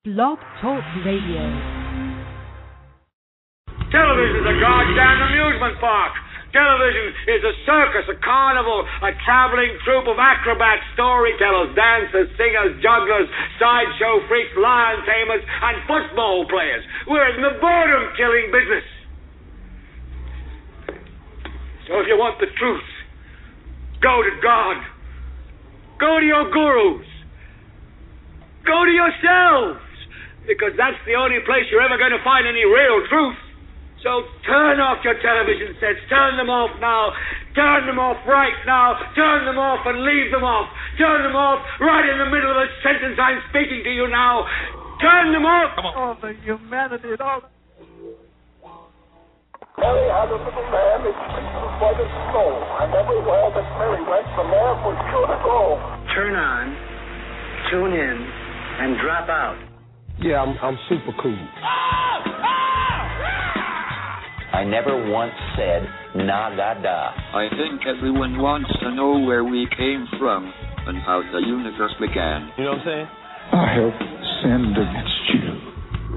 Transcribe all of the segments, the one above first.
Blog Talk Radio. Television is a goddamn amusement park. Television is a circus, a carnival, a traveling troupe of acrobats, storytellers, dancers, singers, jugglers, sideshow freaks, lion tamers, and football players. We're in the boredom-killing business. So if you want the truth, go to God. Go to your gurus. Go to yourselves. Because that's the only place you're ever going to find any real truth. So turn off your television sets. Turn them off now. Turn them off right now. Turn them off and leave them off. Turn them off right in the middle of a sentence I'm speaking to you now. Turn them off. Come on. All the humanity and all the... Mary had a little lamb, its feet was white as snow, and everywhere that Mary went, the lamb was sure to go. Turn on, tune in, and drop out. Yeah, I'm super cool. I never once said nagada. I think everyone wants to know where we came from and how the universe began. You know what I'm saying? I have sinned against you.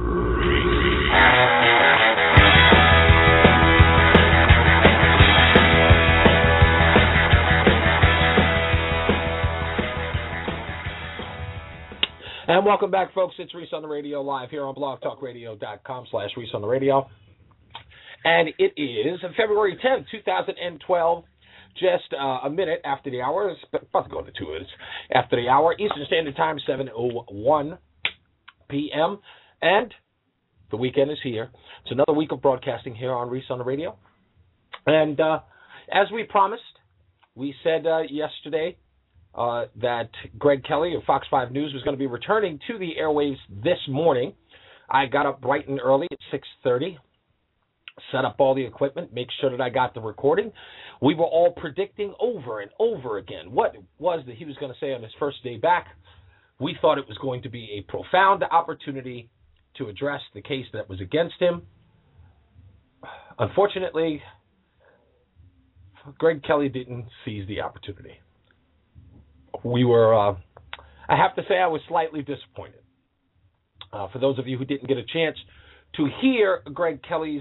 And welcome back, folks. It's Reese on the Radio live here on blogtalkradio.com/Reese on the Radio. And it is February 10th, 2012, just a minute after the hour. It's about to go to 2 minutes after the hour. Eastern Standard Time, 7:01 p.m. And the weekend is here. It's another week of broadcasting here on Reese on the Radio. And as we promised, we said yesterday that Greg Kelly of Fox 5 News was going to be returning to the airwaves this morning. I got up bright and early at 6:30, set up all the equipment, make sure that I got the recording. We were all predicting over and over again what it was that he was going to say on his first day back. We thought it was going to be a profound opportunity to address the case that was against him. Unfortunately, Greg Kelly didn't seize the opportunity. We were, I have to say, I was slightly disappointed. For those of you who didn't get a chance to hear Greg Kelly's,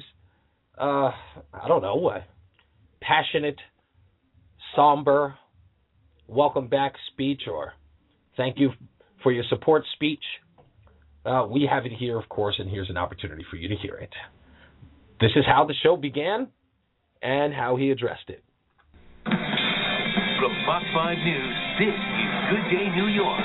passionate, somber, welcome back speech or thank you for your support speech, we have it here, of course, and here's an opportunity for you to hear it. This is how the show began and how he addressed it. From Fox 5 News, this is Good Day New York.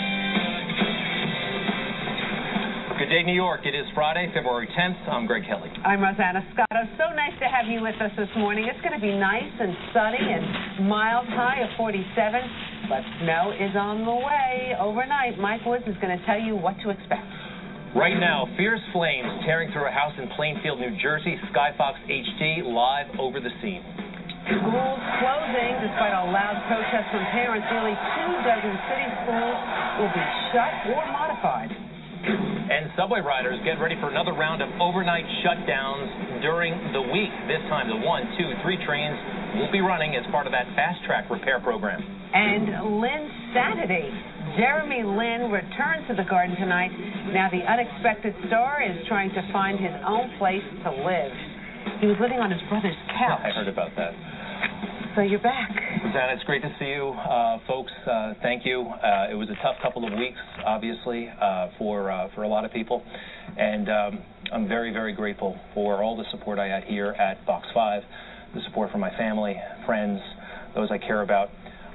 Good Day New York. It is Friday, February 10th. I'm Greg Kelly. I'm Rosanna Scotto. So nice to have you with us this morning. It's going to be nice and sunny and mild high of 47, but snow is on the way. Overnight, Mike Woods is going to tell you what to expect. Right now, fierce flames tearing through a house in Plainfield, New Jersey. Skyfox HD live over the scene. Schools closing despite a loud protest from parents. Nearly 24 city schools will be shut or modified. And subway riders get ready for another round of overnight shutdowns during the week. This time, the 1, 2, 3 trains won't be running as part of that fast-track repair program. And Lynn Sanity. Jeremy Lin returns to the Garden tonight. Now the unexpected star is trying to find his own place to live. He was living on his brother's couch. I heard about that. So you're back. Rosanna, it's great to see you, folks. Thank you. It was a tough couple of weeks, obviously, for a lot of people. And I'm very, very grateful for all the support I had here at Fox 5, the support from my family, friends, those I care about.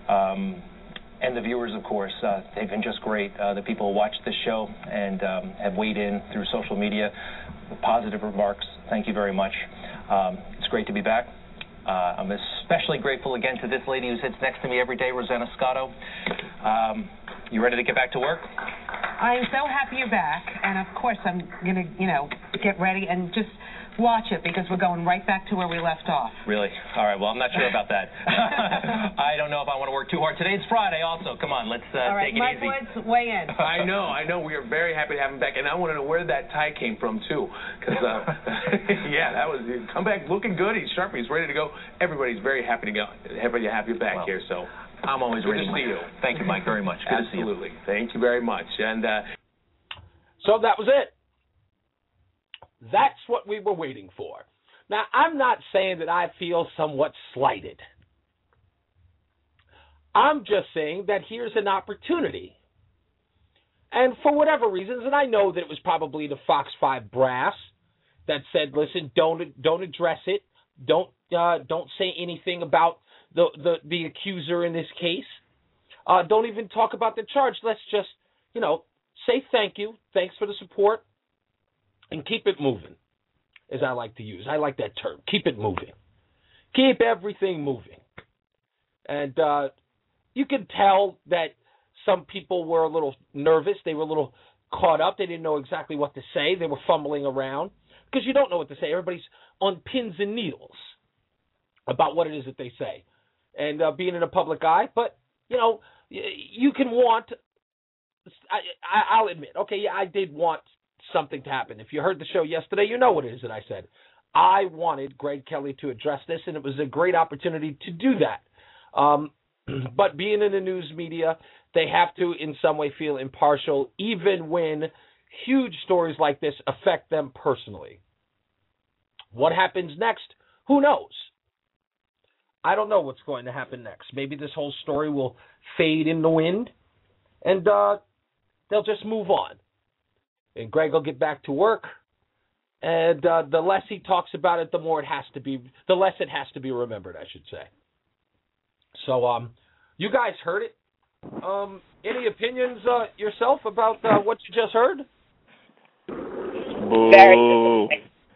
And the viewers, of course, they've been just great. The people who watched this show and have weighed in through social media with positive remarks. Thank you very much. It's great to be back. I'm especially grateful again to this lady who sits next to me every day, Rosanna Scotto. You ready to get back to work? I'm so happy you're back. And, of course, I'm going to, get ready and just watch it because we're going right back to where we left off. Really? All right, well, I'm not sure about that. I don't know if I want to work too hard. Today's Friday also. Come on, let's take it Mike easy. Woods, weigh in. I know. We are very happy to have him back. And I want to know where that tie came from, too. Because, yeah, that was, come back looking good. He's sharp. He's ready to go. Everybody's very happy to go. Everybody have you back here, so. I'm always ready to see you. Thank you, Mike, very much. Good to see you. Absolutely. Thank you very much. And So that was it. That's what we were waiting for. Now, I'm not saying that I feel somewhat slighted. I'm just saying that here's an opportunity. And for whatever reasons, and I know that it was probably the Fox 5 brass that said, listen, don't address it. Don't say anything about the accuser in this case. Don't even talk about the charge. Let's just, say thank you. Thanks for the support. And keep it moving, as I like to use. I like that term. Keep it moving. Keep everything moving. And you could tell that some people were a little nervous. They were a little caught up. They didn't know exactly what to say. They were fumbling around because you don't know what to say. Everybody's on pins and needles about what it is that they say. And being in a public eye, but, you can want, I'll admit, okay, yeah, I did want something to happen. If you heard the show yesterday, you know what it is that I said. I wanted Greg Kelly to address this, and it was a great opportunity to do that. But being in the news media, they have to in some way feel impartial, even when huge stories like this affect them personally. What happens next? Who knows? I don't know what's going to happen next. Maybe this whole story will fade in the wind, and they'll just move on. And Greg will get back to work, and the less he talks about it, the less it has to be remembered, I should say. So, you guys heard it. Any opinions yourself about what you just heard? Boo.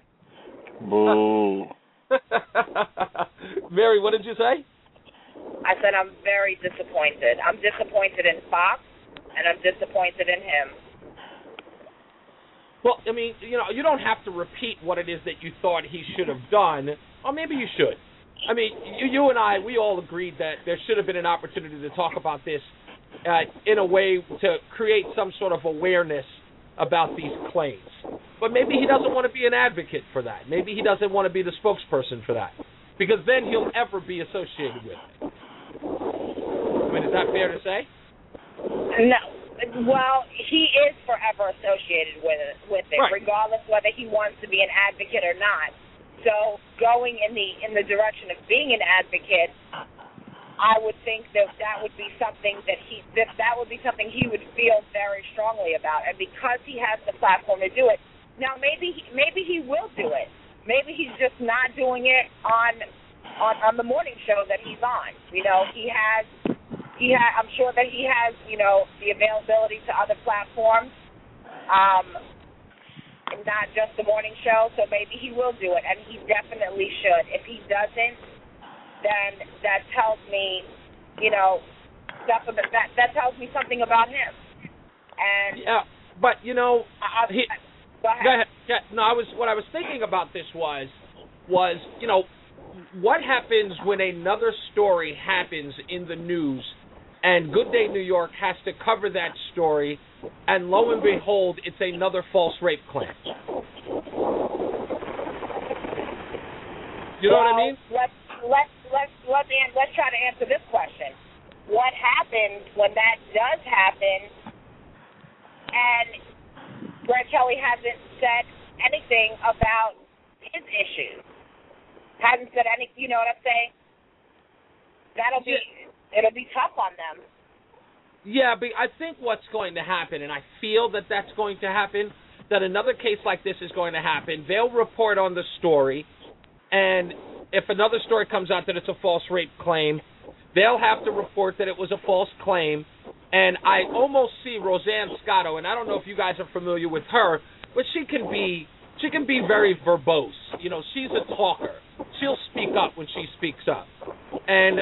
Boo. Mary, what did you say? I said I'm very disappointed. I'm disappointed in Fox, and I'm disappointed in him. Well, I mean, you don't have to repeat what it is that you thought he should have done. Or maybe you should. I mean, you and I, we all agreed that there should have been an opportunity to talk about this in a way to create some sort of awareness about these claims. But maybe he doesn't want to be an advocate for that. Maybe he doesn't want to be the spokesperson for that. Because then he'll ever be associated with it. I mean, is that fair to say? No. Well, he is forever associated with it, right, regardless whether he wants to be an advocate or not. So going in the direction of being an advocate, I would think that would be something that would be something he would feel very strongly about. And because he has the platform to do it, now maybe he will do it. Maybe he's just not doing it on the morning show that he's on. I'm sure that he has, the availability to other platforms, not just the morning show, so maybe he will do it, and he definitely should. If he doesn't, then that tells me, that tells me something about him. And yeah, but, go ahead. Go ahead. Yeah, no, what I was thinking about this was, what happens when another story happens in the news and Good Day New York has to cover that story, and lo and behold, it's another false rape claim. You know what I mean? Let's try to answer this question. What happens when that does happen and Greg Kelly hasn't said anything about his issues? Hasn't said anything, you know what I'm saying? It'll be tough on them. Yeah, but I think what's going to happen, and I feel that that's going to happen, that another case like this is going to happen. They'll report on the story, and if another story comes out that it's a false rape claim, they'll have to report that it was a false claim. And I almost see Roseanne Scotto, and I don't know if you guys are familiar with her, but she can be very verbose. She's a talker. She'll speak up when she speaks up. And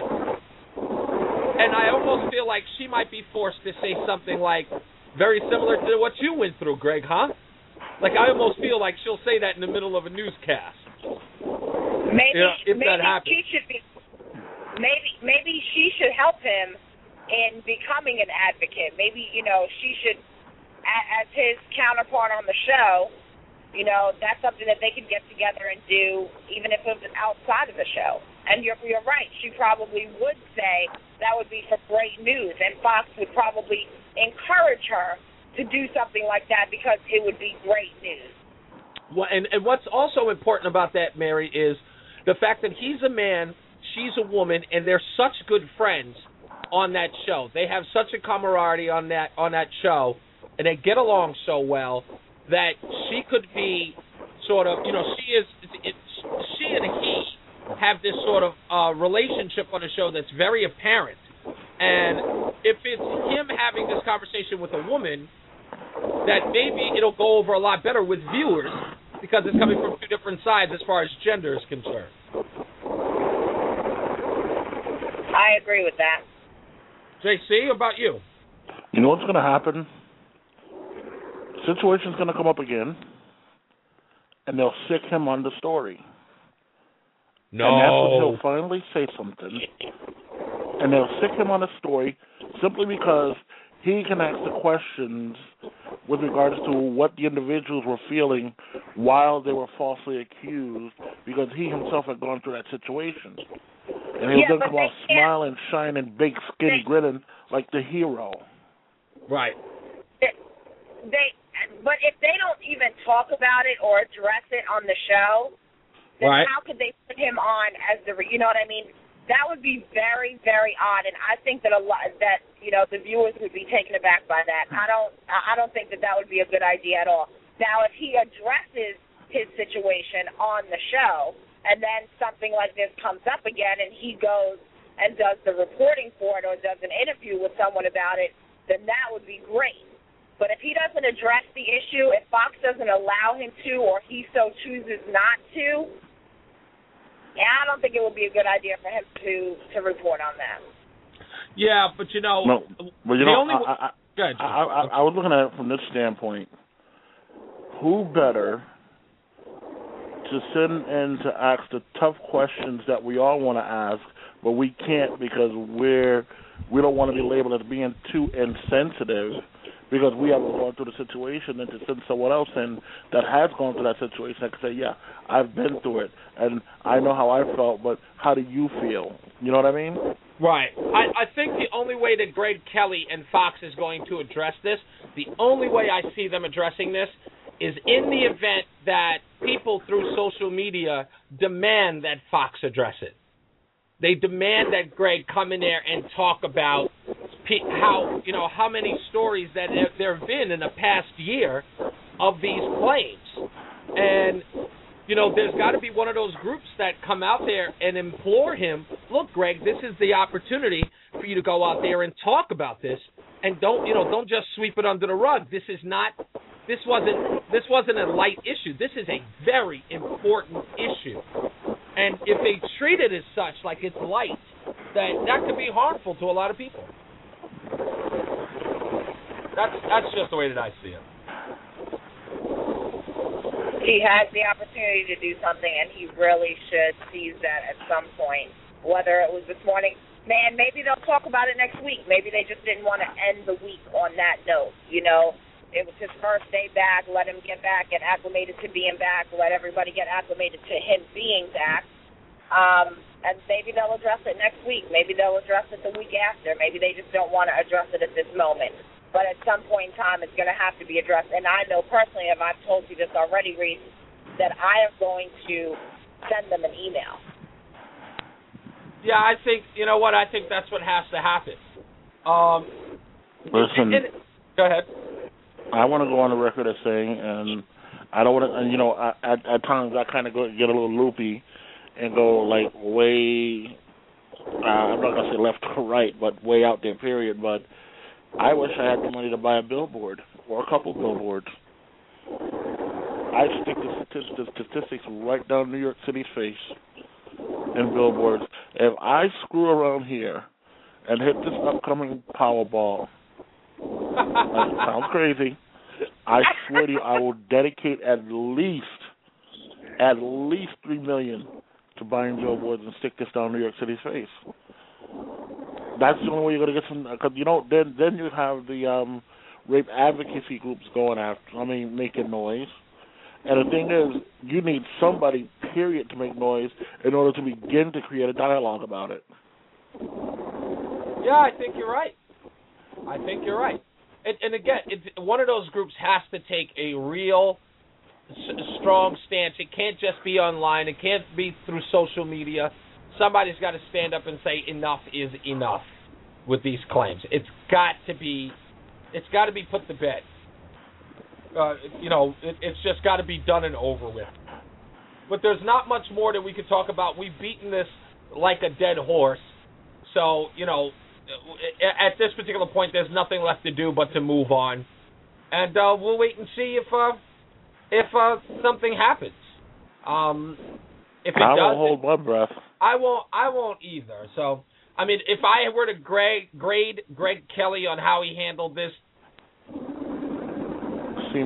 I almost feel like she might be forced to say something like very similar to what you went through, Greg, huh? Like, I almost feel like she'll say that in the middle of a newscast. If that happens. Maybe she should help him in becoming an advocate. Maybe, she should, as his counterpart on the show, that's something that they could get together and do, even if it was outside of the show. And you're right. She probably would say that would be for great news, and Fox would probably encourage her to do something like that because it would be great news. Well, and what's also important about that, Mary, is the fact that he's a man, she's a woman, and they're such good friends on that show. They have such a camaraderie on that show, and they get along so well that she could be sort of, she and he have this sort of relationship on the show that's very apparent. And if it's him having this conversation with a woman, that maybe it'll go over a lot better with viewers because it's coming from two different sides as far as gender is concerned. I agree with that. JC, about you? You know what's going to happen? Situation's going to come up again, and they'll sick him on the story. No. And that's when he'll finally say something. And they'll sick him on the story simply because he can ask the questions with regards to what the individuals were feeling while they were falsely accused, because he himself had gone through that situation. And he'll then come off smiling, shining, big, skinny, grinning like the hero. Right. But if they don't even talk about it or address it on the show, then how could they put him on as the, you know what I mean? That would be very, very odd, and I think that the viewers would be taken aback by that. I don't think that would be a good idea at all. Now, if he addresses his situation on the show, and then something like this comes up again, and he goes and does the reporting for it or does an interview with someone about it, then that would be great. But if he doesn't address the issue, if Fox doesn't allow him to, or he so chooses not to, I don't think it would be a good idea for him to report on that. Yeah, but I was looking at it from this standpoint. Who better to sit and to ask the tough questions that we all want to ask, but we can't because we don't want to be labeled as being too insensitive, because we haven't gone through the situation, and to send someone else in that has gone through that situation that can say, yeah, I've been through it, and I know how I felt, but how do you feel? You know what I mean? Right. I think the only way that Greg Kelly and Fox is going to address this, the only way I see them addressing this, is in the event that people through social media demand that Fox address it. They demand that Greg come in there and talk about how many stories that there have been in the past year of these claims. And, there's got to be one of those groups that come out there and implore him, look, Greg, this is the opportunity for you to go out there and talk about this, and don't just sweep it under the rug. This wasn't a light issue. This is a very important issue. And if they treat it as such, like it's light, that could be harmful to a lot of people. That's just the way that I see it. He has the opportunity to do something, and he really should seize that at some point. Whether it was this morning, man, maybe they'll talk about it next week. Maybe they just didn't want to end the week on that note, It was his first day back. Let him get back, get acclimated to being back. Let everybody get acclimated to him being back. And maybe they'll address it next week. Maybe they'll address it the week after. Maybe they just don't want to address it at this moment. But at some point in time, it's going to have to be addressed. And I know personally, if I've told you this already, Reese, that I am going to send them an email. Yeah, I think, I think that's what has to happen. Listen. Go ahead. I want to go on the record as saying, and I don't want to, and at times I kind of get a little loopy and go like way, I'm not going to say left or right, but way out there, period. But I wish I had the money to buy a billboard or a couple billboards. I stick the statistics right down New York City's face in billboards. If I screw around here and hit this upcoming Powerball, that sounds crazy, I swear to you, I will dedicate at least $3 million to buying billboards and stick this down New York City's face. That's the only way you're going to get some, because, then you have the rape advocacy groups making noise. And the thing is, you need somebody, period, to make noise in order to begin to create a dialogue about it. Yeah, I think you're right. and again, one of those groups has to take a real strong stance. It can't just be online. It can't be through social media. Somebody's got to stand up and say enough is enough with these claims. It's got to be put to bed. It's just got to be done and over with. But there's not much more that we could talk about. We've beaten this like a dead horse. So, at this particular point, there's nothing left to do but to move on. And we'll wait and see if something happens. If it I does, won't hold my breath. I won't either. So, I mean, if I were to grade Greg Kelly on how he handled this, C-.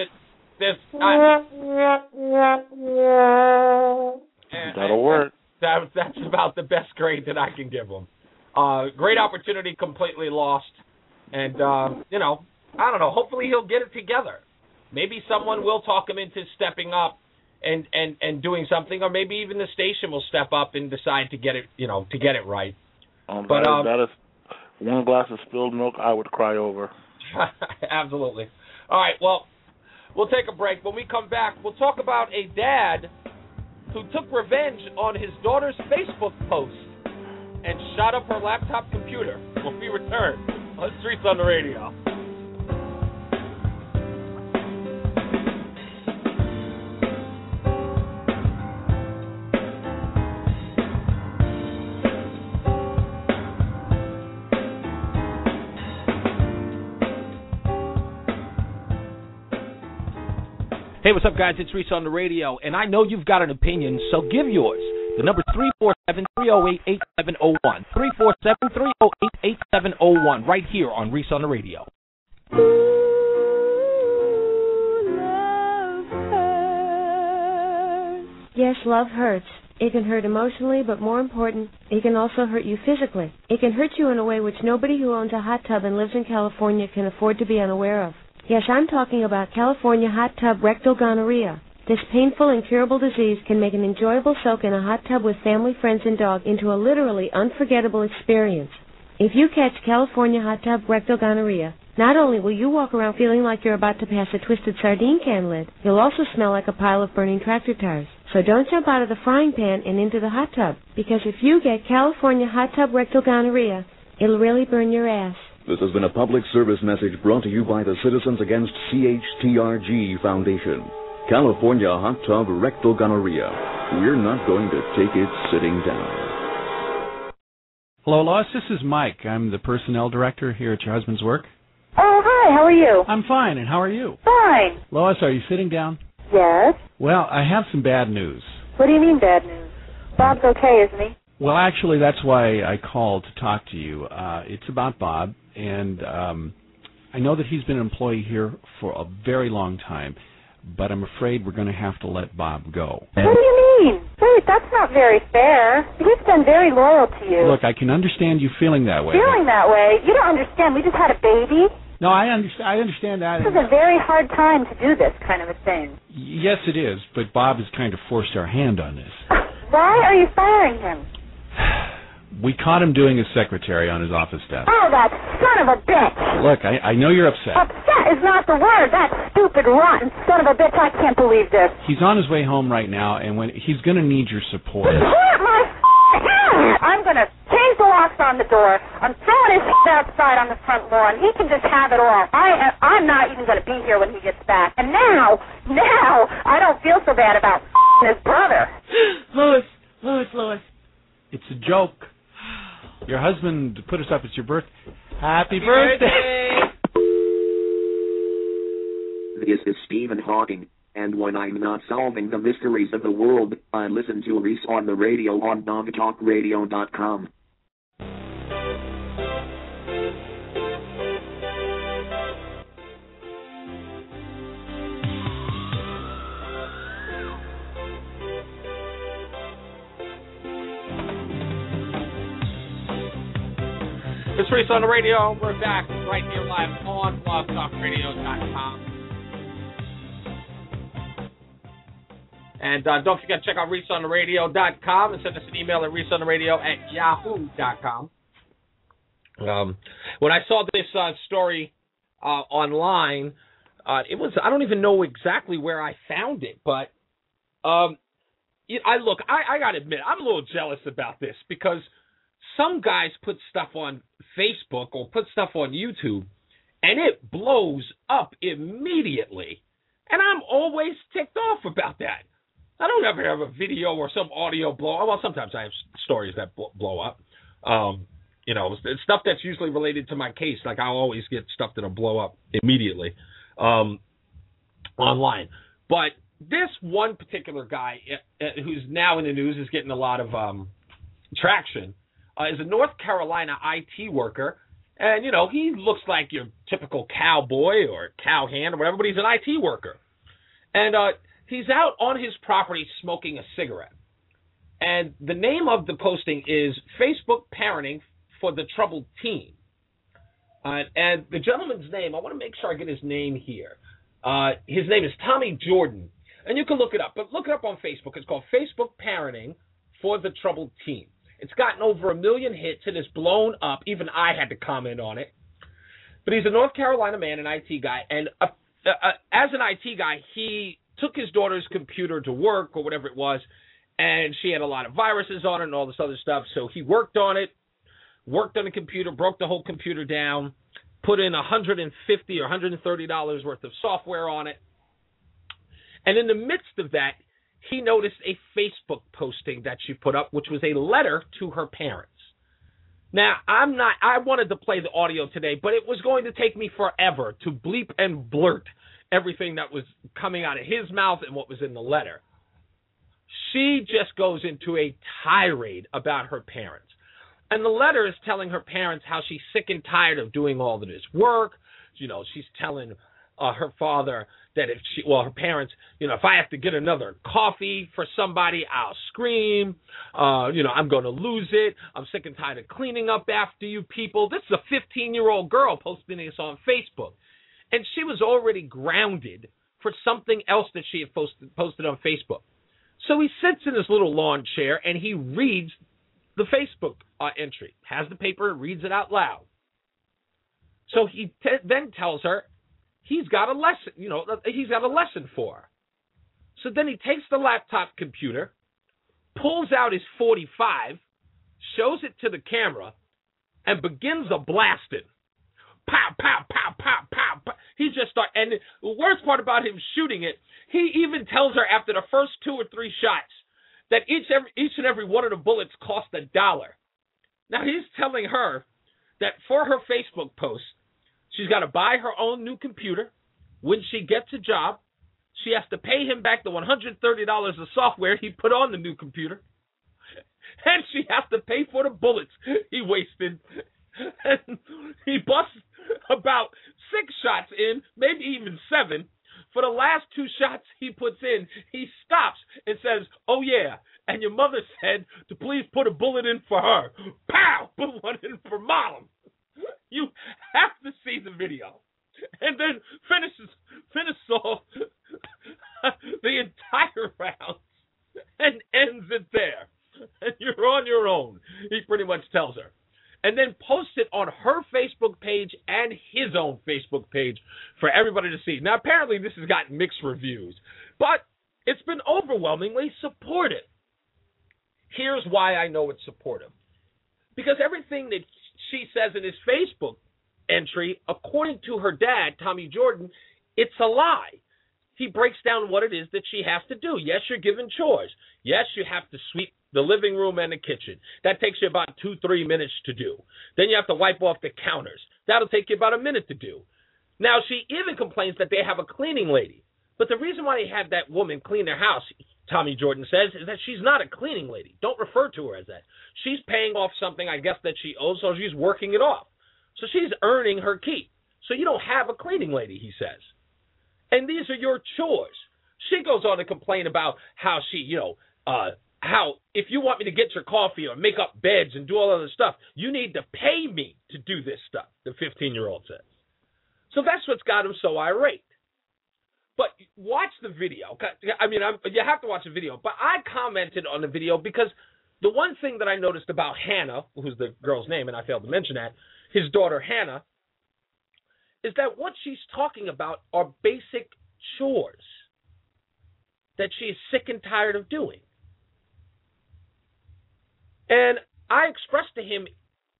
That'll work. That's about the best grade that I can give him. Great opportunity, completely lost. And, I don't know. Hopefully he'll get it together. Maybe someone will talk him into stepping up and doing something, or maybe even the station will step up and decide to get it, to get it right. But that is one glass of spilled milk I would cry over. Absolutely. All right, well, we'll take a break. When we come back, we'll talk about a dad who took revenge on his daughter's Facebook post and shot up her laptop computer. When we return on Streets on the Radio. Hey, what's up, guys? It's Reese on the radio, and I know you've got an opinion, so give yours. The number's 347-308-8701. 347-308-8701, right here on Reese on the radio. Yes, love hurts. It can hurt emotionally, but more important, it can also hurt you physically. It can hurt you in a way which nobody who owns a hot tub and lives in California can afford to be unaware of. Yes, I'm talking about California hot tub rectal gonorrhea. This painful, incurable disease can make an enjoyable soak in a hot tub with family, friends, and dog into a literally unforgettable experience. If you catch California hot tub rectal gonorrhea, not only will you walk around feeling like you're about to pass a twisted sardine can lid, you'll also smell like a pile of burning tractor tires. So don't jump out of the frying pan and into the hot tub, because if you get California hot tub rectal gonorrhea, it'll really burn your ass. This has been a public service message brought to you by the Citizens Against CHTRG Foundation. California hot tub rectal gonorrhea. We're not going to take it sitting down. Hello, Lois. This is Mike. I'm the personnel director here at your husband's work. Oh, hi. How are you? I'm fine, and how are you? Fine. Lois, are you sitting down? Yes. Well, I have some bad news. What do you mean bad news? Bob's okay, isn't he? Well, actually, that's why I called to talk to you. It's about Bob, and I know that he's been an employee here for a very long time, but I'm afraid we're going to have to let Bob go. What do you mean? Wait, that's not very fair. He's been very loyal to you. Look, I can understand you feeling that way. Feeling that way? You don't understand. We just had a baby. No, I understand that. This is a very hard time to do this kind of a thing. Yes, it is, but Bob has kind of forced our hand on this. Why are you firing him? We caught him doing his secretary on his office desk. Oh, that son of a bitch! Look, I know you're upset. Upset is not the word. That stupid, rotten son of a bitch. I can't believe this. He's on his way home right now, and he's going to need your support. Support my ass! I'm going to change the locks on the door. I'm throwing his outside on the front lawn. He can just have it all. I'm not even going to be here when he gets back. And now, I don't feel so bad about his brother. Lois. It's a joke. Your husband put us up. It's your birthday. Happy birthday! This is Stephen Hawking, and when I'm not solving the mysteries of the world, I listen to Reese on the radio on blogtalkradio.com. It's Reese on the radio. We're back right here live on blogtalkradio.com. And don't forget to check out reaseontheradio.com and send us an email at reaseontheradio@yahoo.com. When I saw this story online. It was, I don't even know exactly where I found it, but I got to admit, I'm a little jealous about this because some guys put stuff on Facebook or put stuff on YouTube, and it blows up immediately. And I'm always ticked off about that. I don't ever have a video or some audio blow. Well, sometimes I have stories that blow up. It's stuff that's usually related to my case. Like, I'll always get stuff that'll blow up immediately online. But this one particular guy who's now in the news is getting a lot of traction is a North Carolina IT worker. And, he looks like your typical cowboy or cowhand or whatever, but he's an IT worker. And he's out on his property smoking a cigarette. And the name of the posting is Facebook Parenting for the Troubled Teen. And the gentleman's name, I want to make sure I get his name here. His name is Tommy Jordan. And you can look it up. But look it up on Facebook. It's called Facebook Parenting for the Troubled Teen. It's gotten over 1 million hits. It has blown up. Even I had to comment on it. But he's a North Carolina man, an IT guy. And as an IT guy, he took his daughter's computer to work or whatever it was, and she had a lot of viruses on it and all this other stuff. So he worked on it, worked on the computer, broke the whole computer down, put in $150 or $130 worth of software on it. And in the midst of that, he noticed a Facebook posting that she put up, which was a letter to her parents. Now, I wanted to play the audio today, but it was going to take me forever to bleep and blurt everything that was coming out of his mouth and what was in the letter. She just goes into a tirade about her parents. And the letter is telling her parents how she's sick and tired of doing all of this work. She's telling her father that her parents, if I have to get another coffee for somebody, I'll scream. I'm going to lose it. I'm sick and tired of cleaning up after you people. This is a 15-year-old girl posting this on Facebook. And she was already grounded for something else that she had posted on Facebook. So he sits in his little lawn chair and he reads the Facebook entry, has the paper, reads it out loud. So he then tells her he's got a lesson, he's got a lesson for her. So then he takes the laptop computer, pulls out his .45, shows it to the camera, and begins a blasting. Pow, pow, pow, pow, pow, pow. He just starts, and the worst part about him shooting it, he even tells her after the first 2 or 3 shots that each and every one of the bullets cost $1. Now he's telling her that for her Facebook post, she's got to buy her own new computer. When she gets a job, she has to pay him back the $130 of software he put on the new computer. And she has to pay for the bullets he wasted. And he busts about 6 shots in, maybe even 7. For the last 2 shots he puts in, he stops and says, "Oh yeah, and your mother said to please put a bullet in for her." Pow! Put one in for mom. You have to see the video. And then finish off the entire round and ends it there. And you're on your own, he pretty much tells her. And then posts it on her Facebook page and his own Facebook page for everybody to see. Now, apparently this has gotten mixed reviews, but it's been overwhelmingly supportive. Here's why I know it's supportive. Because everything that she says in his Facebook entry, according to her dad, Tommy Jordan, it's a lie. He breaks down what it is that she has to do. Yes, you're given chores. Yes, you have to sweep the living room and the kitchen. That takes you about 2-3 minutes to do. Then you have to wipe off the counters. That'll take you about a minute to do. Now, she even complains that they have a cleaning lady. But the reason why they have that woman clean their house, Tommy Jordan says, is that she's not a cleaning lady. Don't refer to her as that. She's paying off something, I guess, that she owes, so she's working it off. So she's earning her keep. So you don't have a cleaning lady, he says. And these are your chores. She goes on to complain about how she, how if you want me to get your coffee or make up beds and do all other stuff, you need to pay me to do this stuff, the 15-year-old says. So that's what's got him so irate. But watch the video. I mean, you have to watch the video. But I commented on the video because the one thing that I noticed about Hannah, who's the girl's name, and I failed to mention that, his daughter Hannah, is that what she's talking about are basic chores that she is sick and tired of doing. And I expressed to him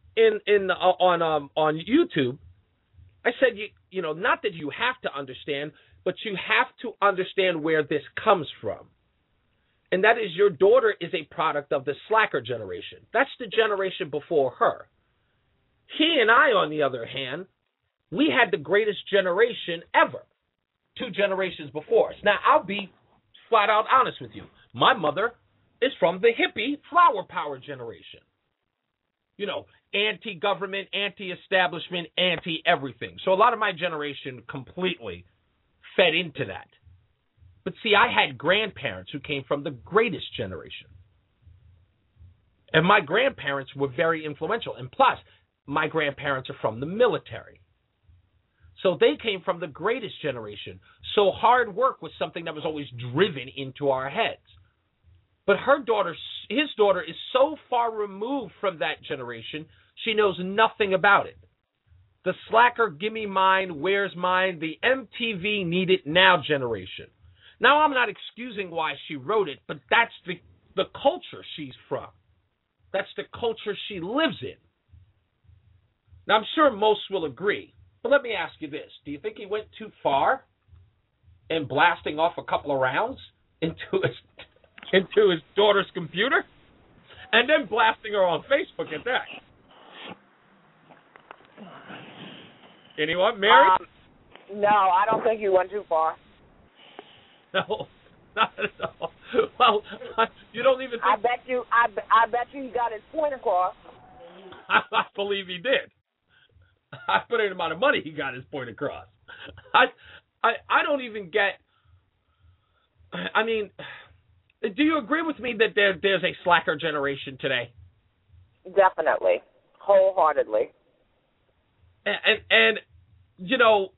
on YouTube, I said, you know, not that you have to understand, but you have to understand where this comes from. And that is, your daughter is a product of the slacker generation. That's the generation before her. He and I, on the other hand, we had the greatest generation ever, 2 generations before us. Now, I'll be flat out honest with you. My mother is from the hippie flower power generation. You know, anti-government, anti-establishment, anti-everything. So a lot of my generation completely fed into that. But see, I had grandparents who came from the greatest generation. And my grandparents were very influential. And plus, my grandparents are from the military. So they came from the greatest generation. So hard work was something that was always driven into our heads. But his daughter is so far removed from that generation, she knows nothing about it. The slacker, gimme mine, where's mine, the MTV need it now generation. Now, I'm not excusing why she wrote it, but that's the culture she's from. That's the culture she lives in. Now, I'm sure most will agree, but let me ask you this. Do you think he went too far in blasting off a couple of rounds into his daughter's computer and then blasting her on Facebook at that? Anyone? Mary? No, I don't think you went too far. No, not at all. Well, you don't even think... I bet you he got his point across. I believe he did. I put in the amount of money he got his point across. I don't even get... I mean, do you agree with me that there's a slacker generation today? Definitely. Wholeheartedly. And you know,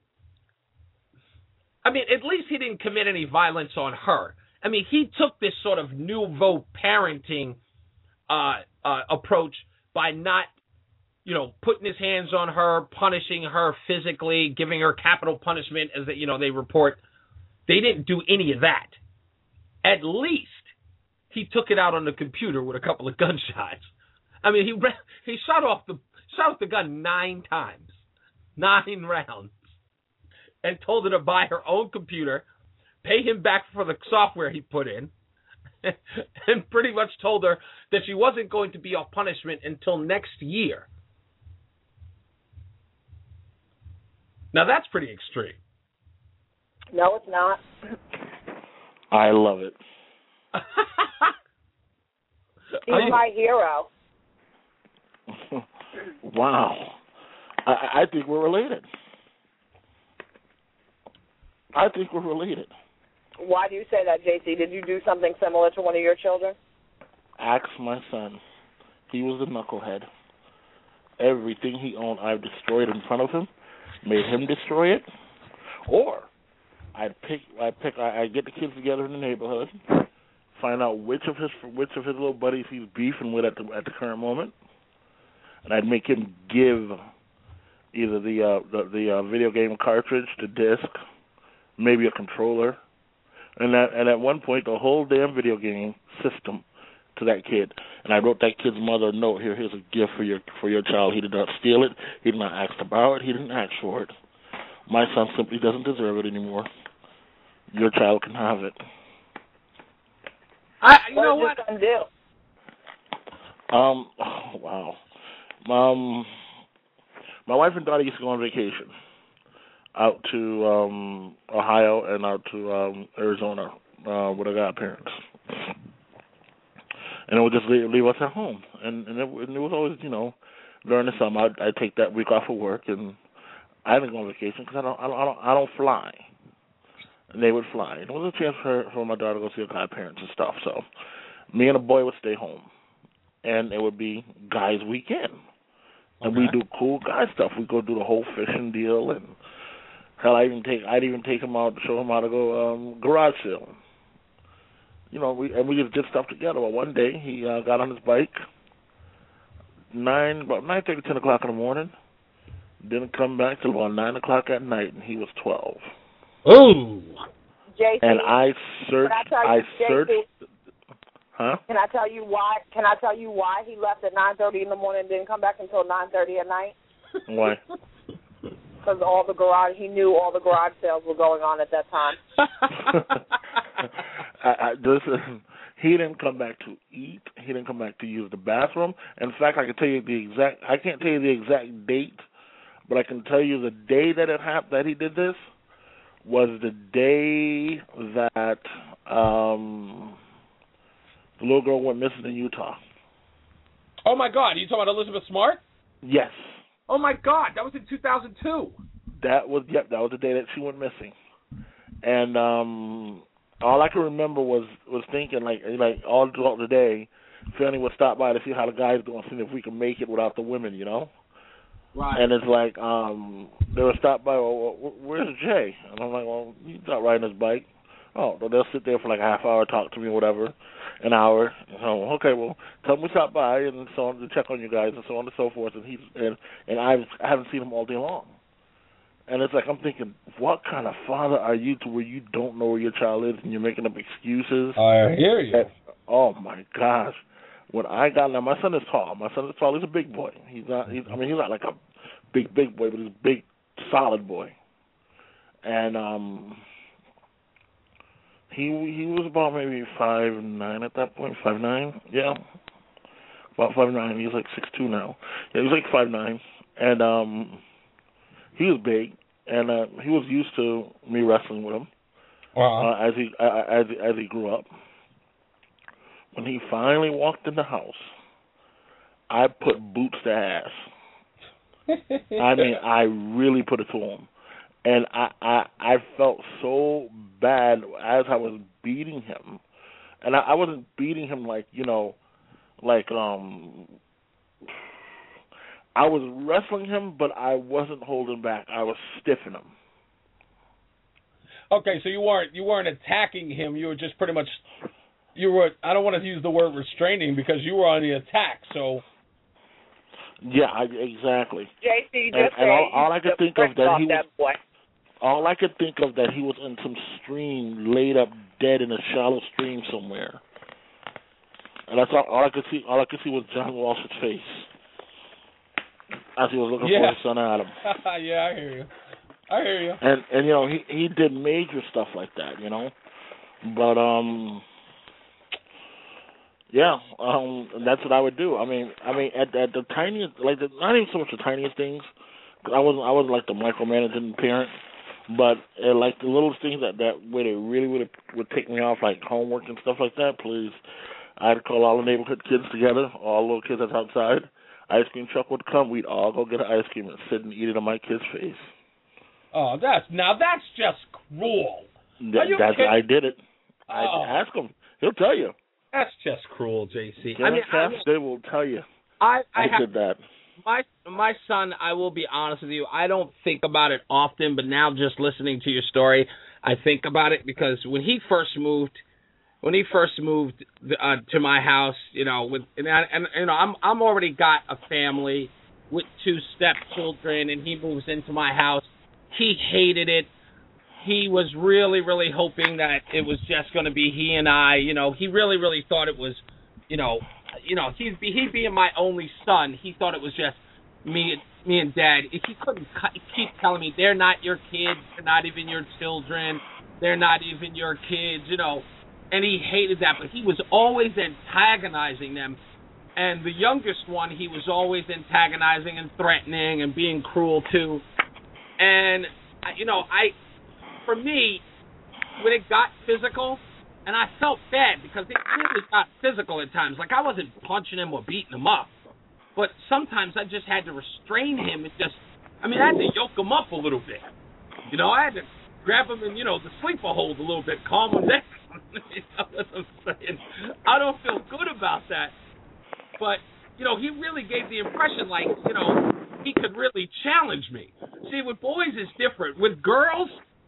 I mean, at least he didn't commit any violence on her. I mean, he took this sort of nouveau parenting approach by not, you know, putting his hands on her, punishing her physically, giving her capital punishment, as they report. They didn't do any of that. At least he took it out on the computer with a couple of gunshots. I mean, he shot off the gun 9 times, 9 rounds, and told her to buy her own computer, pay him back for the software he put in, and pretty much told her that she wasn't going to be off punishment until next year. Now, that's pretty extreme. No, it's not. I love it. He's my hero. Wow. I think we're related. Why do you say that, JC? Did you do something similar to one of your children? Ask my son. He was a knucklehead. Everything he owned, I've destroyed in front of him, made him destroy it, or I'd get the kids together in the neighborhood, find out which of his little buddies he's beefing with at the current moment, and I'd make him give either the video game cartridge, the disc, maybe a controller, and at one point the whole damn video game system to that kid. And I wrote that kid's mother a note. Here's a gift for your child. He did not steal it. He did not ask to borrow it. He didn't ask for it. My son simply doesn't deserve it anymore. Your child can have it. You know what? What did your son do? Wow. My wife and daughter used to go on vacation out to Ohio and out to Arizona with our godparents. And it would just leave us at home. And it was always, during the summer, I'd take that week off of work, and I didn't go on vacation because I don't fly. And they would fly. And it was a chance for my daughter to go see her godparents and stuff. So me and the boy would stay home. And it would be guys' weekend. And we do cool guy stuff. We go do the whole fishing deal, and hell, I'd even take him out to show him how to go garage sailing. We just did stuff together. Well, one day he got on his bike, about 9:30, 10 o'clock in the morning. Didn't come back till about 9 o'clock at night, and he was 12. Ooh. JC, and I searched. Huh? Can I tell you why? Can I tell you why he left at 9:30 in the morning and didn't come back until 9:30 at night? Why? Because he knew all the garage sales were going on at that time. He didn't come back to eat. He didn't come back to use the bathroom. In fact, I can't tell you the exact date, but I can tell you the day that it happened, that he did this, was the day that the little girl went missing in Utah. Oh, my God. Are you talking about Elizabeth Smart? Yes. Oh, my God. That was in 2002. That was the day that she went missing. And all I can remember was thinking, like all throughout the day, Fanny would stop by to see how the guys doing, see if we can make it without the women, you know? Right. And it's like, they would stop by, well, where's Jay? And I'm like, well, he's not riding his bike. Oh, they'll sit there for like a half hour, talk to me or whatever, an hour. Oh, okay, well, tell them we stopped by and so on to check on you guys and so on and so forth. And I haven't seen him all day long. And it's like I'm thinking, what kind of father are you to where you don't know where your child is and you're making up excuses? I hear you. Oh my gosh! When I got now, my son is tall. He's a big boy. He's not like a big boy, but he's a big, solid boy. And he was about maybe 5'9" at that point. 5'9", yeah, about 5'9". He's like 6'2" now. Yeah, he's like 5'9", and he was big, and he was used to me wrestling with him as he grew up. When he finally walked in the house, I put boots to ass. I mean, I really put it to him, and I felt so bad as I was beating him, and I wasn't beating him like I was wrestling him, but I wasn't holding back. I was stiffing him. Okay, so you weren't attacking him. You were just pretty much I don't want to use the word restraining because you were on the attack. So. Yeah, exactly. JC, all I could think of that he was in some stream, laid up dead in a shallow stream somewhere, and that's all I could see. All I could see was John Walsh's face as he was looking for his son Adam. Yeah, I hear you. And you know, he did major stuff like that, you know, but that's what I would do. I mean, at the tiniest, like not even so much the tiniest things. I wasn't like the micromanaging parent, but like the little things that where they really would take me off, like homework and stuff like that. Please, I'd call all the neighborhood kids together, all the little kids that's outside. Ice cream truck would come. We'd all go get an ice cream and sit and eat it on my kid's face. Oh, that's just cruel. I did it. I ask him. He'll tell you. That's just cruel, JC. They will tell you. I did that. My son, I will be honest with you, I don't think about it often, but now just listening to your story, I think about it because when he first moved to my house, you know, I'm already got a family with 2 stepchildren, and he moves into my house. He hated it. He was really, really hoping that it was just going to be he and I. You know, he really, really thought it was, he being my only son. He thought it was just me and Dad. He couldn't keep telling me they're not your kids, they're not even your children, they're not even your kids, you know. And he hated that, but he was always antagonizing them. And the youngest one, he was always antagonizing and threatening and being cruel to. And, for me, when it got physical, and I felt bad because it really got physical at times. Like, I wasn't punching him or beating him up. But sometimes I just had to restrain him and I had to yoke him up a little bit. You know, I had to grab him in, the sleeper hold a little bit, calm him down. You know what I'm saying? I don't feel good about that. But, he really gave the impression like, he could really challenge me. See, with boys it's different. With girls,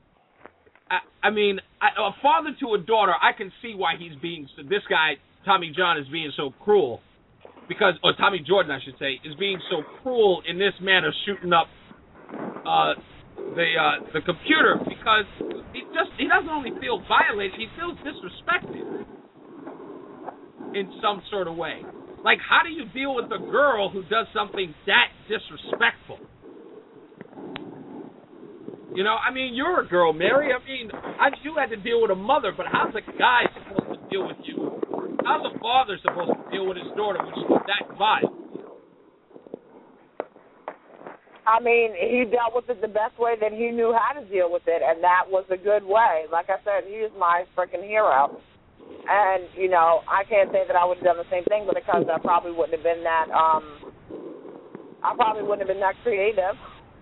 a father to a daughter, I can see why this guy, Tommy John, is being so cruel. Or Tommy Jordan, I should say, is being so cruel in this manner, shooting up the computer, because he doesn't only feel violated, he feels disrespected in some sort of way. Like, how do you deal with a girl who does something that disrespectful? You know, I mean, you're a girl, Mary. I mean, you had to deal with a mother, but how's a guy supposed to deal with you? How's a father supposed to deal with his daughter when she's that vile? I mean, he dealt with it the best way that he knew how to deal with it, and that was a good way. Like I said, he is my freaking hero. And, you know, I can't say that I would have done the same thing, but because I probably wouldn't have been that, creative.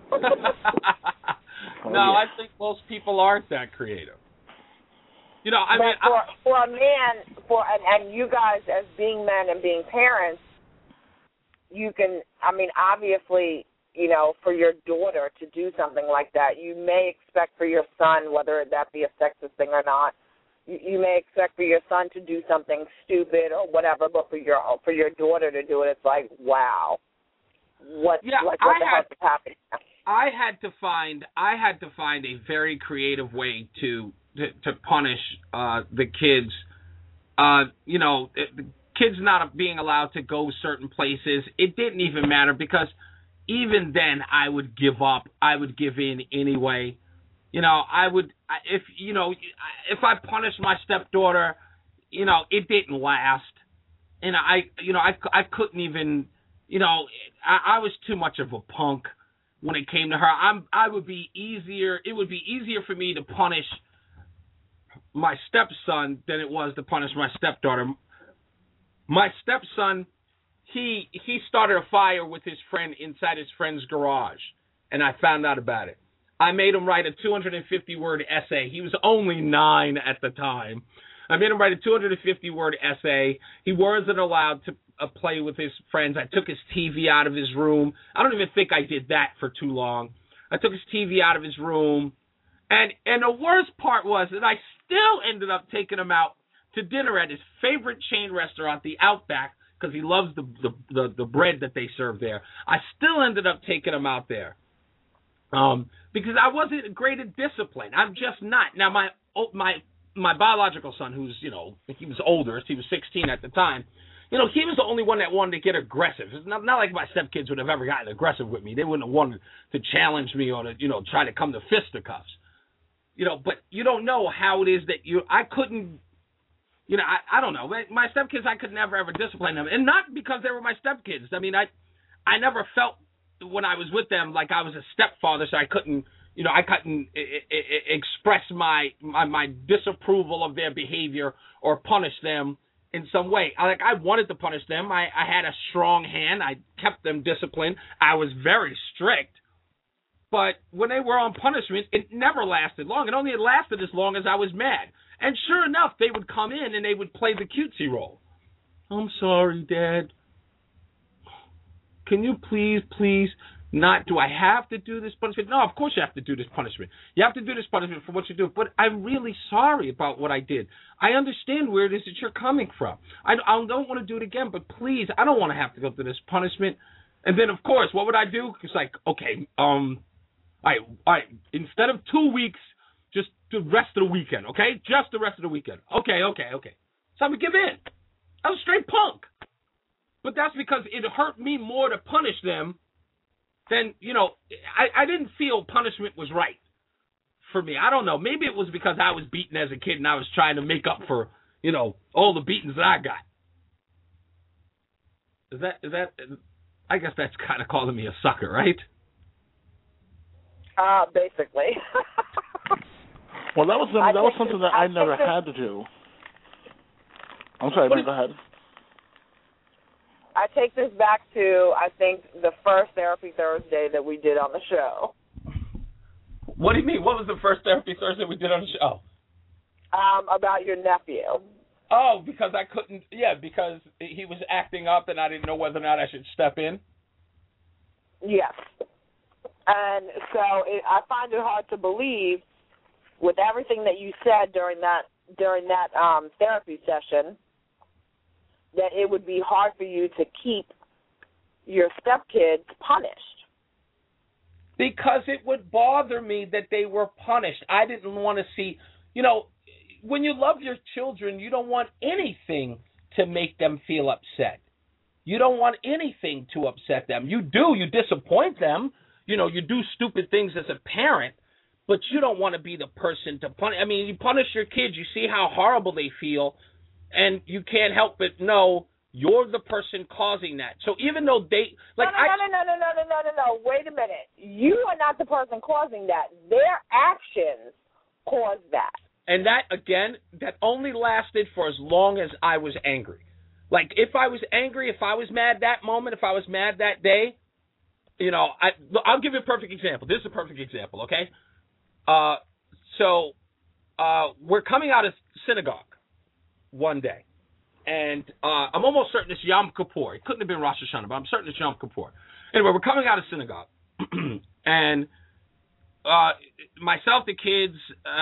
No, I think most people aren't that creative. You know, I mean, for a man, and you guys as being men and being parents, you can, I mean, obviously, you know, for your daughter to do something like that, you may expect for your son, whether that be a sexist thing or not, you may expect for your son to do something stupid or whatever, but for your daughter to do it, it's like, wow, what the hell is happening? I had to find a very creative way to punish the kids. You know, the kids not being allowed to go certain places. It didn't even matter, because even then I would give up. I would give in anyway. You know, if I punished my stepdaughter, you know, it didn't last. And I couldn't even, you know, I was too much of a punk when it came to her. It would be easier for me to punish my stepson than it was to punish my stepdaughter. My stepson, he started a fire with his friend inside his friend's garage, and I found out about it. I made him write a 250-word essay. He was only 9 at the time. I made him write a 250-word essay. He wasn't allowed to play with his friends. I took his TV out of his room. I don't even think I did that for too long. I took his TV out of his room. And the worst part was that I still ended up taking him out to dinner at his favorite chain restaurant, the Outback, because he loves the bread that they serve there. I still ended up taking him out there. Because I wasn't great at discipline. I'm just not. Now, my biological son, who's, you know, he was older, he was 16 at the time, you know, he was the only one that wanted to get aggressive. It's not like my stepkids would have ever gotten aggressive with me. They wouldn't have wanted to challenge me or to, you know, try to come to fisticuffs. You know, but you don't know how it is that I couldn't, you know, I don't know. My stepkids, I could never ever discipline them. And not because they were my stepkids. I mean, I never felt when I was with them like I was a stepfather, so I couldn't express my disapproval of their behavior or punish them in some way. I wanted to punish them. I had a strong hand. I kept them disciplined. I was very strict. But when they were on punishment, it never lasted long. It only lasted as long as I was mad. And sure enough, they would come in and they would play the cutesy role. I'm sorry, Dad. Can you please not, do I have to do this punishment? No, of course you have to do this punishment. You have to do this punishment for what you do. But I'm really sorry about what I did. I understand where it is that you're coming from. I don't want to do it again, but please, I don't want to have to go through this punishment. And then, of course, what would I do? It's like, okay, all right, instead of 2 weeks, just the rest of the weekend, okay? Just the rest of the weekend. Okay. So I would give in. I was straight punk. But that's because it hurt me more to punish them than, you know, I didn't feel punishment was right for me. I don't know. Maybe it was because I was beaten as a kid and I was trying to make up for, you know, all the beatings that I got. Is that I guess that's kind of calling me a sucker, right? Basically. Well, that was something that I never had to do. I'm sorry, go ahead. I take this back to, I think, the first Therapy Thursday that we did on the show. What do you mean? What was the first Therapy Thursday we did on the show? About your nephew. Oh, because I couldn't, because he was acting up and I didn't know whether or not I should step in? Yes. And so I find it hard to believe, with everything that you said during that therapy session, that it would be hard for you to keep your stepkids punished. because it would bother me that they were punished. I didn't want to see, when you love your children, you don't want anything to make them feel upset. You don't want anything to upset them. You disappoint them. You do stupid things as a parent, but you don't want to be the person to punish. I mean, you punish your kids, you see how horrible they feel, and you can't help but know you're the person causing that. So even though they No. Wait a minute. You are not the person causing that. Their actions caused that. And that, again, that only lasted for as long as I was angry. Like, if I was angry, if I was mad that moment, if I was mad that day, I'll give you a perfect example. This is a perfect example, okay? So we're coming out of synagogue one day. And I'm almost certain it's Yom Kippur. It couldn't have been Rosh Hashanah, but I'm certain it's Yom Kippur. Anyway, we're coming out of synagogue. And myself, the kids,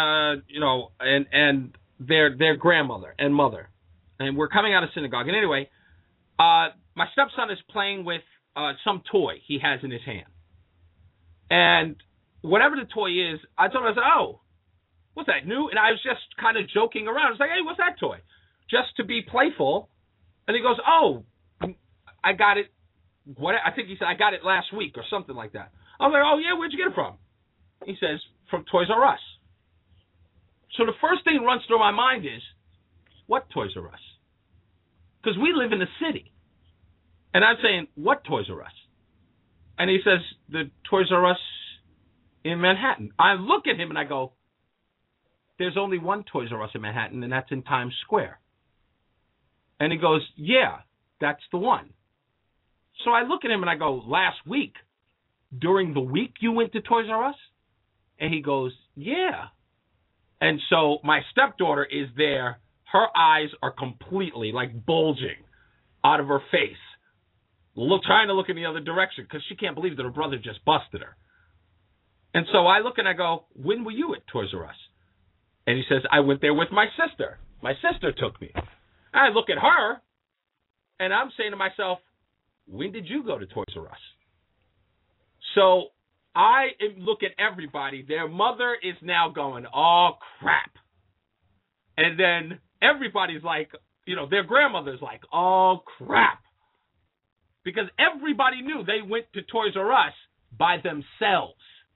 and their grandmother and mother. And we're coming out of synagogue. And anyway, my stepson is playing with some toy he has in his hand. And whatever the toy is, I told him, I said, oh, what's that, new? And I was just kind of joking around. I was like, hey, what's that toy? Just to be playful. And he goes, oh, I got it. I think he said, I got it last week or something like that. I was like, oh, yeah, where'd you get it from? He says, from Toys R Us. So the first thing that runs through my mind is, what Toys R Us? Because we live in the city. And I'm saying, what Toys R Us? And he says, the Toys R Us in Manhattan. I look at him and I go, there's only one Toys R Us in Manhattan, and that's in Times Square. And he goes, yeah, that's the one. So I look at him and I go, last week, during the week you went to Toys R Us? And he goes, yeah. And so my stepdaughter is there. Her eyes are completely like bulging out of her face, trying to look in the other direction because she can't believe that her brother just busted her. And so I look and I go, when were you at Toys R Us? And he says, I went there with my sister. My sister took me. I look at her, and I'm saying to myself, when did you go to Toys R Us? So I look at everybody. Their mother is now going, oh, crap. And then everybody's like, their grandmother's like, oh, crap. Because everybody knew they went to Toys R Us by themselves.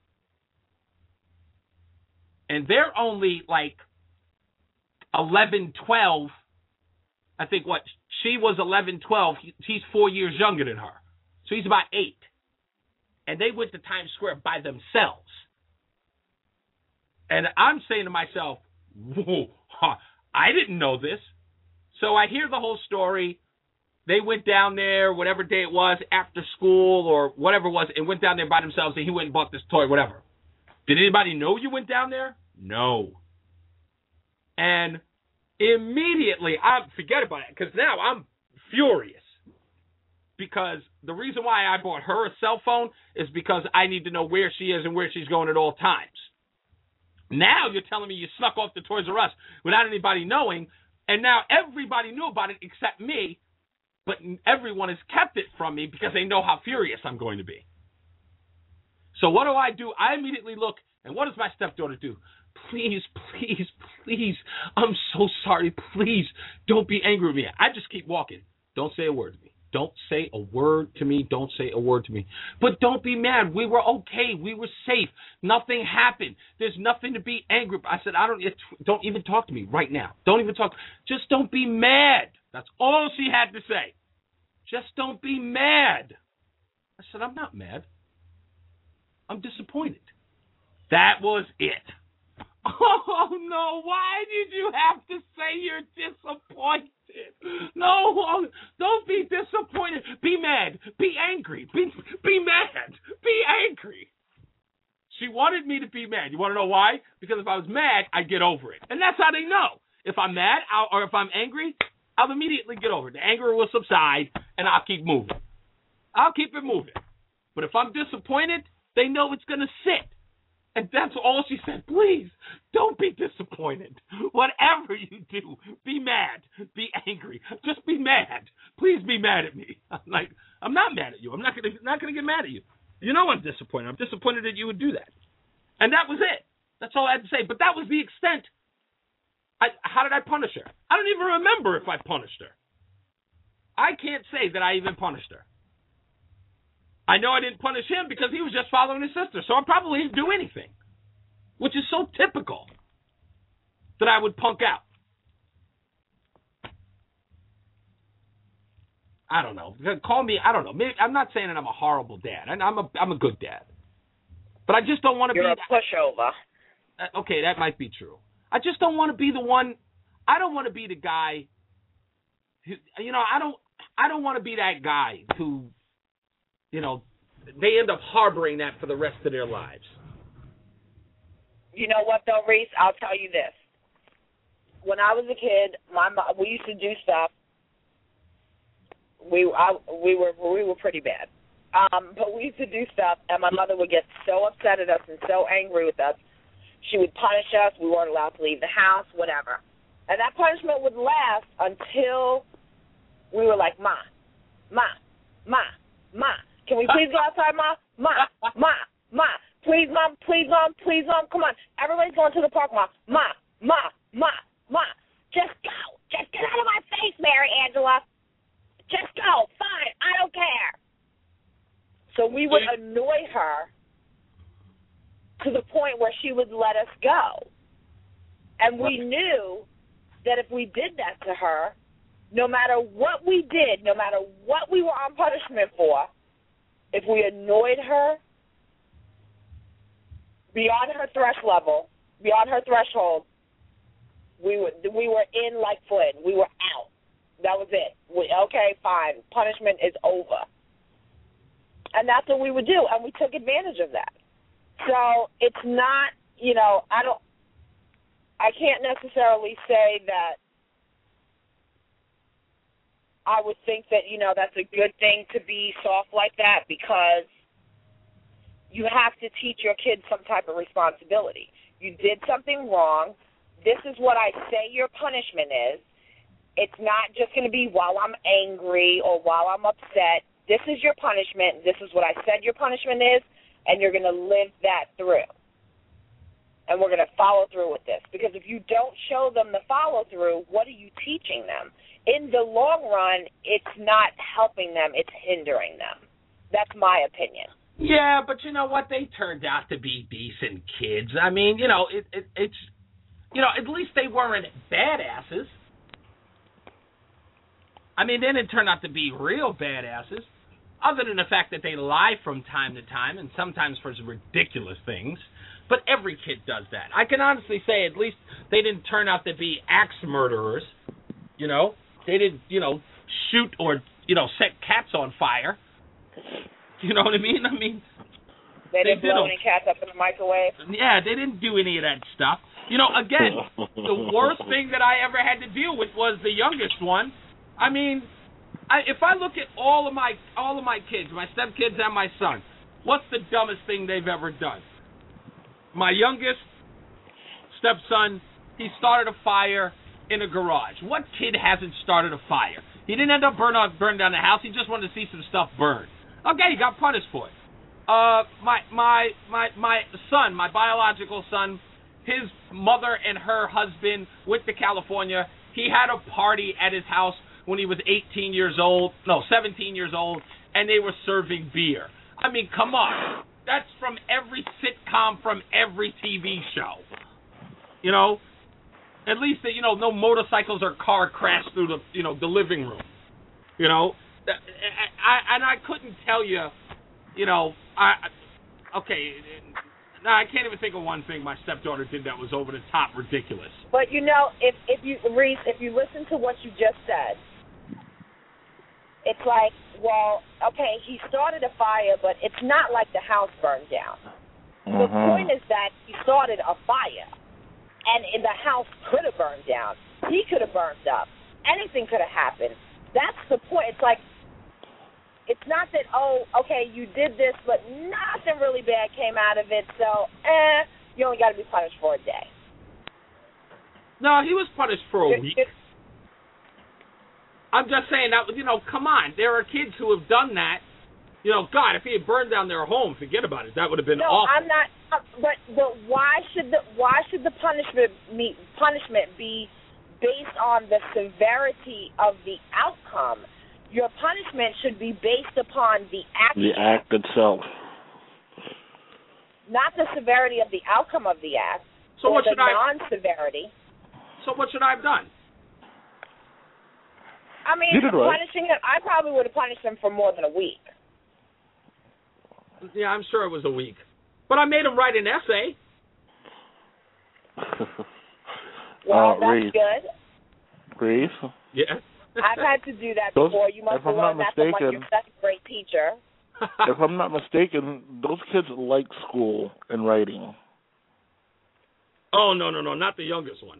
And they're only like 11, 12. I think she was 11, 12. He's 4 years younger than her. So he's about 8. And they went to Times Square by themselves. And I'm saying to myself, whoa, I didn't know this. So I hear the whole story. They went down there, whatever day it was, after school or whatever it was, and went down there by themselves, and he went and bought this toy, whatever. Did anybody know you went down there? No. And immediately, forget about it, because now I'm furious. Because the reason why I bought her a cell phone is because I need to know where she is and where she's going at all times. Now you're telling me you snuck off to Toys R Us without anybody knowing, and now everybody knew about it except me, but everyone has kept it from me because they know how furious I'm going to be. So what do? I immediately look, and what does my stepdaughter do? Please, please, please, I'm so sorry. Please, don't be angry with me. I just keep walking. Don't say a word to me. Don't say a word to me. Don't say a word to me. But don't be mad. We were okay. We were safe. Nothing happened. There's nothing to be angry about. I said, don't even talk to me right now. Don't even talk. Just don't be mad. That's all she had to say. Just don't be mad. I said, I'm not mad. I'm disappointed. That was it. Oh, no. Why did you have to say you're disappointed? No, don't be disappointed. Be mad. Be angry. Be mad. Be angry. She wanted me to be mad. You want to know why? Because if I was mad, I'd get over it. And that's how they know. If I'm mad or if I'm angry, I'll immediately get over it. The anger will subside, and I'll keep moving. I'll keep it moving. But if I'm disappointed, they know it's going to sit. And that's all she said. Please, don't be disappointed. Whatever you do, be mad. Be angry. Just be mad. Please be mad at me. I'm like, I'm not mad at you. I'm not gonna get mad at you. You know I'm disappointed. I'm disappointed that you would do that. And that was it. That's all I had to say. But that was the extent. How did I punish her? I don't even remember if I punished her. I can't say that I even punished her. I know I didn't punish him because he was just following his sister. So I probably didn't do anything, which is so typical that I would punk out. I don't know. Call me, I don't know. Maybe, I'm not saying that I'm a horrible dad. I'm a good dad. But I just don't want to be... You're a pushover. Okay, that might be true. I just don't want to be the one... I don't want to be the guy who... You know, I don't want to be that guy who, you know, they end up harboring that for the rest of their lives. You know what, though, Reese? I'll tell you this. When I was a kid, we used to do stuff. We were pretty bad. But we used to do stuff, and my mother would get so upset at us and so angry with us. She would punish us. We weren't allowed to leave the house, whatever. And that punishment would last until we were like, Ma, can we please go outside, Ma? Please, Mom, come on. Everybody's going to the park, Ma. Just go. Just get out of my face, Mary Angela. Just go. Fine. I don't care. So we would annoy her to the point where she would let us go. And we knew that if we did that to her, no matter what we did, no matter what we were on punishment for, if we annoyed her beyond her threshold, we were in like Flynn. We were out. That was it. Okay, fine. Punishment is over. And that's what we would do, and we took advantage of that. So it's not, you know, I can't necessarily say that I would think that, you know, that's a good thing to be soft like that, because you have to teach your kids some type of responsibility. You did something wrong. This is what I say your punishment is. It's not just going to be while I'm angry or while I'm upset. This is your punishment. This is what I said your punishment is, and you're going to live that through. And we're going to follow through with this. Because if you don't show them the follow-through, what are you teaching them? In the long run, it's not helping them. It's hindering them. That's my opinion. Yeah, but you know what? They turned out to be decent kids. I mean, you know, it's you know, at least they weren't badasses. I mean, they didn't turn out to be real badasses, other than the fact that they lie from time to time, and sometimes for ridiculous things. But every kid does that. I can honestly say at least they didn't turn out to be axe murderers. You know, they didn't, you know, shoot or, you know, set cats on fire. You know what I mean? They didn't blow any cats up in the microwave. Yeah, they didn't do any of that stuff. You know, again, the worst thing that I ever had to deal with was the youngest one. I mean, if I look at all of my kids, my stepkids and my son, what's the dumbest thing they've ever done? My youngest stepson, he started a fire in a garage. What kid hasn't started a fire? He didn't end up burn down the house. He just wanted to see some stuff burn. Okay, he got punished for it. My son, my biological son, his mother and her husband went to California. He had a party at his house when he was 17 years old, and they were serving beer. I mean, come on. That's from every sitcom, from every TV show. You know? At least, you know, no motorcycles or car crashed through the, you know, the living room. You know? I couldn't tell you, you know, okay, I can't even think of one thing my stepdaughter did that was over the top ridiculous. But, you know, if you, Reese, if you listen to what you just said, it's like, well, okay, he started a fire, but it's not like the house burned down. Mm-hmm. The point is that he started a fire, and the house could have burned down. He could have burned up. Anything could have happened. That's the point. It's like, it's not that, oh, okay, you did this, but nothing really bad came out of it, so, you only got to be punished for a day. No, he was punished for a week. I'm just saying that, you know, come on. There are kids who have done that, You know, God, if he had burned down their home, forget about it. That would have been no, awful. I'm not. But why should the punishment be based on the severity of the outcome? Your punishment should be based upon the action. The act itself. Not the severity of the outcome of the act. So or what should non-severity. So what should I have done? I mean, punishing him, I probably would have punished him for more than a week. Yeah, I'm sure it was a week. But I made him write an essay. Well, that's good. Reese? Yeah. I've had to do that before. You must have learned that from your second grade teacher. If I'm not mistaken, those kids like school and writing. Oh, no, not the youngest one.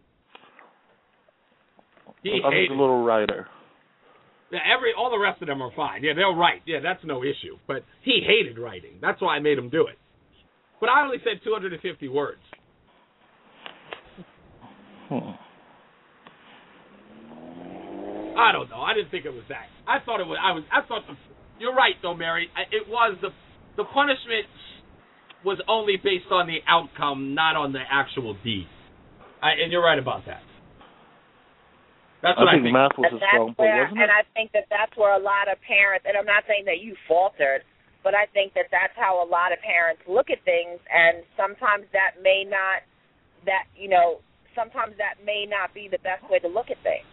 He hated a little writer. Yeah, all the rest of them are fine. Yeah, they'll write. Yeah, that's no issue. But he hated writing. That's why I made him do it. But I only said 250 words. I don't know. I didn't think it was that. I thought it was. You're right, though, Mary. It was the punishment was only based on the outcome, not on the actual deed. And you're right about that. That's what I think. Math was a strong point, wasn't it? And I think that's where a lot of parents, and I'm not saying that you faltered, but I think that's how a lot of parents look at things, and sometimes that may not be the best way to look at things.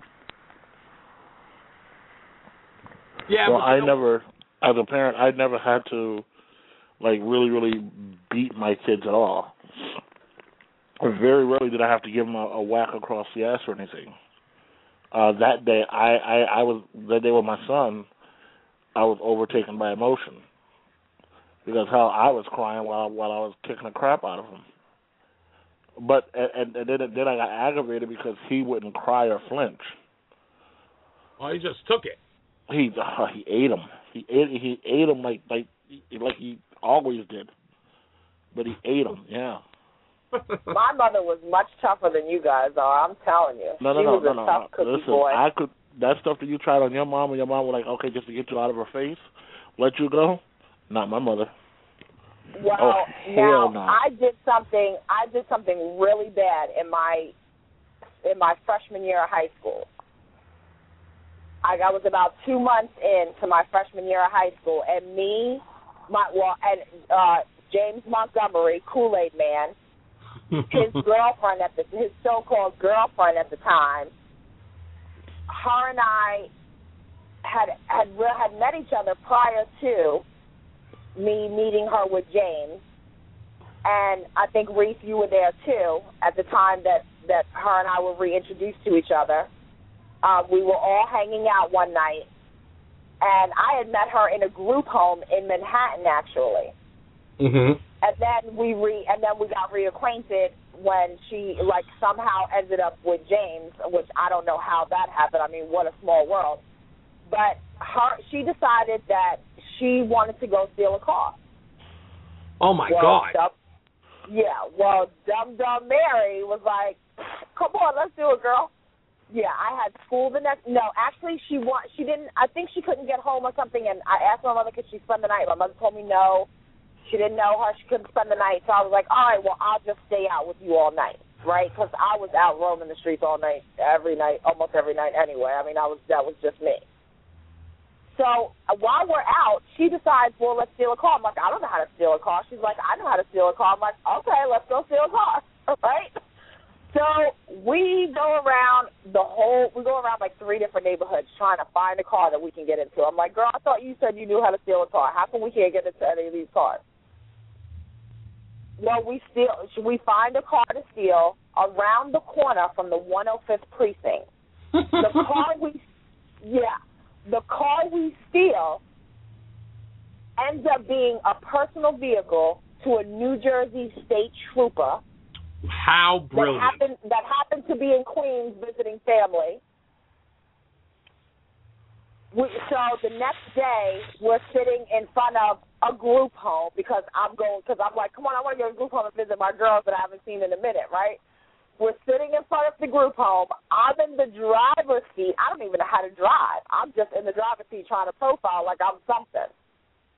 Yeah. Well, as a parent, I never had to, really, really beat my kids at all. Very rarely did I have to give them a whack across the ass or anything. That day, that day with my son, I was overtaken by emotion because how I was crying while I was kicking the crap out of him. But and then I got aggravated because he wouldn't cry or flinch. Well, he just took it. He ate him. He ate him like he always did. But he ate him. Yeah. My mother was much tougher than you guys are. I'm telling you. She was a tough cookie boy. That stuff that you tried on your mom, and your mom was like, okay, just to get you out of her face, let you go. Not my mother. Well, no. I did something really bad in my freshman year of high school. I was about 2 months into my freshman year of high school, and James Montgomery, Kool-Aid Man, his girlfriend his so-called girlfriend at the time, her and I had met each other prior to me meeting her with James, and I think Reese, you were there too at the time that her and I were reintroduced to each other. We were all hanging out one night, and I had met her in a group home in Manhattan, actually. Mm-hmm. And then we got reacquainted when she somehow ended up with James, which I don't know how that happened. I mean, what a small world. But she decided that she wanted to go steal a car. Oh my God! Dumb Mary was like, "Come on, let's do it, girl." Yeah, I had school the next. No, actually, she didn't. I think she couldn't get home or something, and I asked my mother could she spend the night. My mother told me no. She didn't know her. She couldn't spend the night. So I was like, all right, well, I'll just stay out with you all night, right? Because I was out roaming the streets all night, almost every night anyway. I mean, that was just me. So while we're out, she decides, well, let's steal a car. I'm like, I don't know how to steal a car. She's like, I know how to steal a car. I'm like, okay, let's go steal a car, right? So we go around like 3 different neighborhoods trying to find a car that we can get into. I'm like, girl, I thought you said you knew how to steal a car. How come we can't get into any of these cars? Well, we find a car to steal around the corner from the 105th precinct. The car we steal ends up being a personal vehicle to a New Jersey state trooper. How brilliant. That happened to be in Queens visiting family. So the next day, we're sitting in front of a group home because I'm like, come on, I want to go to a group home and visit my girls that I haven't seen in a minute, right? We're sitting in front of the group home. I'm in the driver's seat. I don't even know how to drive. I'm just in the driver's seat trying to profile like I'm something.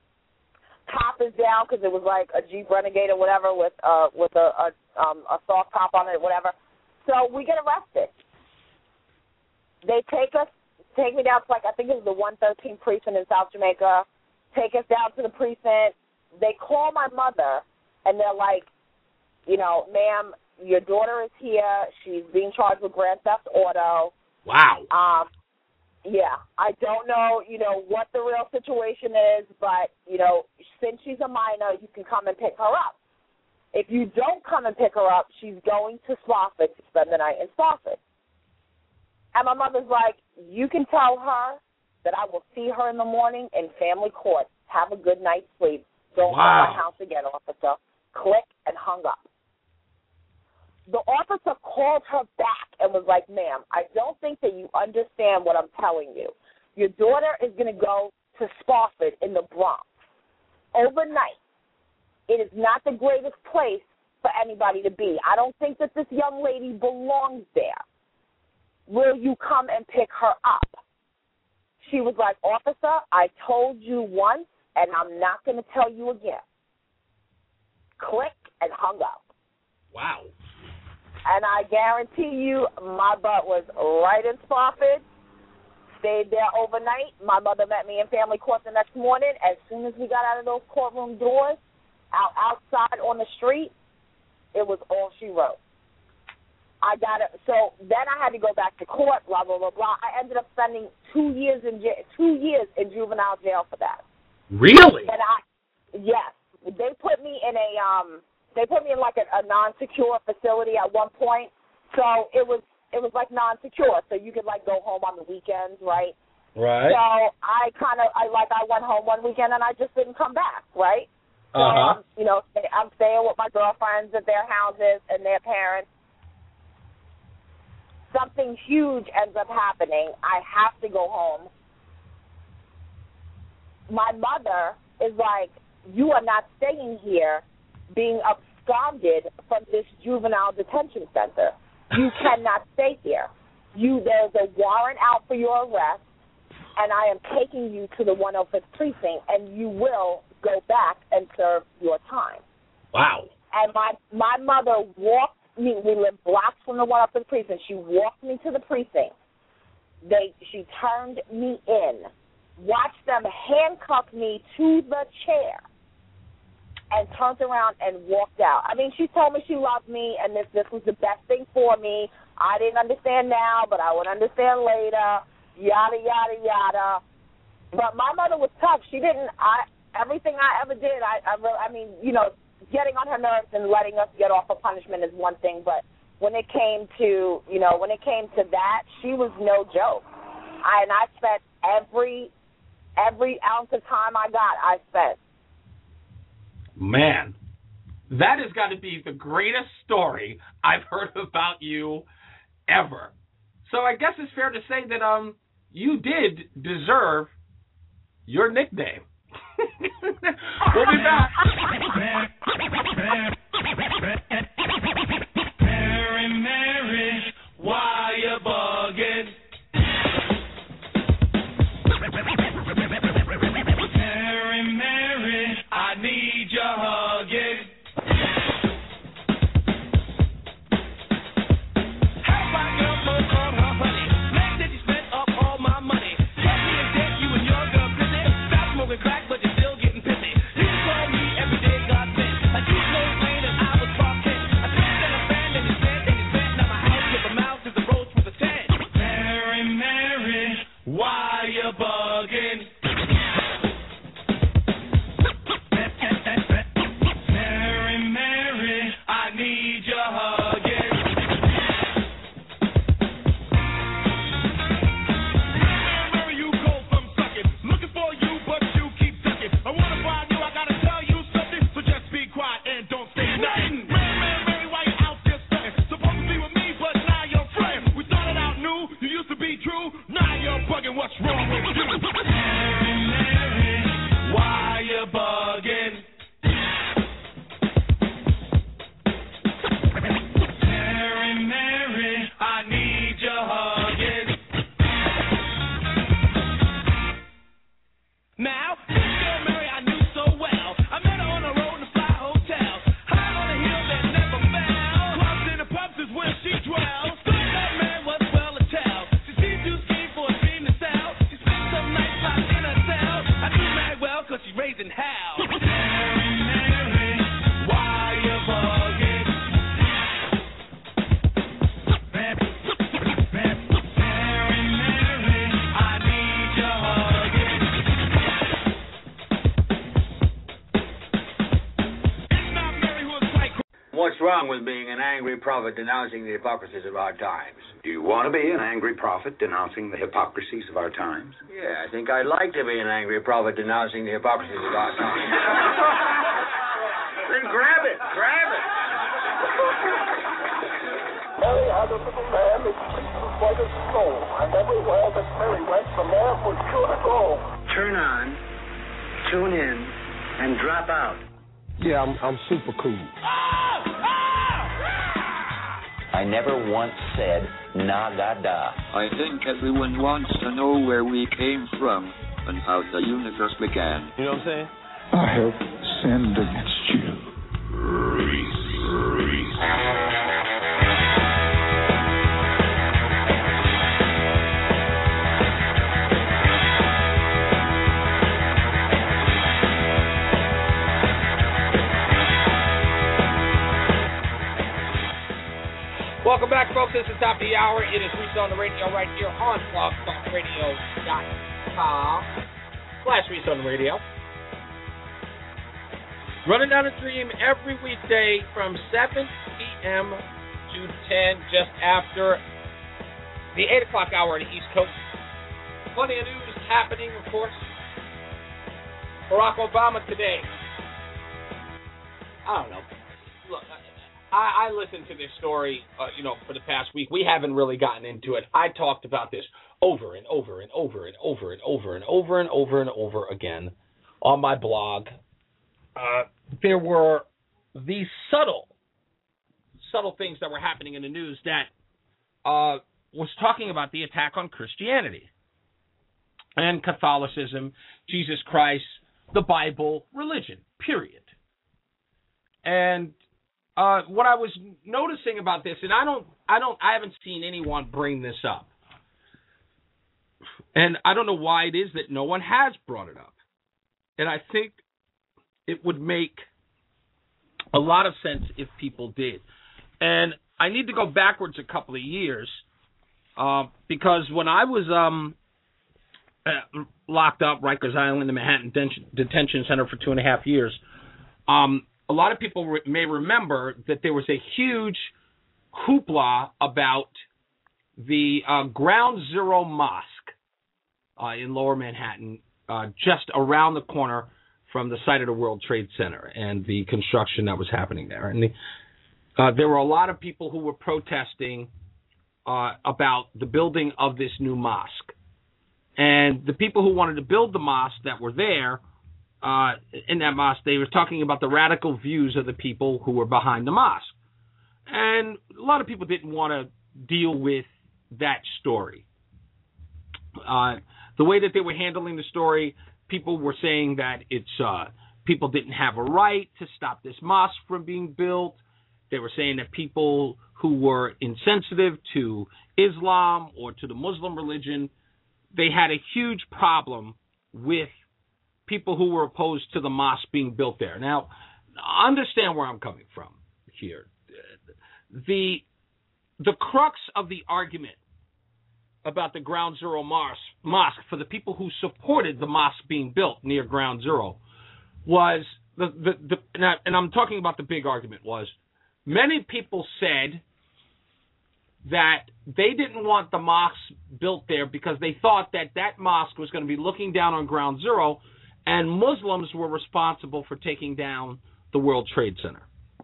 top is down because it was like a Jeep Renegade or whatever with a soft top on it, whatever. So we get arrested. They take me down to, like, I think it was the 113 precinct in South Jamaica, take us down to the precinct. They call my mother, and they're like, you know, ma'am, your daughter is here. She's being charged with grand theft auto. Wow. Yeah, I don't know, you know, what the real situation is, but, you know, since she's a minor, you can come and pick her up. If you don't come and pick her up, she's going to Spofford to spend the night in Spofford. And my mother's like, you can tell her that I will see her in the morning in family court. Have a good night's sleep. Don't come to my house again, officer. Click and hung up. The officer called her back and was like, ma'am, I don't think that you understand what I'm telling you. Your daughter is going to go to Spofford in the Bronx overnight. It is not the greatest place for anybody to be. I don't think that this young lady belongs there. Will you come and pick her up? She was like, officer, I told you once, and I'm not going to tell you again. Click and hung up. Wow. And I guarantee you my butt was right in Spofford, stayed there overnight. My mother met me in family court the next morning. As soon as we got out of those courtroom doors, outside on the street, it was all she wrote. So then I had to go back to court, blah, blah, blah, blah. I ended up spending 2 years in juvenile jail for that. Really? And yes. They put me in like a non-secure facility at one point. So it was like non-secure. So you could like go home on the weekends, right? Right. So I went home one weekend and I just didn't come back, right? So I'm staying with my girlfriends at their houses and their parents. Something huge ends up happening. I have to go home. My mother is like, you are not staying here being absconded from this juvenile detention center. You cannot stay here. There's a warrant out for your arrest, and I am taking you to the 105th precinct, and you will go back and serve your time. Wow. And my mother walked me. We live blocks from the 105th precinct. She walked me to the precinct. She turned me in, watched them handcuff me to the chair, and turned around and walked out. I mean, she told me she loved me and this was the best thing for me. I didn't understand now, but I would understand later, yada, yada, yada. But my mother was tough. She didn't, everything I ever did, I mean, you know, getting on her nerves and letting us get off of punishment is one thing, but when it came to, that, she was no joke. I spent every ounce of time I got, I spent. Man, that has got to be the greatest story I've heard about you ever. So I guess it's fair to say that you did deserve your nickname. We'll be back. Mary, why you bugging? Mary, I need your hugging. How my girl broke on her honey? Black said you spent up all my money. Get me in debt, you and your girl busy. Stop smoking crack, but you're still getting pissy. You can call me every day, God sent. I do no rain and I was Clark Kent. I picked in a fan and you spent. Now my house with a mouse is a roach with a tent. Mary, why you bugging? What's wrong with you? Mary, why you bugging? Mary, I need your hugging. Now, this girl Mary I knew so well. wrong with being an angry prophet denouncing the hypocrisies of our times? Do you want to be an angry prophet denouncing the hypocrisies of our times? Yeah, I think I'd like to be an angry prophet denouncing the hypocrisies of our times. Then grab it. Mary had a little lamb, its fleece was white as snow, and everywhere that Mary went, the lamb was sure to go. Turn on, tune in, and drop out. Yeah, I'm super cool. I never once said Nagada. I think everyone wants to know where we came from and how the universe began. You know what I'm saying? I have sinned against you. Welcome back, folks. This is Top of the Hour. It is Reese on the Radio right here on blogtalkradio.com/Reese on the Radio. Running down a dream every weekday from 7 p.m. to 10, just after the 8 o'clock hour on the East Coast. Plenty of news happening, of course. Barack Obama today. I don't know. Look, I listened to this story, for the past week. We haven't really gotten into it. I talked about this over and over and over and over and over and over and over and over again on my blog. There were these subtle things that were happening in the news that was talking about the attack on Christianity and Catholicism, Jesus Christ, the Bible, religion, period. And what I was noticing about this, and I haven't seen anyone bring this up, and I don't know why it is that no one has brought it up, and I think it would make a lot of sense if people did. And I need to go backwards a couple of years, because when I was locked up, Rikers Island, the Manhattan Detention Center for 2.5 years, a lot of people may remember that there was a huge hoopla about the Ground Zero Mosque in Lower Manhattan, just around the corner from the site of the World Trade Center and the construction that was happening there. And there were a lot of people who were protesting about the building of this new mosque. And the people who wanted to build the mosque that were there, in that mosque, they were talking about the radical views of the people who were behind the mosque. And a lot of people didn't want to deal with that story. The way that they were handling the story, people were saying that people didn't have a right to stop this mosque from being built. They were saying that people who were insensitive to Islam or to the Muslim religion, they had a huge problem with people who were opposed to the mosque being built there. Now, understand where I'm coming from here. The crux of the argument about the Ground Zero Mosque for the people who supported the mosque being built near Ground Zero was, and I'm talking about the big argument, was many people said that they didn't want the mosque built there because they thought that mosque was going to be looking down on Ground Zero, and Muslims were responsible for taking down the World Trade Center.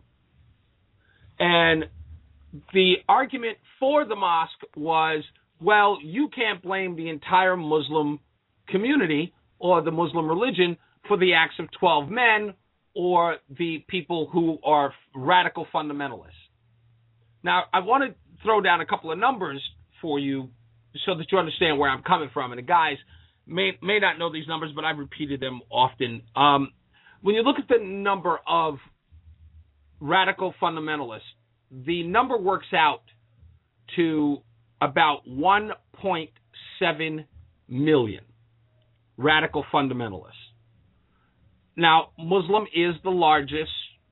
And the argument for the mosque was, well, you can't blame the entire Muslim community or the Muslim religion for the acts of 12 men or the people who are radical fundamentalists. Now, I want to throw down a couple of numbers for you so that you understand where I'm coming from. And the guys may not know these numbers, but I've repeated them often. When you look at the number of radical fundamentalists, the number works out to about 1.7 million radical fundamentalists. Now, Muslim is the largest,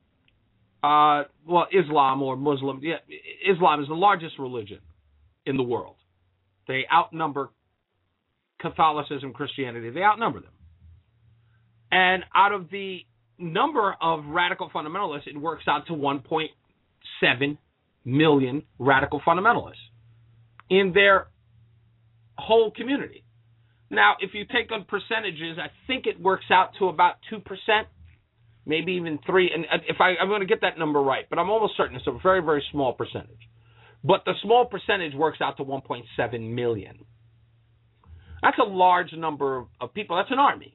Islam or Muslim, Islam is the largest religion in the world. They outnumber Catholicism, Christianity, they outnumber them. And out of the number of radical fundamentalists, it works out to 1.7 1.7 million radical fundamentalists in their whole community. Now, if you take on percentages, I think it works out to about 2%, maybe even 3%. And I'm going to get that number right, but I'm almost certain it's a very, very small percentage. But the small percentage works out to 1.7 million. That's a large number of people. That's an army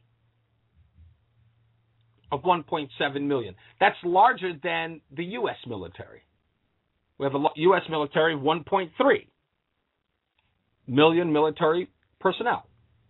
of 1.7 million. That's larger than the U.S. military. We have a U.S. military of 1.3 million military personnel.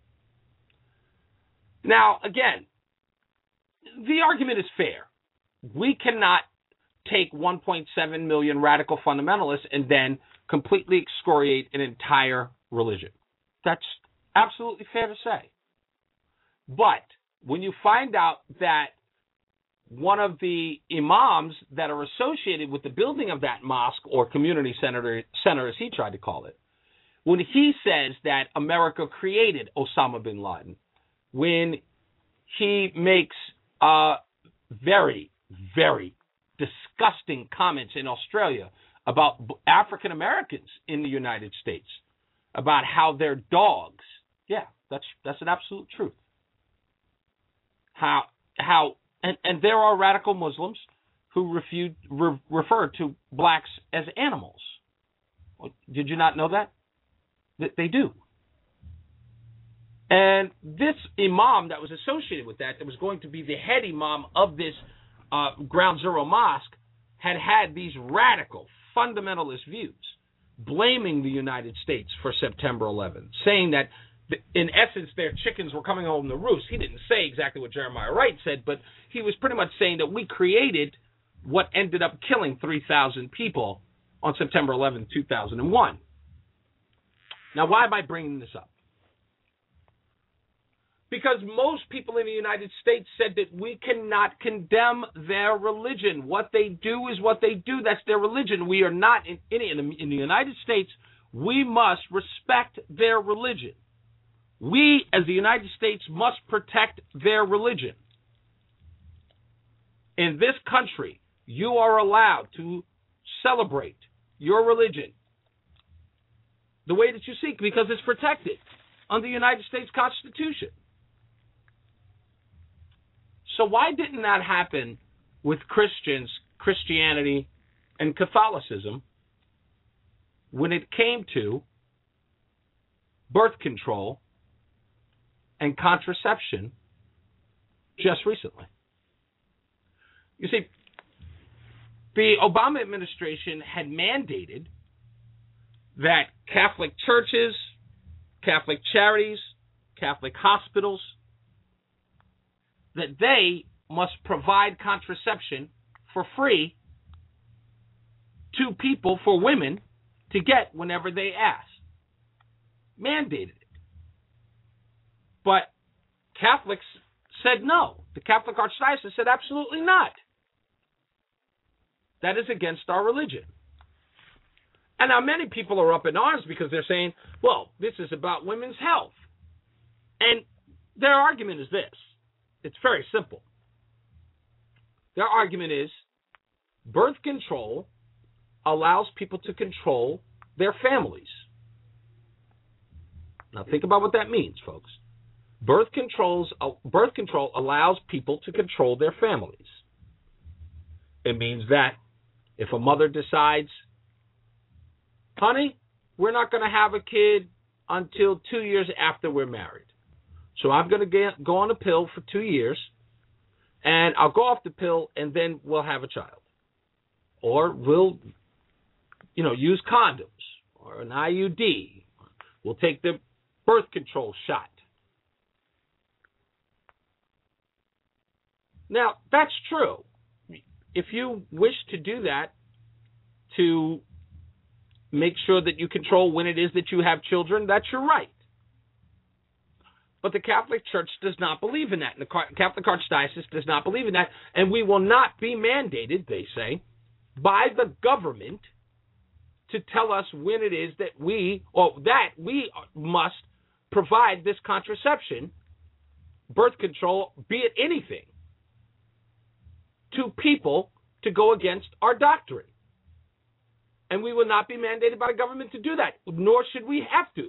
Now, again, the argument is fair. We cannot take 1.7 million radical fundamentalists and then completely excoriate an entire religion. That's absolutely fair to say. But when you find out that one of the imams that are associated with the building of that mosque or community center, as he tried to call it, when he says that America created Osama bin Laden, when he makes very, very disgusting comments in Australia about African Americans in the United States, about how they're dogs. Yeah, that's an absolute truth. And there are radical Muslims who refer to blacks as animals. Did you not know that? They do. And this imam that was associated with that was going to be the head imam of this Ground Zero Mosque, had these radical fundamentalist views, blaming the United States for September 11th, saying that in essence their chickens were coming home to roost. He didn't say exactly what Jeremiah Wright said, but he was pretty much saying that we created what ended up killing 3,000 people on September 11th, 2001. Now, why am I bringing this up? Because most people in the United States said that we cannot condemn their religion. What they do is what they do. That's their religion. We are not, in the United States, we must respect their religion. We, as the United States, must protect their religion. In this country, you are allowed to celebrate your religion the way that you seek because it's protected under the United States Constitution. So why didn't that happen with Christians, Christianity, and Catholicism when it came to birth control and contraception just recently? You see, the Obama administration had mandated that Catholic churches, Catholic charities, Catholic hospitals, that they must provide contraception for free to people, for women, to get whenever they ask. Mandated it. But Catholics said no. The Catholic Archdiocese said absolutely not. That is against our religion. And now many people are up in arms because they're saying, well, this is about women's health. And their argument is this. It's very simple. Their argument is birth control allows people to control their families. Now think about what that means, folks. Birth control allows people to control their families. It means that if a mother decides, honey, we're not going to have a kid until 2 years after we're married. So I'm going to go on a pill for 2 years, and I'll go off the pill, and then we'll have a child. Or we'll, use condoms or an IUD. We'll take the birth control shot. Now, that's true. If you wish to do that to make sure that you control when it is that you have children, that's your right. But the Catholic Church does not believe in that, and the Catholic Archdiocese does not believe in that, and we will not be mandated, they say, by the government to tell us when it is that we must provide this contraception, birth control, be it anything, to people to go against our doctrine. And we will not be mandated by the government to do that, nor should we have to.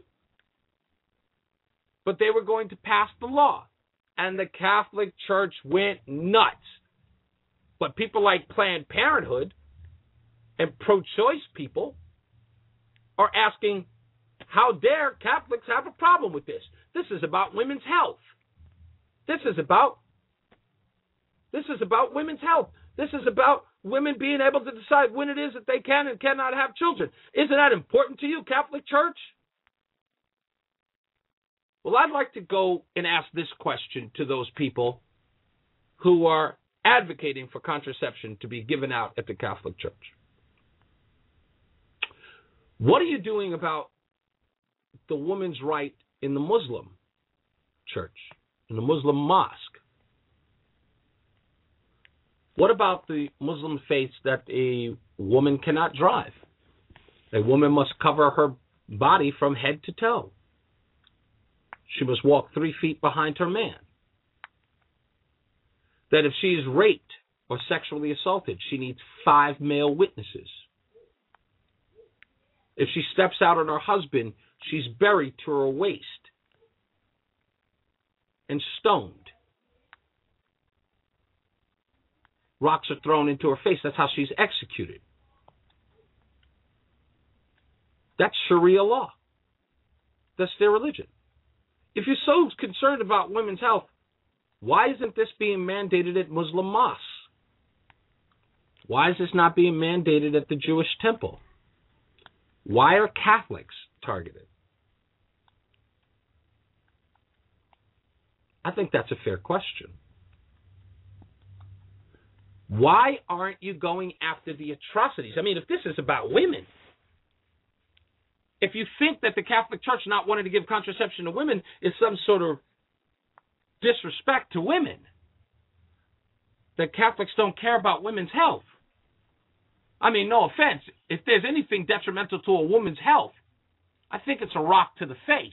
But they were going to pass the law, and the Catholic Church went nuts. But people like Planned Parenthood and pro-choice people are asking, how dare Catholics have a problem with this? This is about women's health. This is about women's health. This is about women being able to decide when it is that they can and cannot have children. Isn't that important to you, Catholic Church? Well, I'd like to go and ask this question to those people who are advocating for contraception to be given out at the Catholic Church. What are you doing about the woman's right in the Muslim church, in the Muslim mosque? What about the Muslim faiths that a woman cannot drive? A woman must cover her body from head to toe. She must walk 3 feet behind her man. That if she is raped or sexually assaulted, she needs 5 male witnesses. If she steps out on her husband, she's buried to her waist and stoned. Rocks are thrown into her face. That's how she's executed. That's Sharia law. That's their religion. If you're so concerned about women's health, why isn't this being mandated at Muslim mosques? Why is this not being mandated at the Jewish temple? Why are Catholics targeted? I think that's a fair question. Why aren't you going after the atrocities? I mean, if this is about women, if you think that the Catholic Church not wanting to give contraception to women is some sort of disrespect to women, that Catholics don't care about women's health. I mean, no offense, if there's anything detrimental to a woman's health, I think it's a rock to the face.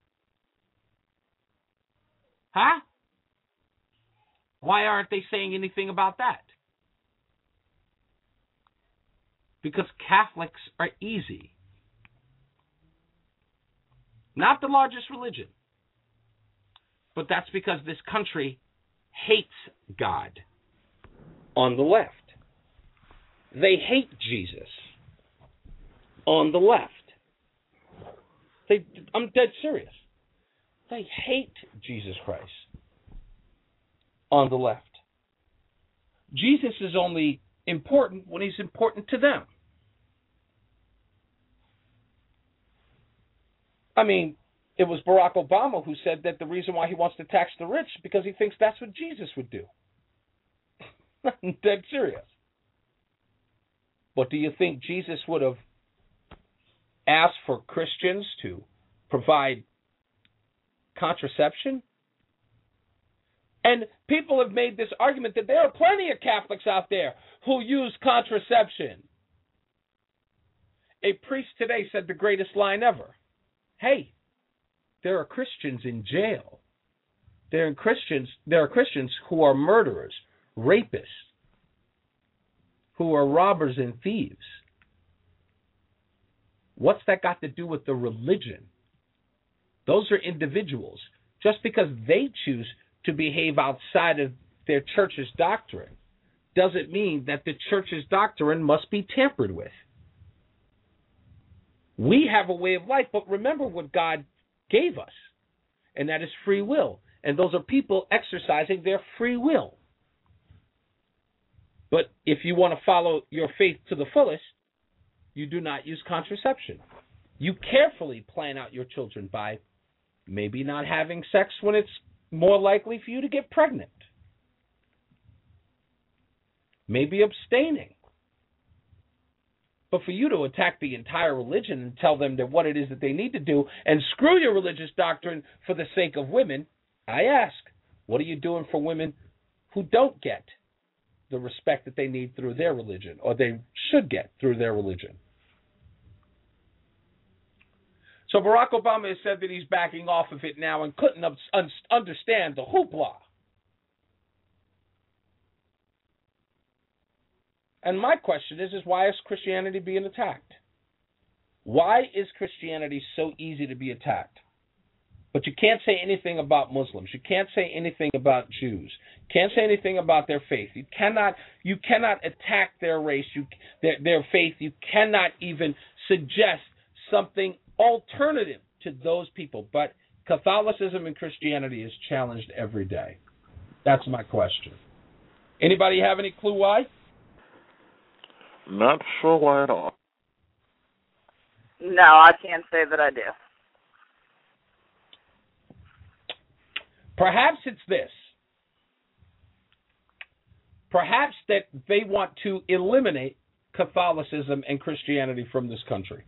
Huh? Why aren't they saying anything about that? Because Catholics are easy. Not the largest religion. But that's because this country hates God on the left. They hate Jesus on the left. I'm dead serious. They hate Jesus Christ on the left. Jesus is only important when he's important to them. I mean, it was Barack Obama who said that the reason why he wants to tax the rich because he thinks that's what Jesus would do. I'm dead serious. But do you think Jesus would have asked for Christians to provide contraception? And people have made this argument that there are plenty of Catholics out there who use contraception. A priest today said the greatest line ever. Hey, there are Christians in jail. There are Christians who are murderers, rapists, who are robbers and thieves. What's that got to do with the religion? Those are individuals. Just because they choose to behave outside of their church's doctrine doesn't mean that the church's doctrine must be tampered with. We have a way of life, but remember what God gave us, and that is free will. And those are people exercising their free will. But if you want to follow your faith to the fullest, you do not use contraception. You carefully plan out your children by maybe not having sex when it's more likely for you to get pregnant. Maybe abstaining. But for you to attack the entire religion and tell them that what it is that they need to do and screw your religious doctrine for the sake of women, I ask, what are you doing for women who don't get the respect that they need through their religion, or they should get through their religion? So Barack Obama has said that he's backing off of it now and couldn't understand the hoopla. And my question is why is Christianity being attacked? Why is Christianity so easy to be attacked? But you can't say anything about Muslims. You can't say anything about Jews. You can't say anything about their faith. You cannot attack their race, their faith. You cannot even suggest something alternative to those people. But Catholicism and Christianity is challenged every day. That's my question. Anybody have any clue why? Not sure why at all. No, I can't say that I do. Perhaps it's this. Perhaps that they want to eliminate Catholicism and Christianity from this country.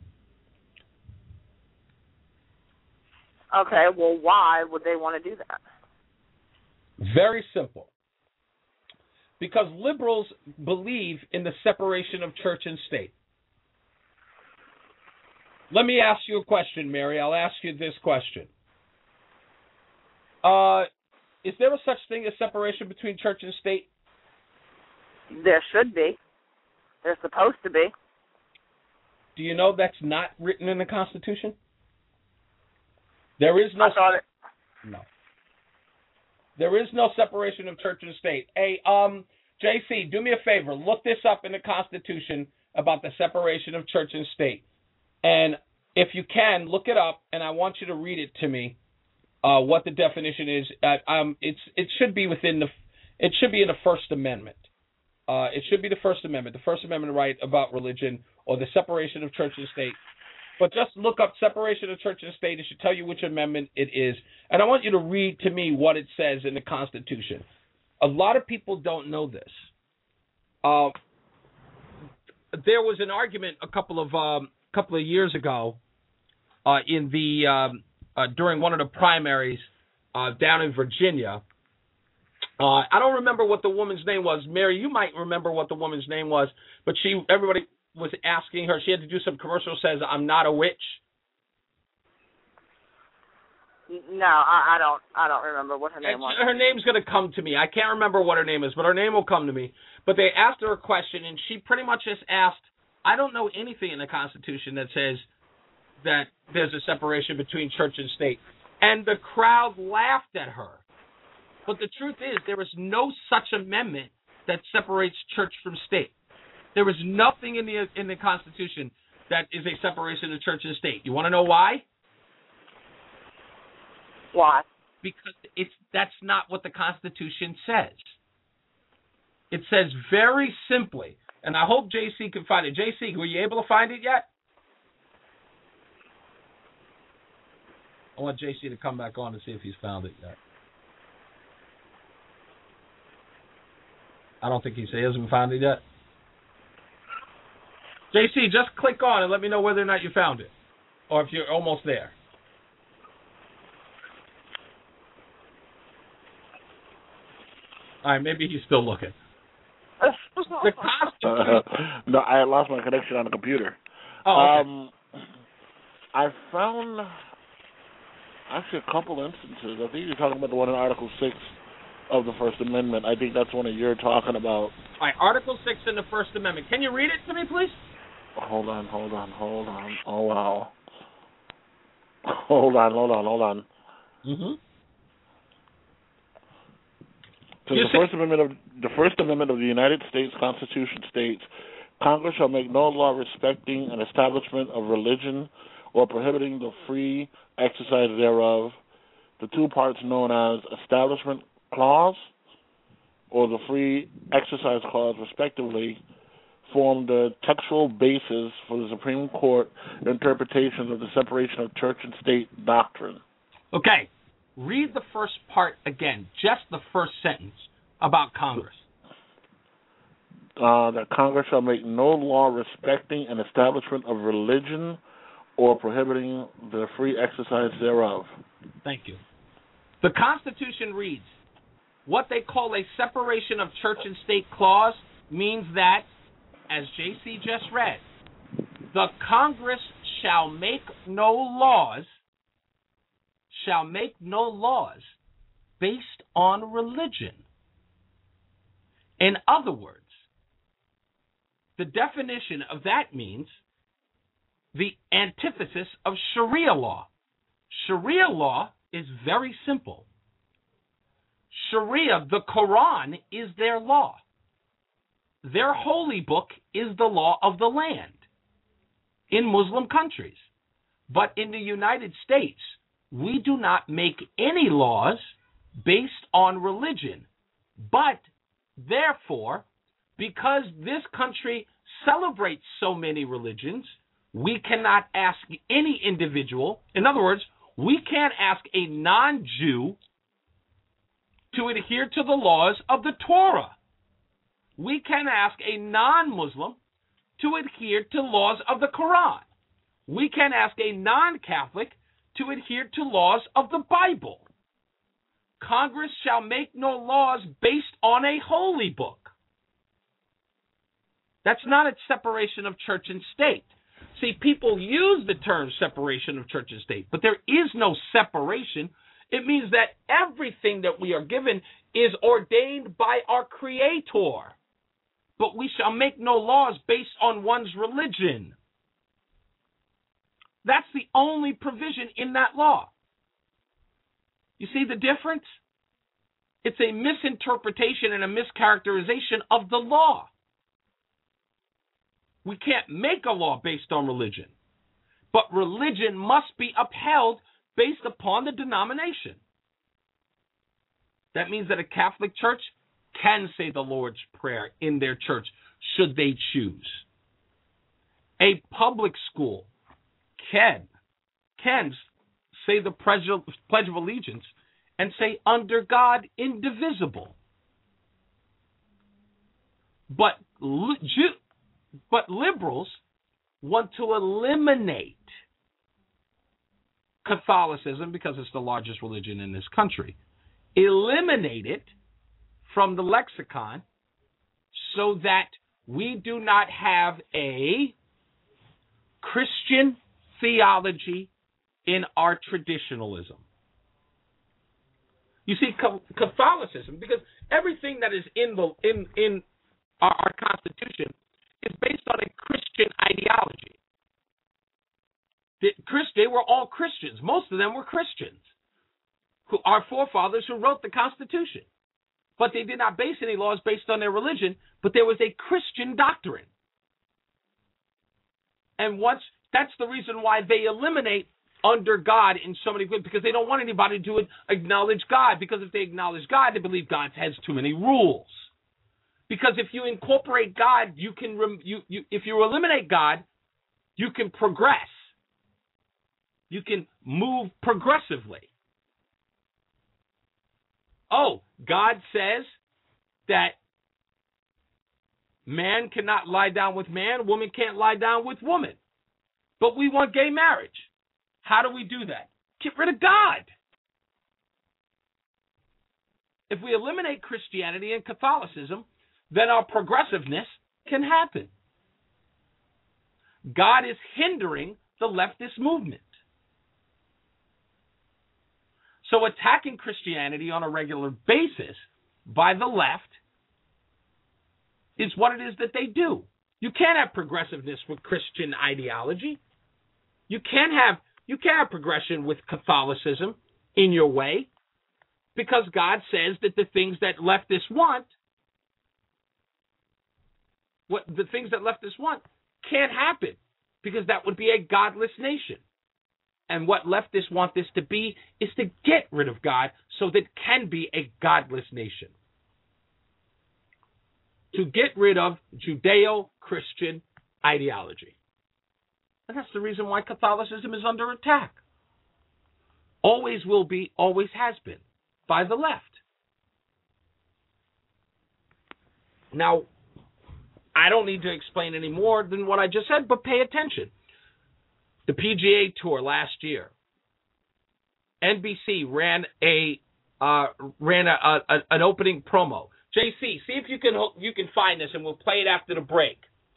Okay, well, why would they want to do that? Very simple. Because liberals believe in the separation of church and state. Let me ask you a question, Mary. I'll ask you this question. Is there a such thing as separation between church and state? There should be. There's supposed to be. Do you know that's not written in the Constitution? There is no. No. There is no separation of church and state. Hey, JC, do me a favor. Look this up in the Constitution about the separation of church and state. And if you can, look it up, and I want you to read it to me. What the definition is? It should be within it should be in the First Amendment. It should be the First Amendment. The First Amendment right about religion or the separation of church and state. But just look up separation of church and state. It should tell you which amendment it is. And I want you to read to me what it says in the Constitution. A lot of people don't know this. There was an argument a couple of years ago in the during one of the primaries down in Virginia. I don't remember what the woman's name was. Mary, you might remember what the woman's name was, but everybody was asking her. She had to do some commercial. Says, "I'm not a witch." No, I don't remember what her name was. Her name's going to come to me. I can't remember what her name is, but her name will come to me. But they asked her a question, and she pretty much just asked, I don't know anything in the Constitution that says that there's a separation between church and state. And the crowd laughed at her. But the truth is, there is no such amendment that separates church from state. There is nothing in the Constitution that is a separation of church and state. You want to know why? Why? Because that's not what the Constitution says. It says very simply, and I hope JC can find it. JC, were you able to find it yet? I want JC to come back on to see if he's found it yet. I don't think he hasn't found it yet. JC, just click on and let me know whether or not you found it, or if you're almost there. All right, maybe he's still looking. The Constitution. No, I lost my connection on the computer. Oh, okay. I found actually a couple instances. I think you're talking about the one in Article 6 of the First Amendment. I think that's one that you're talking about. All right, Article 6 in the First Amendment. Can you read it to me, please? Hold on. Oh, wow. Hold on. Mm-hmm. So the First Amendment of the United States Constitution states, Congress shall make no law respecting an establishment of religion or prohibiting the free exercise thereof. The two parts known as Establishment Clause or the Free Exercise Clause, respectively, form the textual basis for the Supreme Court interpretation of the separation of church and state doctrine. Okay. Read the first part again, just the first sentence about Congress. That Congress shall make no law respecting an establishment of religion or prohibiting the free exercise thereof. Thank you. The Constitution reads, what they call a separation of church and state clause means that, as JC just read, the Congress shall make no laws based on religion. In other words, The definition of that means the antithesis of Sharia law. Sharia law is very simple. Sharia, the Quran, is their law. Their holy book is the law of the land in Muslim countries. But in the United States, we do not make any laws based on religion. But, therefore, because this country celebrates so many religions, we cannot ask any individual, in other words, we can't ask a non-Jew to adhere to the laws of the Torah. We can ask a non-Muslim to adhere to laws of the Quran. We can ask a non-Catholic to adhere to laws of the Bible. Congress shall make no laws based on a holy book. That's not a separation of church and state. See, people use the term separation of church and state, but there is no separation. It means that everything that we are given is ordained by our Creator. But we shall make no laws based on one's religion. That's the only provision in that law. You see the difference? It's a misinterpretation and a mischaracterization of the law. We can't make a law based on religion. But religion must be upheld based upon the denomination. That means that a Catholic church can say the Lord's Prayer in their church, should they choose. A public school can say the Pledge of Allegiance and say, under God, indivisible. But liberals want to eliminate Catholicism, because it's the largest religion in this country. Eliminate it from the lexicon so that we do not have a Christian theology in our traditionalism. You see, Catholicism, because everything that is in our Constitution is based on a Christian ideology. They were all Christians. Most of them were Christians, our forefathers who wrote the Constitution. But they did not base any laws based on their religion, but there was a Christian doctrine. And that's the reason why they eliminate under God in so many ways, because they don't want anybody to acknowledge God, because if they acknowledge God, they believe God has too many rules. Because if you incorporate God, you can if you eliminate God, you can progress. You can move progressively. Oh, God says that man cannot lie down with man, woman can't lie down with woman. But we want gay marriage. How do we do that? Get rid of God. If we eliminate Christianity and Catholicism, then our progressiveness can happen. God is hindering the leftist movement. So attacking Christianity on a regular basis by the left is what it is that they do. You can't have progressiveness with Christian ideology. You can't have progression with Catholicism in your way, because God says that the things that leftists want, can't happen, because that would be a godless nation. And what leftists want this to be is to get rid of God so that it can be a godless nation. To get rid of Judeo-Christian ideology. And that's the reason why Catholicism is under attack. Always will be, always has been, by the left. Now, I don't need to explain any more than what I just said, but pay attention. The PGA Tour last year, NBC ran an opening promo. JC, see if you can find this, and we'll play it after the break.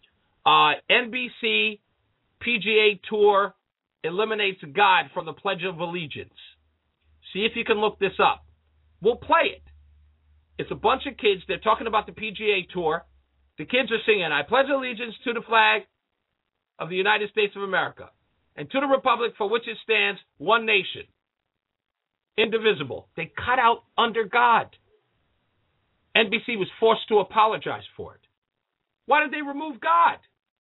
NBC PGA Tour eliminates God from the Pledge of Allegiance. See if you can look this up. We'll play it. It's a bunch of kids. They're talking about the PGA Tour, The kids are singing, I pledge allegiance to the flag of the United States of America and to the republic for which it stands, one nation, indivisible. They cut out under God. NBC was forced to apologize for it. Why did they remove God?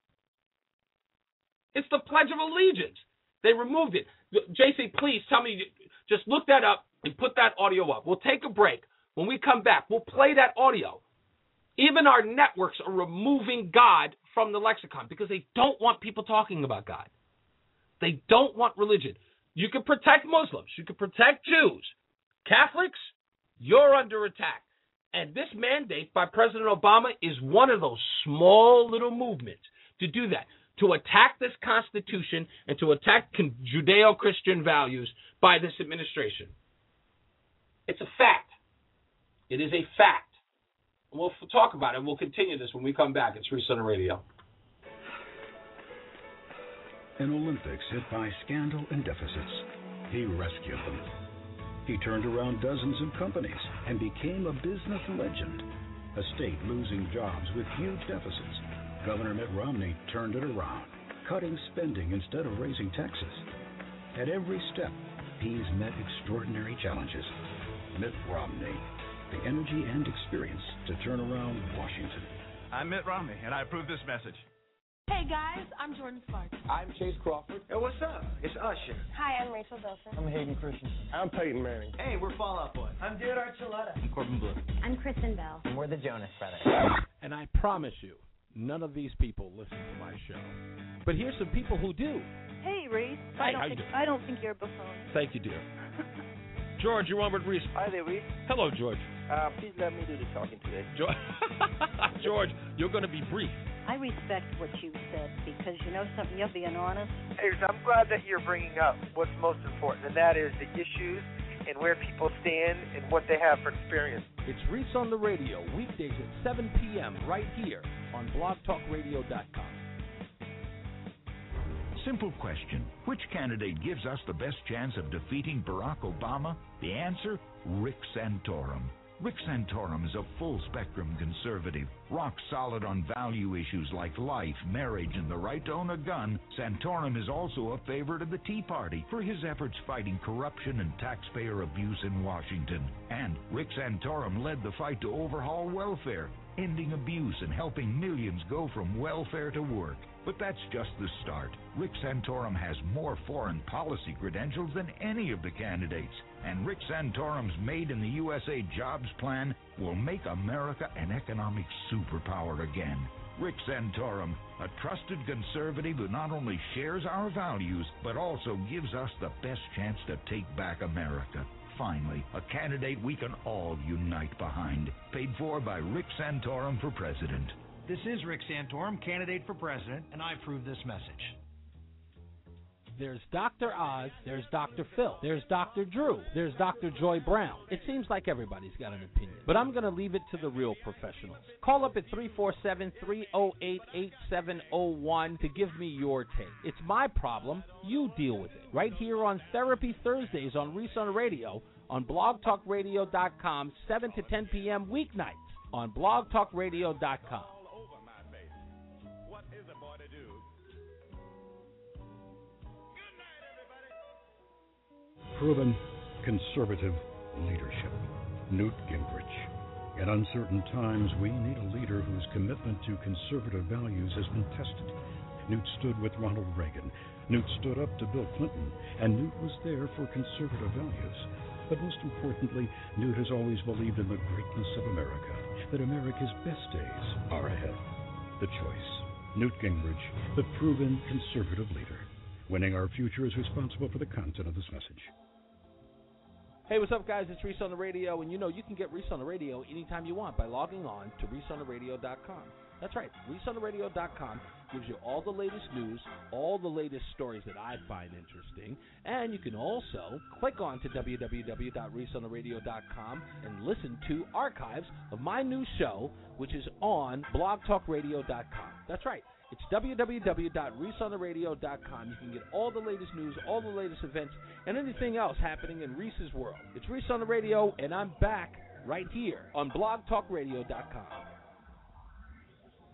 It's the Pledge of Allegiance. They removed it. JC, please tell me, just look that up and put that audio up. We'll take a break. When we come back, we'll play that audio. Even our networks are removing God from the lexicon because they don't want people talking about God. They don't want religion. You can protect Muslims. You can protect Jews. Catholics, you're under attack. And this mandate by President Obama is one of those small little movements to do that, to attack this Constitution and to attack Judeo-Christian values by this administration. It's a fact. It is a fact. And we'll talk about it. We'll continue this when we come back. It's Reese on the Radio. An Olympics hit by scandal and deficits, he rescued them. He turned around dozens of companies and became a business legend. A state losing jobs with huge deficits. Governor Mitt Romney turned it around, cutting spending instead of raising taxes. At every step, he's met extraordinary challenges. Mitt Romney, the energy and experience to turn around Washington. I'm Mitt Romney, and I approve this message. Hey guys, I'm Jordan Sparks. I'm Chase Crawford. Hey, what's up? It's Usher. Hi, I'm Rachel Bilson. I'm Hayden Christensen. I'm Peyton Manning. Hey, we're Fall Out Boy. I'm Jared Archuleta. I'm Corbin Bleu. I'm Kristen Bell. And we're the Jonas Brothers. And I promise you, none of these people listen to my show. But here's some people who do. Hey, Reese. Hi, I don't think you're a buffoon. Thank you, dear. George, you're on with Reese. Hi there, Reese. Hello, George. Please let me do the talking today. George, you're going to be brief. I respect what you said because you know something, you're being honest. Hey, I'm glad that you're bringing up what's most important, and that is the issues and where people stand and what they have for experience. It's Reese on the Radio, weekdays at 7 p.m. right here on blogtalkradio.com. Simple question. Which candidate gives us the best chance of defeating Barack Obama? The answer? Rick Santorum. Rick Santorum is a full-spectrum conservative, rock-solid on value issues like life, marriage, and the right to own a gun. Santorum is also a favorite of the Tea Party for his efforts fighting corruption and taxpayer abuse in Washington. And Rick Santorum led the fight to overhaul welfare, ending abuse and helping millions go from welfare to work. But that's just the start. Rick Santorum has more foreign policy credentials than any of the candidates. And Rick Santorum's Made in the USA jobs plan will make America an economic superpower again. Rick Santorum, a trusted conservative who not only shares our values, but also gives us the best chance to take back America. Finally, a candidate we can all unite behind. Paid for by Rick Santorum for president. This is Rick Santorum, candidate for president, and I approve this message. There's Dr. Oz, there's Dr. Phil, there's Dr. Drew, there's Dr. Joy Brown. It seems like everybody's got an opinion, but I'm going to leave it to the real professionals. Call up at 347-308-8701 to give me your take. It's my problem. You deal with it. Right here on Therapy Thursdays on Reese on the Radio on blogtalkradio.com, 7 to 10 p.m. weeknights on blogtalkradio.com. Proven conservative leadership. Newt Gingrich. In uncertain times, we need a leader whose commitment to conservative values has been tested. Newt stood with Ronald Reagan. Newt stood up to Bill Clinton. And Newt was there for conservative values. But most importantly, Newt has always believed in the greatness of America, that America's best days are ahead. The choice. Newt Gingrich, the proven conservative leader. Winning our future is responsible for the content of this message. Hey, what's up, guys? It's Reese on the Radio, and you know you can get Reese on the Radio anytime you want by logging on to ReeseOnTheRadio.com. That's right, ReeseOnTheRadio.com gives you all the latest news, all the latest stories that I find interesting, and you can also click on to www.ReeseOnTheRadio.com and listen to archives of my new show, which is on BlogTalkRadio.com. That's right. It's www.ReeseOnTheRadio.com. You can get all the latest news, all the latest events, and anything else happening in Reese's world. It's Reese on the Radio, and I'm back right here on BlogTalkRadio.com.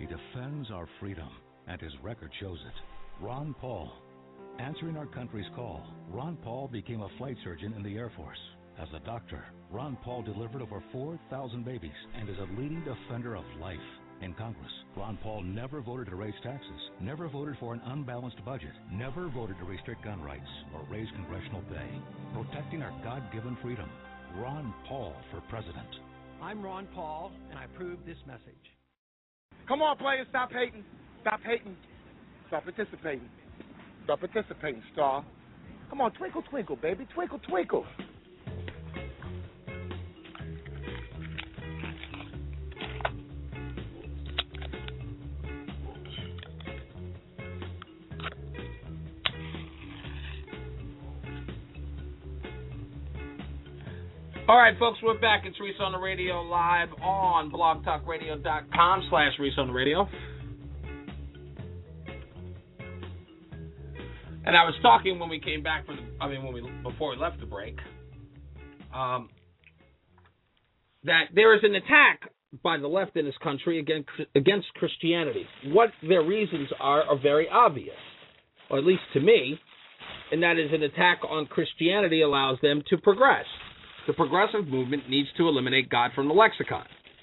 defends our freedom, and his record shows it. Ron Paul. Answering our country's call, Ron Paul became a flight surgeon in the Air Force. As a doctor, Ron Paul delivered over 4,000 babies and is a leading defender of life. In Congress, Ron Paul never voted to raise taxes, never voted for an unbalanced budget, never voted to restrict gun rights or raise congressional pay. Protecting our God-given freedom. Ron Paul for president. I'm Ron Paul, and I approve this message. Come on, players, stop hating. Stop hating. Start participating. Start participating, Star. Come on, twinkle, twinkle, baby. Twinkle, twinkle. All right, folks, we're back. It's Reese on the Radio live on blogtalkradio.com/Reese on the Radio. And I was talking when we came back before we left the break, that there is an attack by the left in this country against Christianity. What their reasons are very obvious, or at least to me, and that is an attack on Christianity allows them to progress. The progressive movement needs to eliminate God from the lexicon,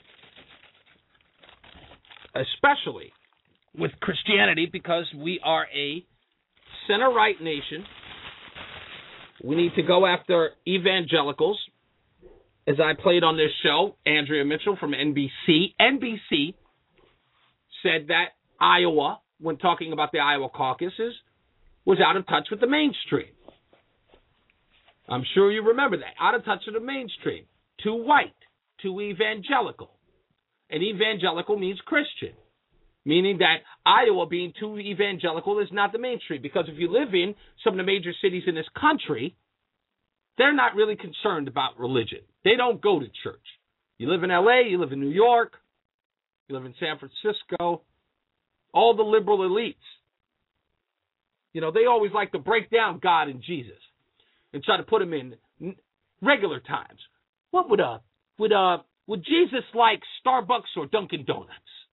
especially with Christianity, because we are a center-right nation. We need to go after evangelicals. As I played on this show, Andrea Mitchell from NBC said that Iowa, when talking about the Iowa caucuses, was out of touch with the mainstream. I'm sure you remember that. Out of touch with the mainstream. Too white. Too evangelical. And evangelical means Christian. Meaning that Iowa being too evangelical is not the mainstream. Because if you live in some of the major cities in this country, they're not really concerned about religion. They don't go to church. You live in L.A., you live in New York, you live in San Francisco, all the liberal elites. You know, they always like to break down God and Jesus and try to put him in regular times. What would Jesus like Starbucks or Dunkin' Donuts?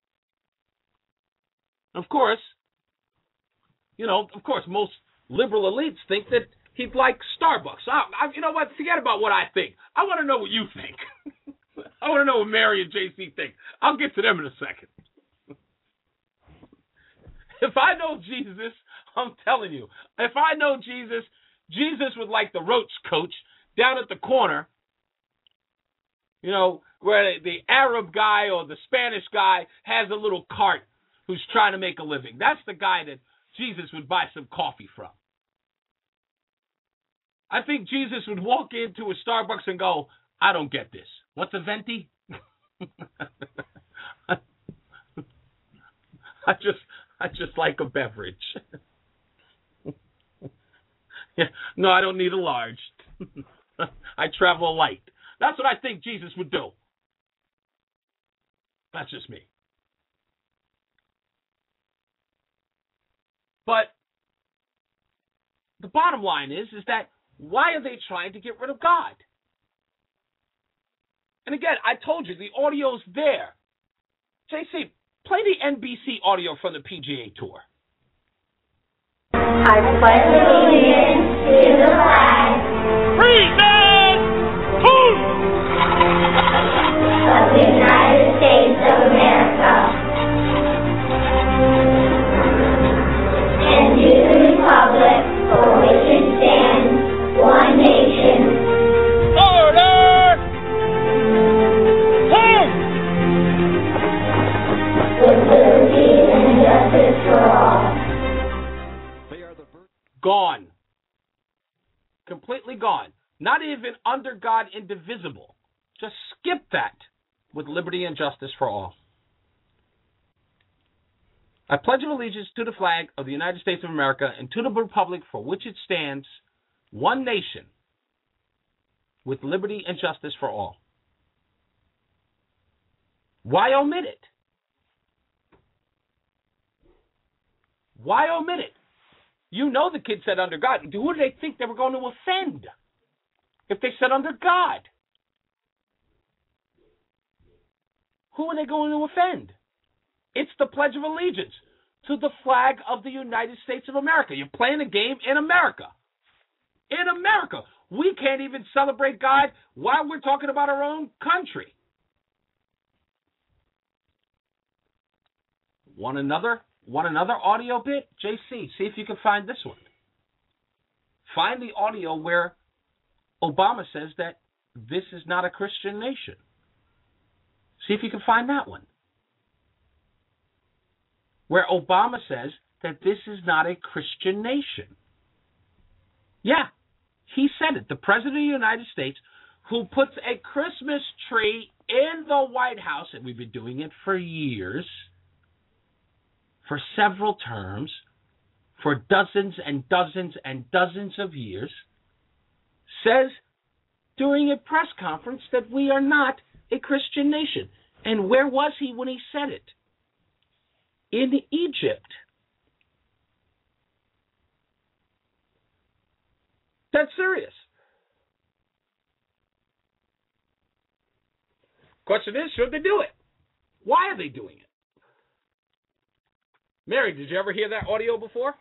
Of course, most liberal elites think that he'd like Starbucks. You know what? Forget about what I think. I want to know what you think. I want to know what Mary and JC think. I'll get to them in a second. If I know Jesus, I'm telling you, if I know Jesus, Jesus would like the Roach coach down at the corner, where the Arab guy or the Spanish guy has a little cart who's trying to make a living. That's the guy that Jesus would buy some coffee from. I think Jesus would walk into a Starbucks and go, I don't get this. What's a venti? I just like a beverage. Yeah, no, I don't need a large. I travel light. That's what I think Jesus would do. That's just me. But the bottom line is that why are they trying to get rid of God? And again, I told you, the audio's there. JC, play the NBC audio from the PGA Tour. I pledge allegiance to the flag. Freedom! Of the United States of America. And to the republic for which it stands, one nation. Order! With liberty and justice for all. Gone. Completely gone. Not even under God indivisible. Just skip that with liberty and justice for all. I pledge allegiance to the flag of the United States of America and to the republic for which it stands, one nation, with liberty and justice for all. Why omit it? Why omit it? You know the kid said under God. Who do they think they were going to offend if they said under God? Who are they going to offend? It's the Pledge of Allegiance to the flag of the United States of America. You're playing a game in America. In America. We can't even celebrate God while we're talking about our own country. Want another audio bit? JC, see if you can find this one. Find the audio where Obama says that this is not a Christian nation. See if you can find that one. Where Obama says that this is not a Christian nation. Yeah, he said it. The President of the United States, who puts a Christmas tree in the White House, and we've been doing it for years, for several terms, for dozens and dozens and dozens of years, says during a press conference that we are not a Christian nation. And where was he when he said it? In Egypt. That's serious. Question is, should they do it? Why are they doing it? Mary, did you ever hear that audio before?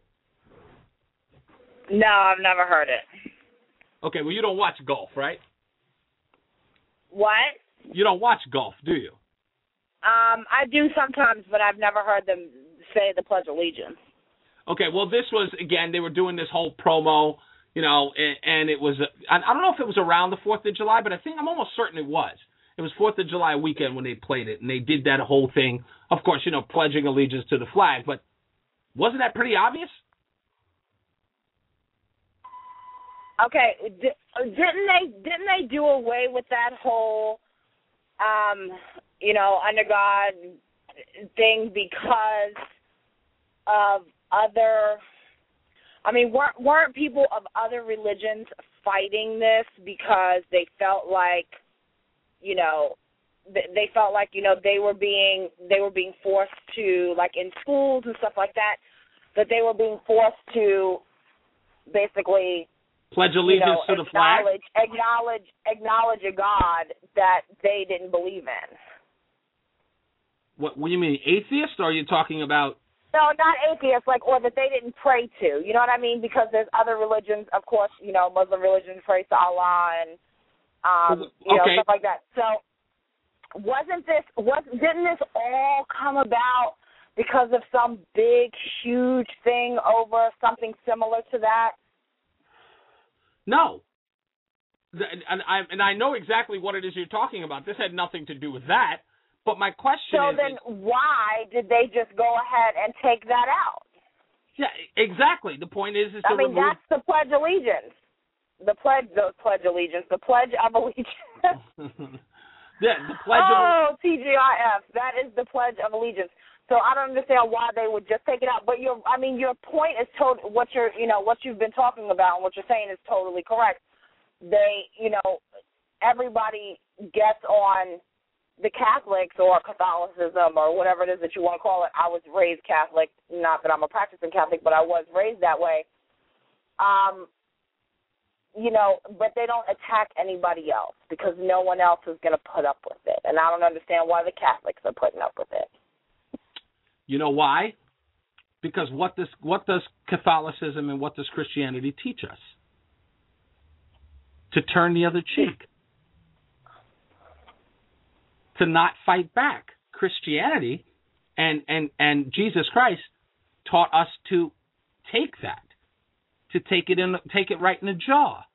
No, I've never heard it. Okay, well, you don't watch golf, right? What? You don't watch golf, do you? I do sometimes, but I've never heard them say the Pledge of Allegiance. Okay, well, this was, again, they were doing this whole promo, and it was, I don't know if it was around the 4th of July, but I'm almost certain it was. It was 4th of July weekend when they played it, and they did that whole thing, of course, pledging allegiance to the flag, but wasn't that pretty obvious? Okay, didn't they do away with that whole, under God thing because of other? I mean, weren't people of other religions fighting this because they felt like, they felt like they were being forced to, like in schools and stuff like that they were being forced to basically pledge allegiance to the flag? Acknowledge a God that they didn't believe in. What do you mean, atheist, or are you talking about? No, not atheist, or that they didn't pray to. You know what I mean? Because there's other religions, of course, Muslim religion prays to Allah and, okay. stuff like that. So didn't this all come about because of some big, huge thing over something similar to that? No. And I know exactly what it is you're talking about. This had nothing to do with that. But my question is... So then why did they just go ahead and take that out? Yeah, exactly. The point is to remove... that's the Pledge of Allegiance. The Pledge of Allegiance. Yeah, the Pledge of... TGIF. That is the Pledge of Allegiance. So I don't understand why they would just take it out. But your point is what you've been talking about and what you're saying is totally correct. They, everybody gets on the Catholics or Catholicism or whatever it is that you want to call it. I was raised Catholic, not that I'm a practicing Catholic, but I was raised that way. But they don't attack anybody else because no one else is going to put up with it. And I don't understand why the Catholics are putting up with it. You know why? Because what does Catholicism and what does Christianity teach us? To turn the other cheek. To not fight back. Christianity and Jesus Christ taught us to take that. To take it right in the jaw.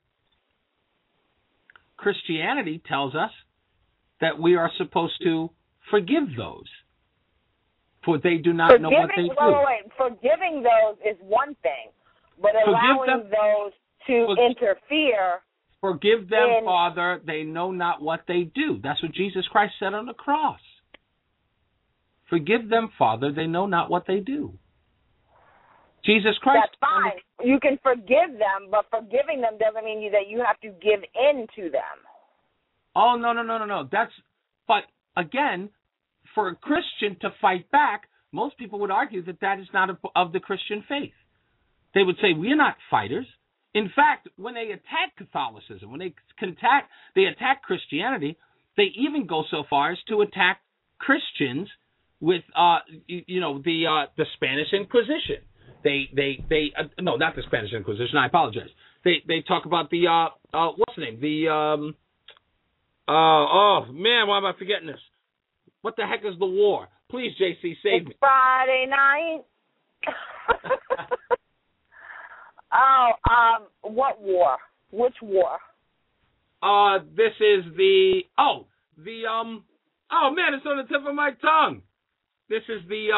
Christianity tells us that we are supposed to forgive those, for they do not know what they do. Wait. Forgiving those is one thing, but allowing those to interfere. Forgive them, Father, they know not what they do. That's what Jesus Christ said on the cross. Forgive them, Father, they know not what they do. Jesus Christ. That's fine. You can forgive them, but forgiving them doesn't mean that you have to give in to them. Oh, no. But again, for a Christian to fight back, most people would argue that is not of the Christian faith. They would say, we're not fighters. In fact, when they attack Catholicism, when they attack Christianity, they even go so far as to attack Christians with the Spanish Inquisition. They no, not the Spanish Inquisition. I apologize. They talk about the what's the name? The oh man, why am I forgetting this? What the heck is the war? Please, JC, save me. Friday night. What war? Which war? This is the oh man, it's on the tip of my tongue. This is the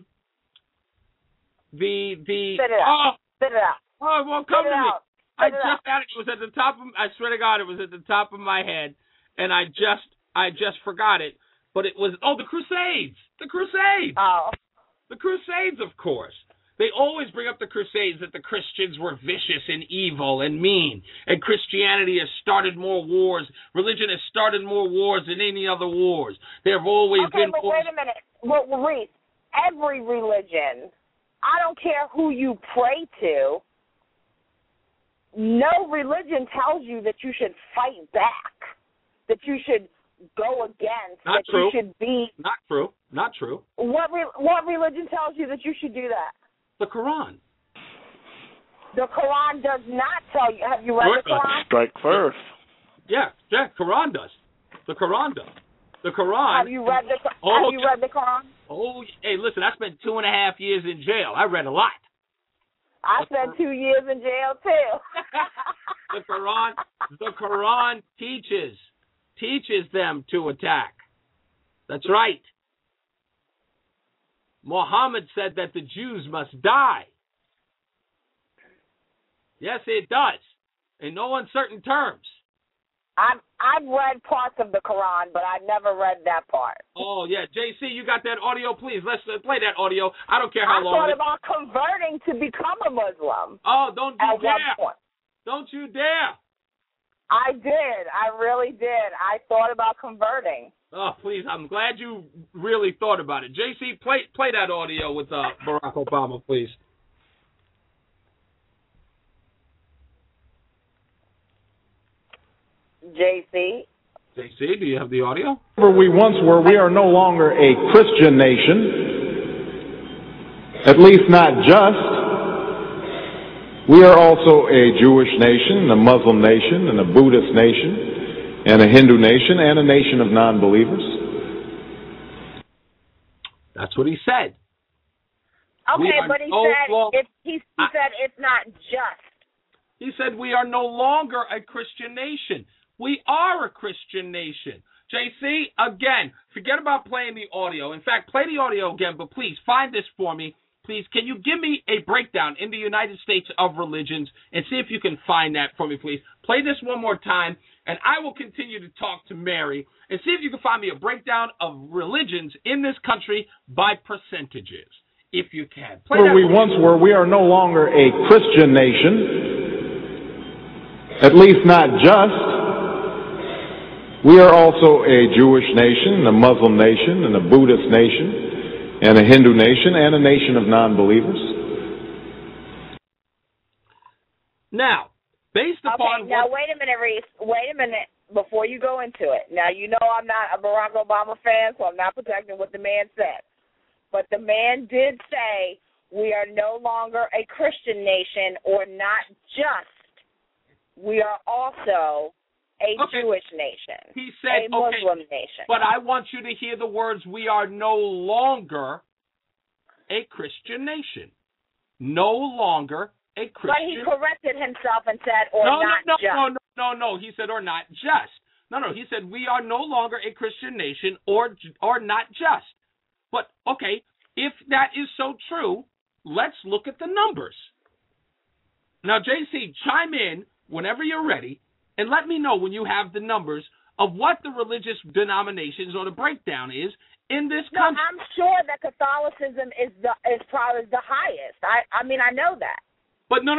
Spit it out. Spit it out. Oh, it won't come to me. I just had it. It was at the top of. I swear to God, it was at the top of my head, and I just forgot it. But it was the Crusades. The Crusades. Oh. The Crusades, of course. They always bring up the Crusades, that the Christians were vicious and evil and mean, and Christianity has started more wars. Religion has started more wars than any other wars. There have always been but wars. Wait a minute. Well, Reese, every religion, I don't care who you pray to, no religion tells you that you should fight back, that you should go against, Not that true. you should be. Not true. Not true. What religion tells you that you should do that? The Quran. The Quran does not tell you. Have you read the Quran? Strike first. Yeah, Quran does. The Quran does. The Quran. Have you read the Quran? Oh, hey, listen, I spent 2.5 years in jail. I read a lot. I spent 2 years in jail too. The Quran teaches them to attack. That's right. Muhammad said that the Jews must die. Yes, it does. In no uncertain terms. I've read parts of the Quran, but I've never read that part. Oh, yeah. JC, you got that audio? Please, let's play that audio. I don't care how long. I thought about converting to become a Muslim. Oh, don't you dare. One point. Don't you dare. I did. I really did. I thought about converting. Oh, please. I'm glad you really thought about it. JC, play that audio with Barack Obama, please. JC, do you have the audio? Wherever we once were, we are no longer a Christian nation, at least not just. We are also a Jewish nation, a Muslim nation, and a Buddhist nation, and a Hindu nation, and a nation of non-believers. That's what he said. Okay, but he said it's not just. He said we are no longer a Christian nation. We are a Christian nation. JC, again, forget about playing the audio. In fact, play the audio again, but please find this for me. Please, can you give me a breakdown in the United States of religions and see if you can find that for me, please. Play this one more time, and I will continue to talk to Mary and see if you can find me a breakdown of religions in this country by percentages, if you can. Play Where we once were, we are no longer a Christian nation, at least not just. We are also a Jewish nation, a Muslim nation, and a Buddhist nation, and a Hindu nation, and a nation of non-believers. Now, based upon now wait a minute, Reese. Wait a minute before you go into it. Now, you know I'm not a Barack Obama fan, so I'm not protecting what the man said. But the man did say we are no longer a Christian nation, or not just. We are also a Jewish nation. He said, a Muslim nation. But I want you to hear the words, we are no longer a Christian nation. No longer a Christian. But he corrected himself and said, No. He said, or not just. No. He said, we are no longer a Christian nation or not just. But, okay, if that is so true, let's look at the numbers. Now, JC, chime in whenever you're ready, and let me know when you have the numbers of what the religious denominations or the breakdown is in this country. I'm sure that Catholicism is probably the highest. I mean, I know that. But no.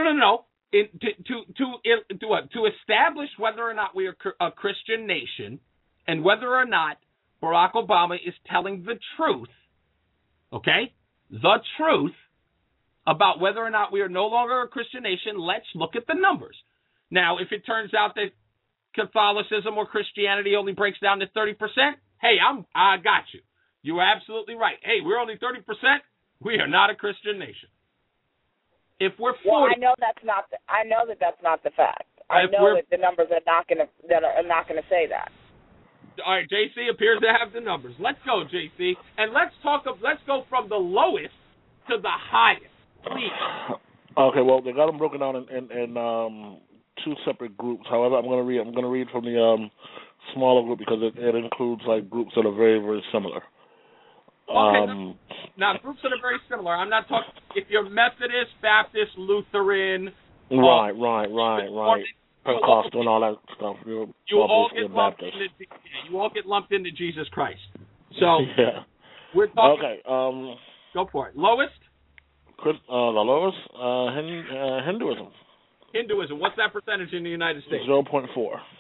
To establish whether or not we are a Christian nation and whether or not Barack Obama is telling the truth, okay, the truth about whether or not we are no longer a Christian nation, let's look at the numbers. Now, if it turns out that Catholicism or Christianity only breaks down to 30%, hey, I got you. You are absolutely right. Hey, we're only 30%. We are not a Christian nation. If we're 40, well, I know that's not the fact. I know that the numbers are not going to say that. All right, JC appears to have the numbers. Let's go, JC, and let's go from the lowest to the highest, please. Okay, well, they got them broken down in two separate groups. However, I'm going to read from the smaller group because it includes like groups that are very, very similar. Okay, now groups that are very similar. I'm not talking if you're Methodist, Baptist, Lutheran. Right. Pentecostal and all that stuff. You all get lumped into Jesus Christ. So yeah. We're talking. Okay. Go for it. Lowest. The lowest Hinduism. Hinduism. What's that percentage in the United States? 0.4.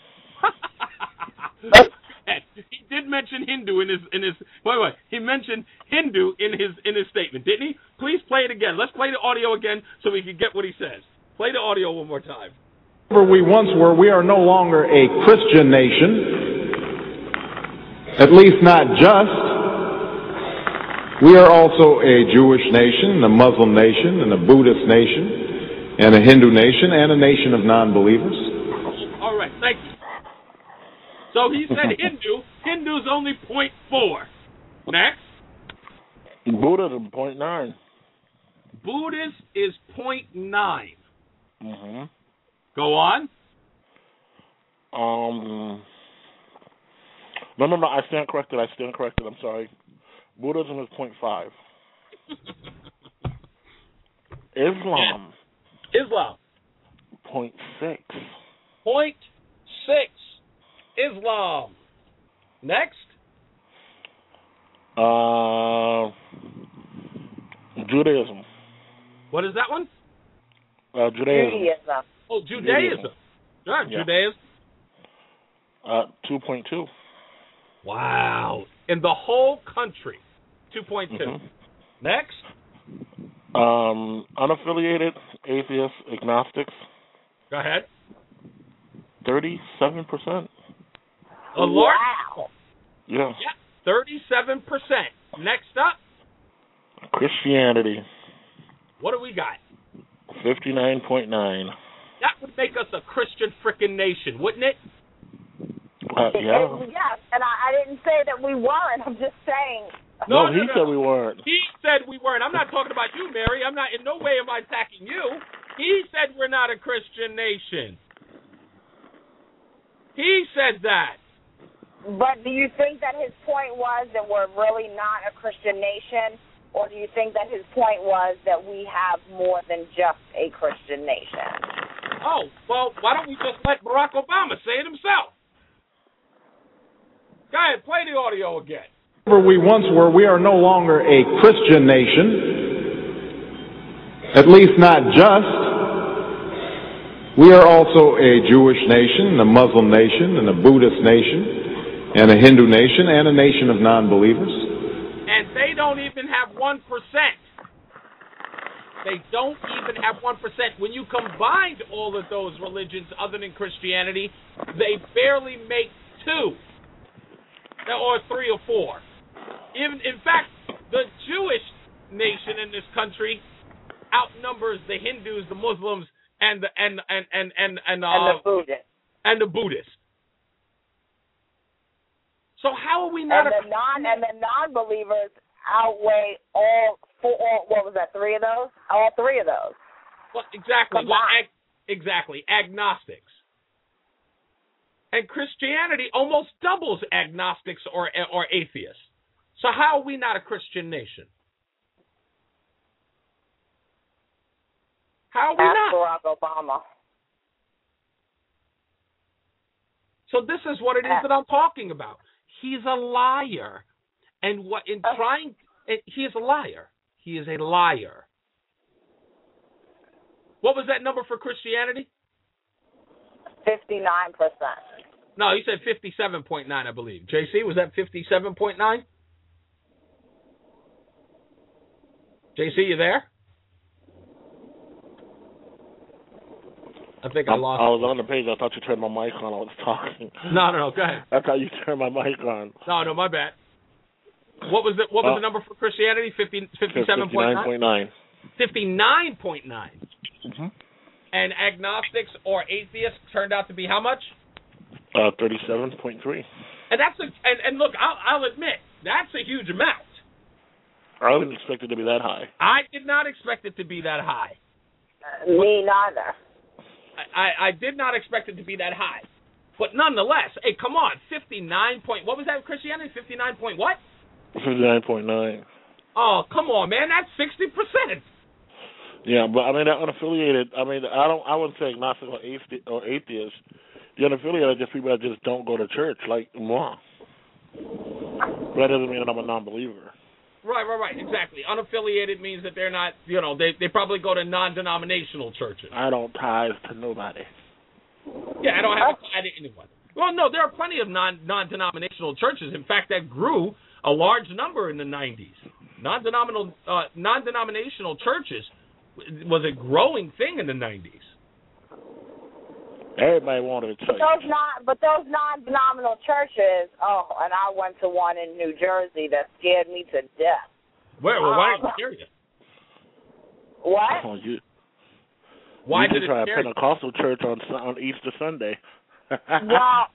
He did mention Hindu in his. Wait. He mentioned Hindu in his statement, didn't he? Please play it again. Let's play the audio again so we can get what he says. Play the audio one more time. Wherever we once were, we are no longer a Christian nation, at least not just. We are also a Jewish nation, a Muslim nation, and a Buddhist nation, and a Hindu nation, and a nation of non-believers. All right, thank you. So he said Hindu. Hindu's only 0.4. Next. Buddhism, 0.9. Buddhist is 0.9. Mm-hmm. Go on. No, I stand corrected. I'm sorry. Buddhism is 0.5. Islam. 0.6. 0.6. Islam. Next. Judaism. What is that one? Judaism. Oh, Judaism. Sure, Yeah. Judaism. 2.2. Wow. In the whole country, 2.2. Mm-hmm. Next. Unaffiliated atheists, agnostics. Go ahead. 37%. A large. Yeah. 37%. Next up. Christianity. What do we got? 59.9. That would make us a Christian frickin' nation, wouldn't it? Yeah. Yes, and I didn't say that we weren't. I'm just saying. No, he said we weren't. He said we weren't. I'm not talking about you, Mary. I'm not. In no way am I attacking you. He said we're not a Christian nation. He said that. But do you think that his point was that we're really not a Christian nation? Or do you think that his point was that we have more than just a Christian nation? Oh, well, why don't we just let Barack Obama say it himself? Go ahead, play the audio again. Wherever we once were, we are no longer a Christian nation, at least not just. We are also a Jewish nation, a Muslim nation, and a Buddhist nation, and a Hindu nation, and a nation of non-believers. And they don't even have 1%. They don't even have 1%. When you combined all of those religions other than Christianity, they barely make 2. Or 3 or 4. Even in fact, the Jewish nation in this country outnumbers the Hindus, the Muslims, and the Buddhists. And the Buddhists. So how are we not? And the non-believers outweigh all 4. What was that? 3 of those? All 3 of those. Well, exactly. Exactly. Agnostics. And Christianity almost doubles agnostics or atheists. So how are we not a Christian nation? How are we not? Barack Obama. So this is what it is that I'm talking about. He's a liar. And he is a liar. He is a liar. What was that number for Christianity? 59%. No, you said 57.9, I believe. JC, was that 57.9? JC, you there? I think I lost. I was on the page. I thought you turned my mic on. I was talking. No, go ahead. I thought you turned my mic on. No, my bad. What was the number for Christianity? 57.9? 59.9. 59.9. Mm-hmm. And agnostics or atheists turned out to be how much? 37.3. And that's and look, I'll admit that's a huge amount. I didn't expect it to be that high. I did not expect it to be that high. Me neither. I did not expect it to be that high. But nonetheless, hey, come on, 59 point. What was that? Christianity 59 point what? 59.9. Oh, come on, man, that's 60%. Yeah, but I mean, they're unaffiliated. I mean, I wouldn't say agnostic or atheist. The unaffiliated are just people that just don't go to church, like moi. But that doesn't mean that I'm a non-believer. Right, exactly. Unaffiliated means that they're not, they probably go to non-denominational churches. I don't tithe to nobody. Yeah, I don't have a tie to anyone. Well, no, there are plenty of non-denominational churches. In fact, that grew a large number in the 90s. Non-denominational churches was a growing thing in the 90s. Everybody wanted a church. But those non-denominational churches, and I went to one in New Jersey that scared me to death. Where? Well, why did it scare you? What? Oh, why you did it try scare a Pentecostal church on Easter Sunday? Well,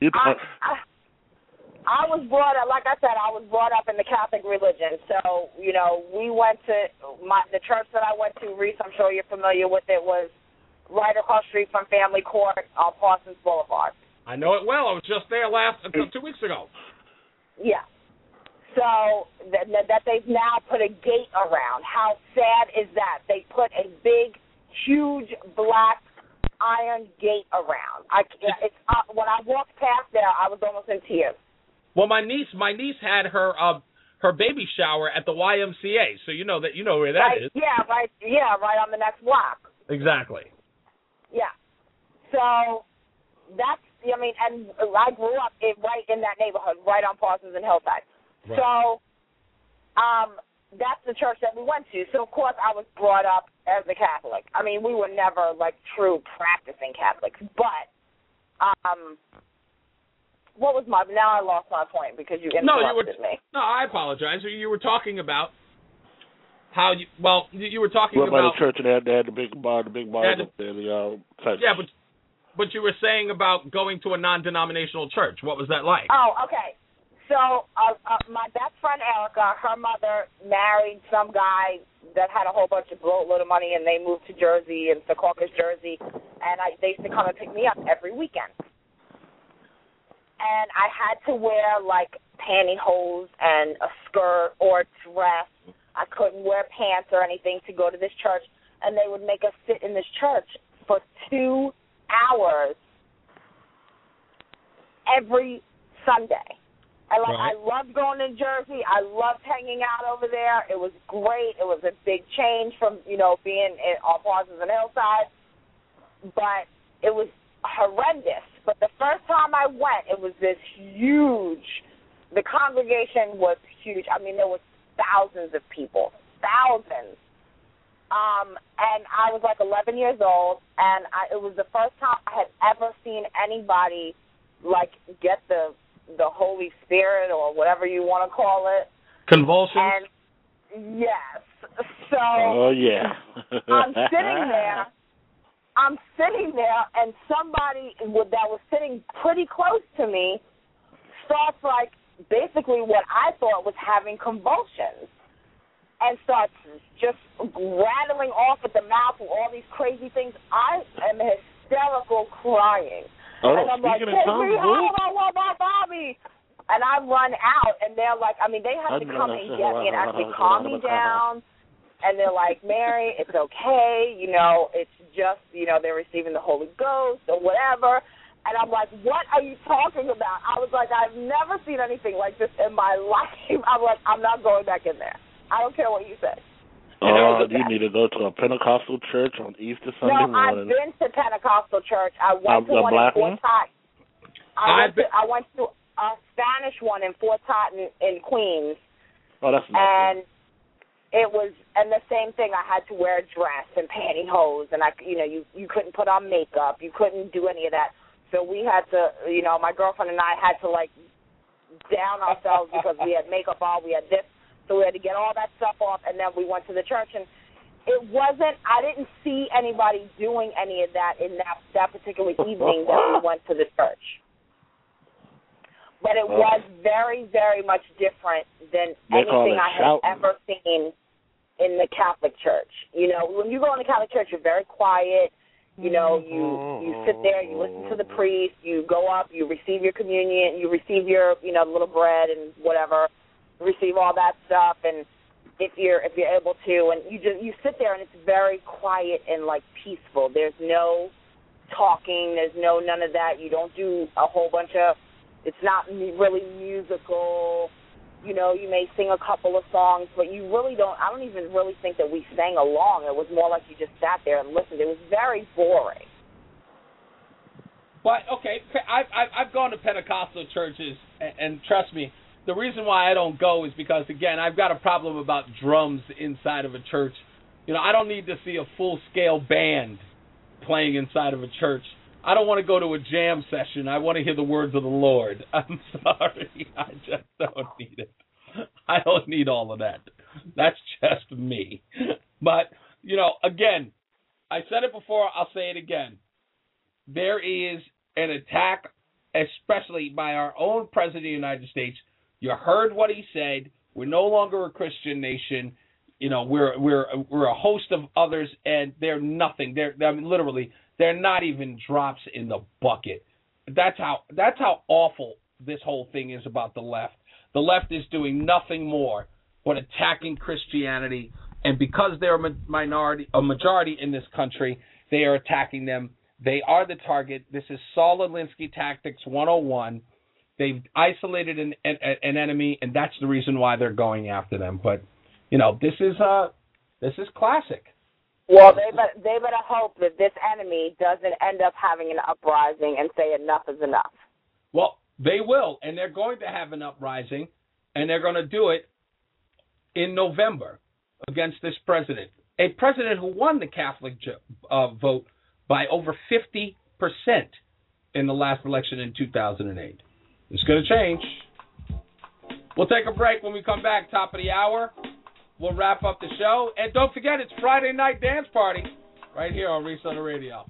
I was brought up, like I said, I was brought up in the Catholic religion. So, we went to the church that I went to, Reese, I'm sure you're familiar with it, was right across the street from Family Court on Parsons Boulevard. I know it well. I was just there 2 weeks ago. Yeah. So that they've now put a gate around. How sad is that? They put a big, huge black iron gate around. When I walked past there, I was almost in tears. Well, my niece had her baby shower at the YMCA, so you know where that is. Yeah, right on the next block. Exactly. Yeah. So that's, and I grew up right in that neighborhood, right on Parsons and Hillside. Right. So that's the church that we went to. So, of course, I was brought up as a Catholic. I mean, we were never, true practicing Catholics. But what was now I lost my point because you interrupted me. No, I apologize. You were talking about how you were talking about by the church and they had the big bar up there, yeah, but you were saying about going to a non-denominational church. What was that like? Oh, okay. So my best friend Erica, her mother married some guy that had a whole bunch of boatload of money, and they moved to Jersey, in Secaucus, Jersey, and they used to come and pick me up every weekend. And I had to wear pantyhose and a skirt or a dress. I couldn't wear pants or anything to go to this church, and they would make us sit in this church for 2 hours every Sunday. And I loved going to Jersey. I loved hanging out over there. It was great. It was a big change from, being on Parsons and Hillside. But it was horrendous. But the first time I went, it was this huge, the congregation was huge. I mean, there was thousands of people, thousands. And I was 11 years old, and it was the first time I had ever seen anybody, get the Holy Spirit or whatever you want to call it. Convulsions? And, yes. So oh, yeah. I'm sitting there, and somebody that was sitting pretty close to me starts, basically what I thought was having convulsions and starts just rattling off at the mouth with all these crazy things. I am hysterical crying. Oh, and I'm speaking like, of tongues, Bobby. And I run out, and they're like, they have to come and get me and actually calm me down. And they're like, Mary, it's okay. It's just, they're receiving the Holy Ghost or whatever. And I'm like, what are you talking about? I was like, I've never seen anything like this in my life. I'm like, I'm not going back in there. I don't care what you say. Oh, you need to go to a Pentecostal church on Easter Sunday morning. No, I've been to Pentecostal church. I went to one in Fort Totten. I went to a Spanish one in Fort Totten in Queens. Oh, that's nice. And it was, and the same thing. I had to wear a dress and pantyhose, and you couldn't put on makeup. You couldn't do any of that. So we had to, my girlfriend and I had to down ourselves because we had makeup on. We had this. So we had to get all that stuff off, and then we went to the church. And I didn't see anybody doing any of that in that particular evening that we went to the church. But it was very, very much different than anything I had ever seen in the Catholic Church. You know, when you go in the Catholic Church, you're very quiet. You know, you sit there, you listen to the priest, you go up, you receive your communion, you receive your, you know, little bread and whatever, receive all that stuff, and if you're able to, and you sit there and it's very quiet and like peaceful. There's no talking, there's none of that. You don't do a whole bunch of, it's not really musical. You know, you may sing a couple of songs, but you really don't, I don't even really think that we sang along. It was more like you just sat there and listened. It was very boring. But, okay, I've gone to Pentecostal churches, and trust me, the reason why I don't go is because, again, I've got a problem about drums inside of a church. You know, I don't need to see a full-scale band playing inside of a church. I don't want to go to a jam session. I want to hear the words of the Lord. I'm sorry. I just don't need it. I don't need all of that. That's just me. But, you know, again, I said it before. I'll say it again. There is an attack, especially by our own President of the United States. You heard what he said. We're no longer a Christian nation. You know, we're a host of others, and they're nothing. They're not even drops in the bucket. That's how awful this whole thing is about the left. The left is doing nothing more but attacking Christianity, and because they're a majority in this country, they are attacking them. They are the target. This is Saul Alinsky Tactics 101. They've isolated an enemy, and that's the reason why they're going after them. But you know, this is classic. Well, they better hope that this enemy doesn't end up having an uprising and say enough is enough. Well, they will, and they're going to have an uprising, and they're going to do it in November against this president, a president who won the Catholic vote by over 50% in the last election in 2008. It's going to change. We'll take a break. When we come back, top of the hour, we'll wrap up the show. And don't forget, it's Friday Night Dance Party right here on Reese on the Radio.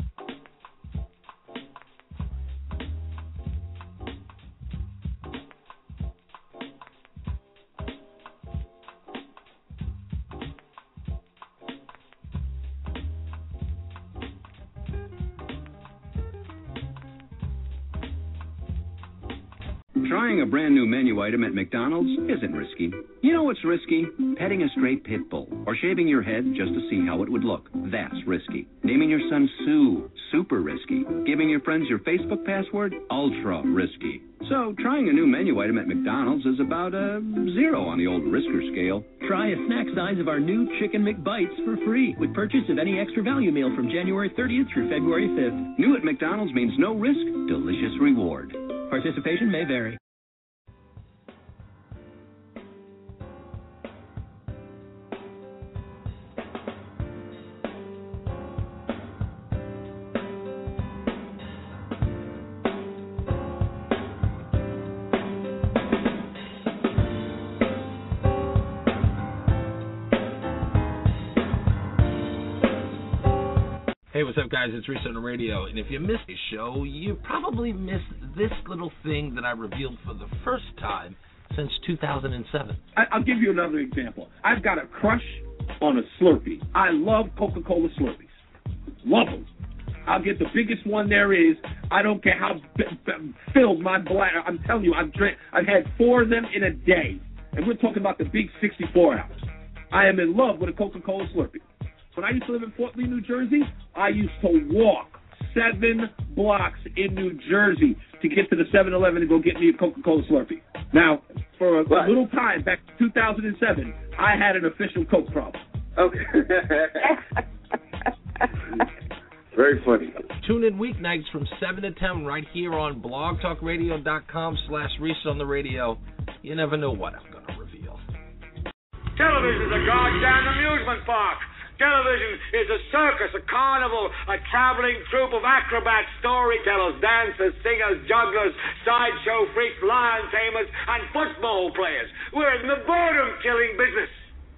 Trying a brand new menu item at McDonald's isn't risky. You know what's risky? Petting a stray pit bull or shaving your head just to see how it would look. That's risky. Naming your son Sue, super risky. Giving your friends your Facebook password, ultra risky. So trying a new menu item at McDonald's is about a 0 on the old risker scale. Try a snack size of our new Chicken McBites for free with purchase of any extra value meal from January 30th through February 5th. New at McDonald's means no risk, delicious reward. Participation may vary. Hey, what's up, guys? It's Reese on the Radio, and if you missed the show, you probably missed this little thing that I revealed for the first time since 2007. I'll give you another example. I've got a crush on a Slurpee. I love Coca-Cola Slurpees. Love them. I'll get the biggest one there is. I don't care how filled my bladder. I'm telling you, I've had 4 of them in a day, and we're talking about the big 64 ounce. I am in love with a Coca-Cola Slurpee. When I used to live in Fort Lee, New Jersey, I used to walk 7 blocks in New Jersey to get to the 7-Eleven and go get me a Coca-Cola Slurpee. Now, for a little time, back in 2007, I had an official Coke problem. Okay. Very funny. Tune in weeknights from 7 to 10 right here on blogtalkradio.com/Reese on the Radio. You never know what I'm going to reveal. Television's a goddamn amusement park. Television is a circus, a carnival, a traveling troupe of acrobats, storytellers, dancers, singers, jugglers, sideshow freaks, lion tamers, and football players. We're in the boredom-killing business.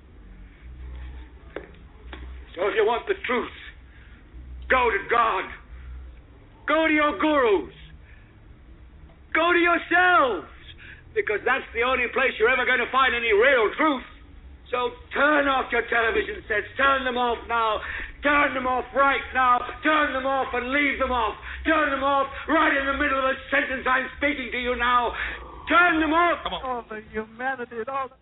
So if you want the truth, go to God. Go to your gurus. Go to yourselves. Because that's the only place you're ever going to find any real truth. So turn off your television sets. Turn them off now. Turn them off right now. Turn them off and leave them off. Turn them off right in the middle of a sentence I'm speaking to you now. Turn them off. Come on. All the humanity and all the...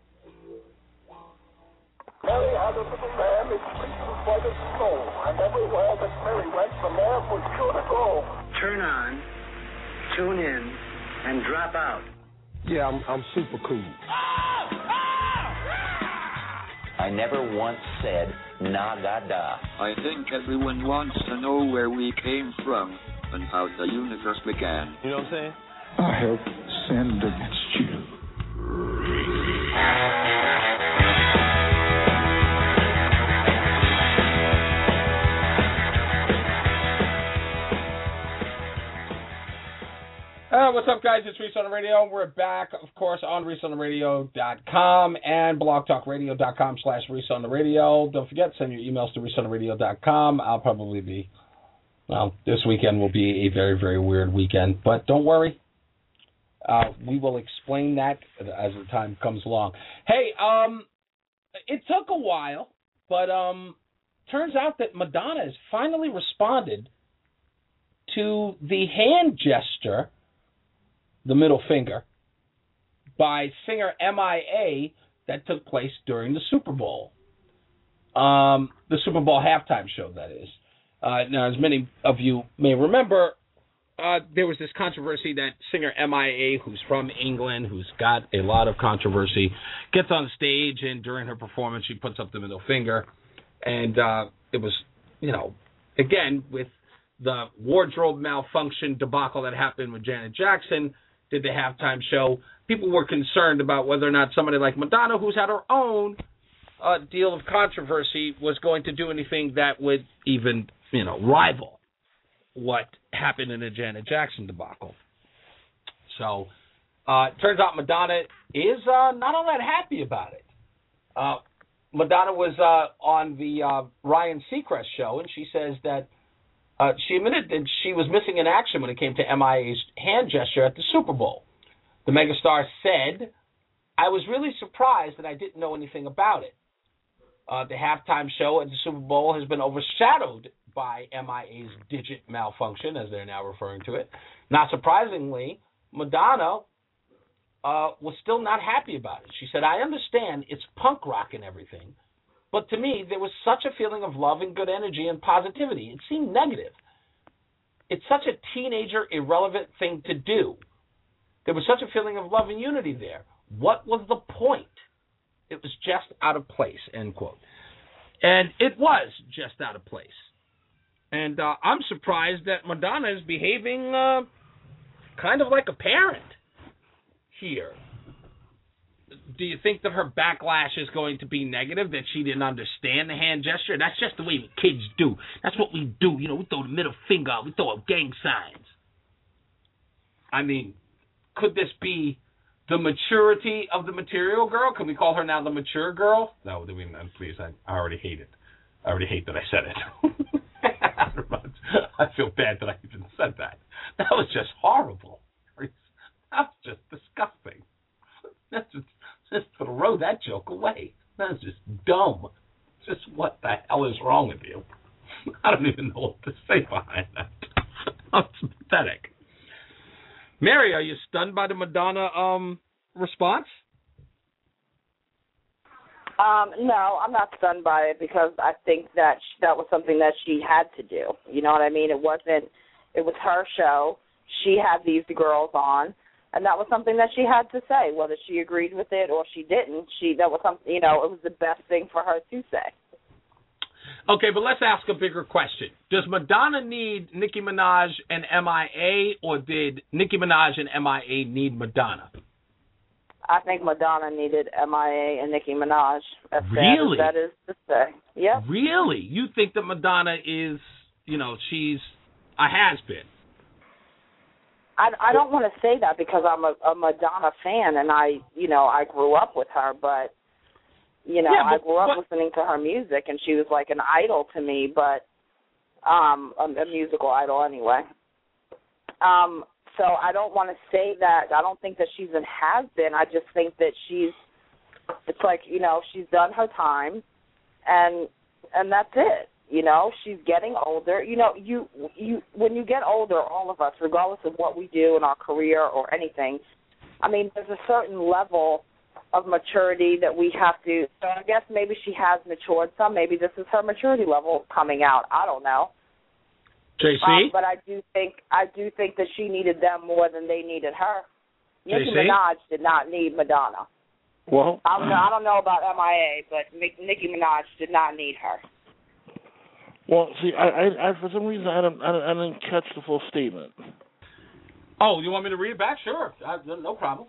Mary had a little lamb, its fleece was white as snow, and everywhere that Mary went, the lamb was sure to go. Turn on, tune in, and drop out. Yeah, I'm super cool. I never once said na-da-da. I think everyone wants to know where we came from and how the universe began. You know what I'm saying? I have sinned against you. What's up, guys? It's Reese on the Radio. We're back, of course, on ReeseOnTheRadio.com and blogtalkradio.com/Reese on the Radio. Don't forget, send your emails to ReeseOnTheRadio.com. I'll probably be, well, this weekend will be a very, very weird weekend. But don't worry. We will explain that as the time comes along. Hey, it took a while, but turns out that Madonna has finally responded to the hand gesture, the middle finger, by singer MIA that took place during the Super Bowl. The Super Bowl halftime show, that is. Now, as many of you may remember, there was this controversy that singer MIA, who's from England, who's got a lot of controversy, gets on stage, and during her performance, she puts up the middle finger. And it was, again, with the wardrobe malfunction debacle that happened with Janet Jackson, did the halftime show, people were concerned about whether or not somebody like Madonna, who's had her own deal of controversy, was going to do anything that would even, rival what happened in the Janet Jackson debacle. So, it turns out Madonna is not all that happy about it. Madonna was on the Ryan Seacrest show, and she says that she admitted that she was missing in action when it came to MIA's hand gesture at the Super Bowl. The megastar said, "I was really surprised that I didn't know anything about it. The halftime show at the Super Bowl has been overshadowed by MIA's digit malfunction," as they're now referring to it. Not surprisingly, Madonna was still not happy about it. She said, "I understand it's punk rock and everything, but to me, there was such a feeling of love and good energy and positivity. It seemed negative. It's such a teenager, irrelevant thing to do. There was such a feeling of love and unity there. What was the point? It was just out of place," end quote. And it was just out of place. And I'm surprised that Madonna is behaving kind of like a parent here. Do you think that her backlash is going to be negative, that she didn't understand the hand gesture? That's just the way kids do. That's what we do. We throw the middle finger out. We throw up gang signs. I mean, could this be the maturity of the Material Girl? Can we call her now the mature girl? No, please, I already hate it. I already hate that I said it. I feel bad that I even said that. That was just horrible. That was just disgusting. That's just throw that joke away. That's just dumb. Just what the hell is wrong with you? I don't even know what to say behind that. It's pathetic. Mary, are you stunned by the Madonna response? No, I'm not stunned by it because I think that that was something that she had to do. You know what I mean? It was her show. She had these girls on. And that was something that she had to say, whether she agreed with it or she didn't. That was something, it was the best thing for her to say. Okay, but let's ask a bigger question. Does Madonna need Nicki Minaj and MIA, or did Nicki Minaj and MIA need Madonna? I think Madonna needed MIA and Nicki Minaj. As Really? sad as that is to say. Yep. Really? You think that Madonna is, she's a has-been? I don't want to say that because I'm a Madonna fan and I grew up with her, but I grew up listening to her music and she was like an idol to me, but a musical idol anyway. So I don't want to say that. I don't think that she's an has-been. I just think that it's like, she's done her time and that's it. She's getting older. When you get older, all of us, regardless of what we do in our career or anything, I mean, there's a certain level of maturity that we have to. So I guess maybe she has matured some. Maybe this is her maturity level coming out. I don't know. JC? But I do think that she needed them more than they needed her. Nicki JC? Minaj did not need Madonna. Well, I don't know about MIA, but Nicki Minaj did not need her. Well, see, I for some reason I didn't catch the full statement. Oh, you want me to read it back? Sure, no problem.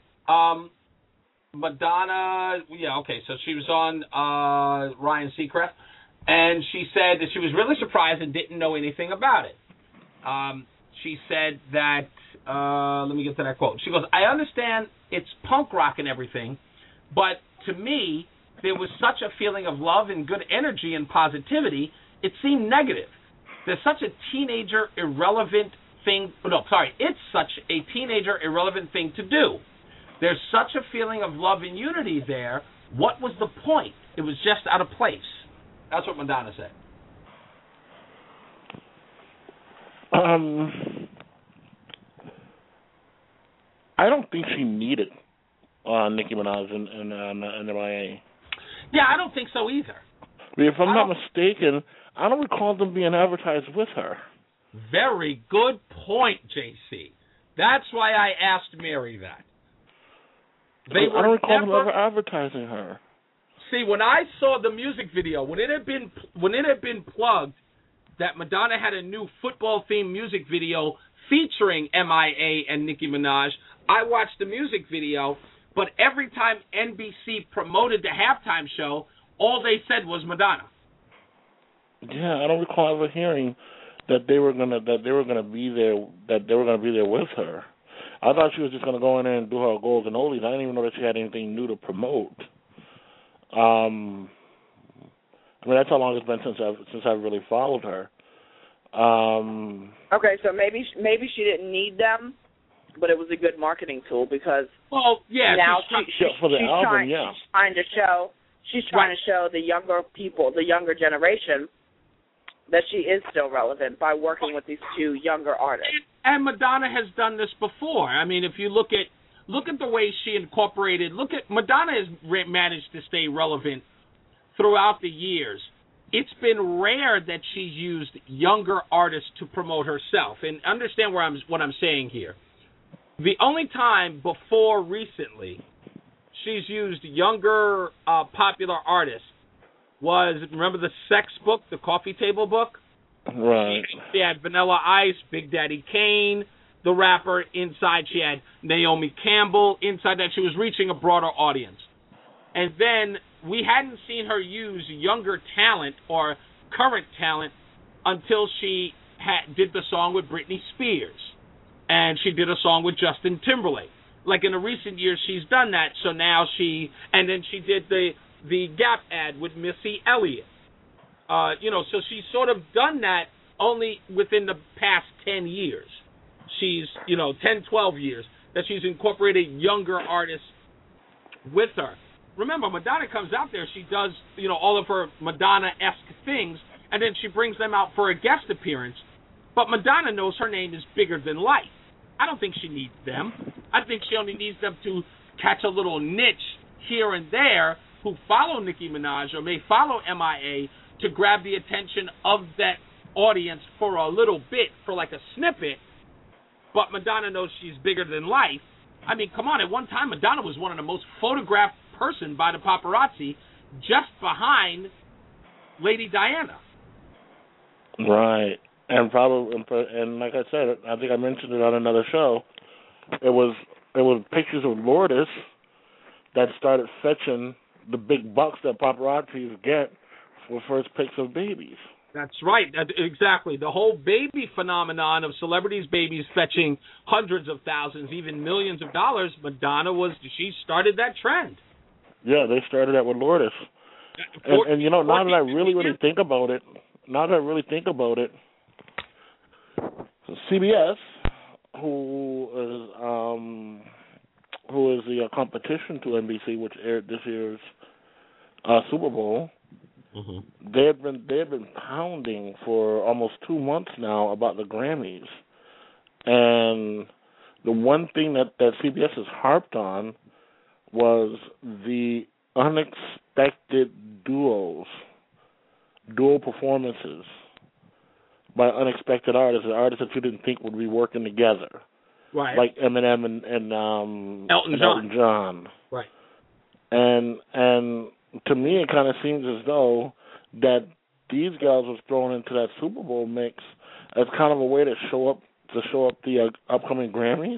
Madonna, okay, so she was on Ryan Seacrest, and she said that she was really surprised and didn't know anything about it. She said that, let me get to that quote. She goes, I understand it's punk rock and everything, but to me, there was such a feeling of love and good energy and positivity, it seemed negative. There's such a teenager irrelevant thing. No, sorry. It's such a teenager irrelevant thing to do. There's such a feeling of love and unity there. What was the point? It was just out of place. That's what Madonna said. I don't think she needed Nicki Minaj and MIA. Yeah, I don't think so either. If I'm not mistaken, I don't recall them being advertised with her. Very good point, JC. That's why I asked Mary that. I don't recall them ever advertising her. See, when I saw the music video, when it had been plugged that Madonna had a new football-themed music video featuring MIA and Nicki Minaj, I watched the music video, but every time NBC promoted the halftime show, all they said was Madonna. Yeah, I don't recall ever hearing that they were gonna be there with her. I thought she was just gonna go in there and do her golden oldies. I didn't even know that she had anything new to promote. I mean, that's how long it's been since I've really followed her. Okay, so maybe she didn't need them, but it was a good marketing tool because now she's trying to show the younger people, the younger generation, that she is still relevant by working with these two younger artists. And Madonna has done this before. I mean, if you look at the way she incorporated, Madonna has managed to stay relevant throughout the years. It's been rare that she's used younger artists to promote herself. And understand what I'm saying here. The only time before recently she's used younger popular artists was, remember the sex book, the coffee table book? Right. She had Vanilla Ice, Big Daddy Kane, the rapper. Inside she had Naomi Campbell. Inside that she was reaching a broader audience. And then we hadn't seen her use younger talent or current talent until she did the song with Britney Spears. And she did a song with Justin Timberlake. Like in the recent years, she's done that. So now and then she did the Gap ad with Missy Elliott. So she's sort of done that only within the past 10 years. She's, 10, 12 years that she's incorporated younger artists with her. Remember, Madonna comes out there, she does, all of her Madonna-esque things, and then she brings them out for a guest appearance. But Madonna knows her name is bigger than life. I don't think she needs them. I think she only needs them to catch a little niche here and there who follow Nicki Minaj or may follow MIA to grab the attention of that audience for a little bit, for like a snippet. But Madonna knows she's bigger than life. I mean, come on, at one time Madonna was one of the most photographed person by the paparazzi, just behind Lady Diana. Right. And like I said, I think I mentioned it on another show. It was pictures of Lourdes that started fetching the big bucks that paparazzis get for first pics of babies. That's right. Exactly. The whole baby phenomenon of celebrities' babies fetching hundreds of thousands, even millions of dollars, she started that trend. Yeah, they started that with Lourdes. And you know, now that I really think about it, CBS, who is the competition to NBC, which aired this year's Super Bowl, they had been pounding for almost 2 months now about the Grammys, and the one thing that CBS has harped on was the unexpected dual performances by unexpected artists that you didn't think would be working together, right? Like Eminem and Elton John, right? And to me, it kind of seems as though that these guys was thrown into that Super Bowl mix as kind of a way to show up the upcoming Grammys.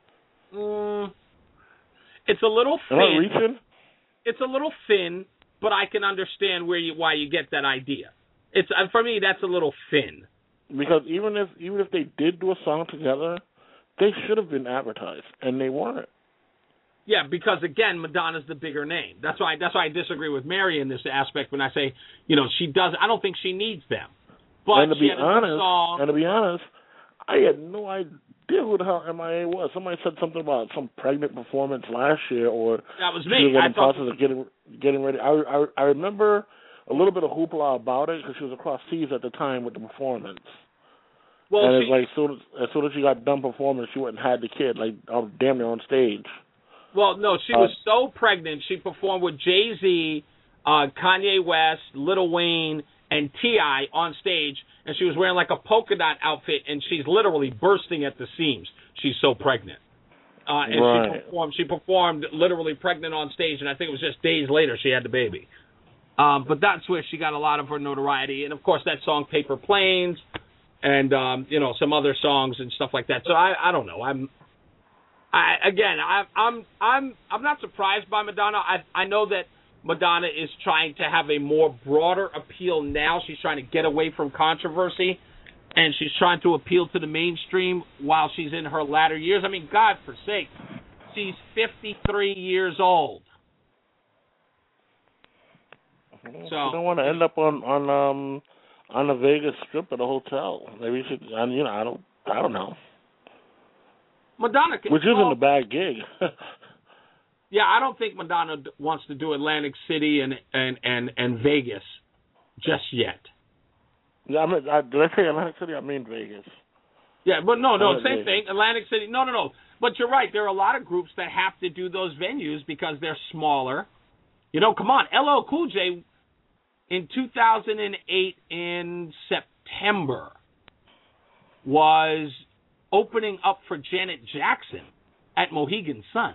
It's a little thin. Am I reaching? It's a little thin, but I can understand why you get that idea. It's for me, that's a little thin. Because even if they did do a song together, they should have been advertised, and they weren't. Yeah, because again, Madonna's the bigger name. That's why I disagree with Mary in this aspect when I say, she does. I don't think she needs them. But to be honest, I had no idea who the hell MIA was. Somebody said something about some pregnant performance last year, or that was me. She was in the process of getting ready. I remember a little bit of hoopla about it because she was across seas at the time with the performance. Well, and it's like as soon as she got done performing, she went and had the kid, like damn near on stage. Well, no, she was so pregnant. She performed with Jay-Z, Kanye West, Lil Wayne, and T.I. on stage, and she was wearing like a polka dot outfit, and she's literally bursting at the seams. She's so pregnant. And right. she performed literally pregnant on stage, and I think it was just days later she had the baby. But that's where she got a lot of her notoriety, and of course that song "Paper Planes," and some other songs and stuff like that. So I don't know. I'm not surprised by Madonna. I know that Madonna is trying to have a more broader appeal now. She's trying to get away from controversy, and she's trying to appeal to the mainstream while she's in her latter years. I mean, God forsake, she's 53 years old. So you don't want to end up on the Vegas Strip at a hotel. Maybe you should. I don't know. Madonna, which isn't a bad gig. Yeah, I don't think Madonna wants to do Atlantic City and Vegas just yet. Yeah, did I say Atlantic City? I mean Vegas. Yeah, but no, same thing. Atlantic City. No. But you're right. There are a lot of groups that have to do those venues because they're smaller. Come on. LL Cool J in 2008 in September was opening up for Janet Jackson at Mohegan Sun.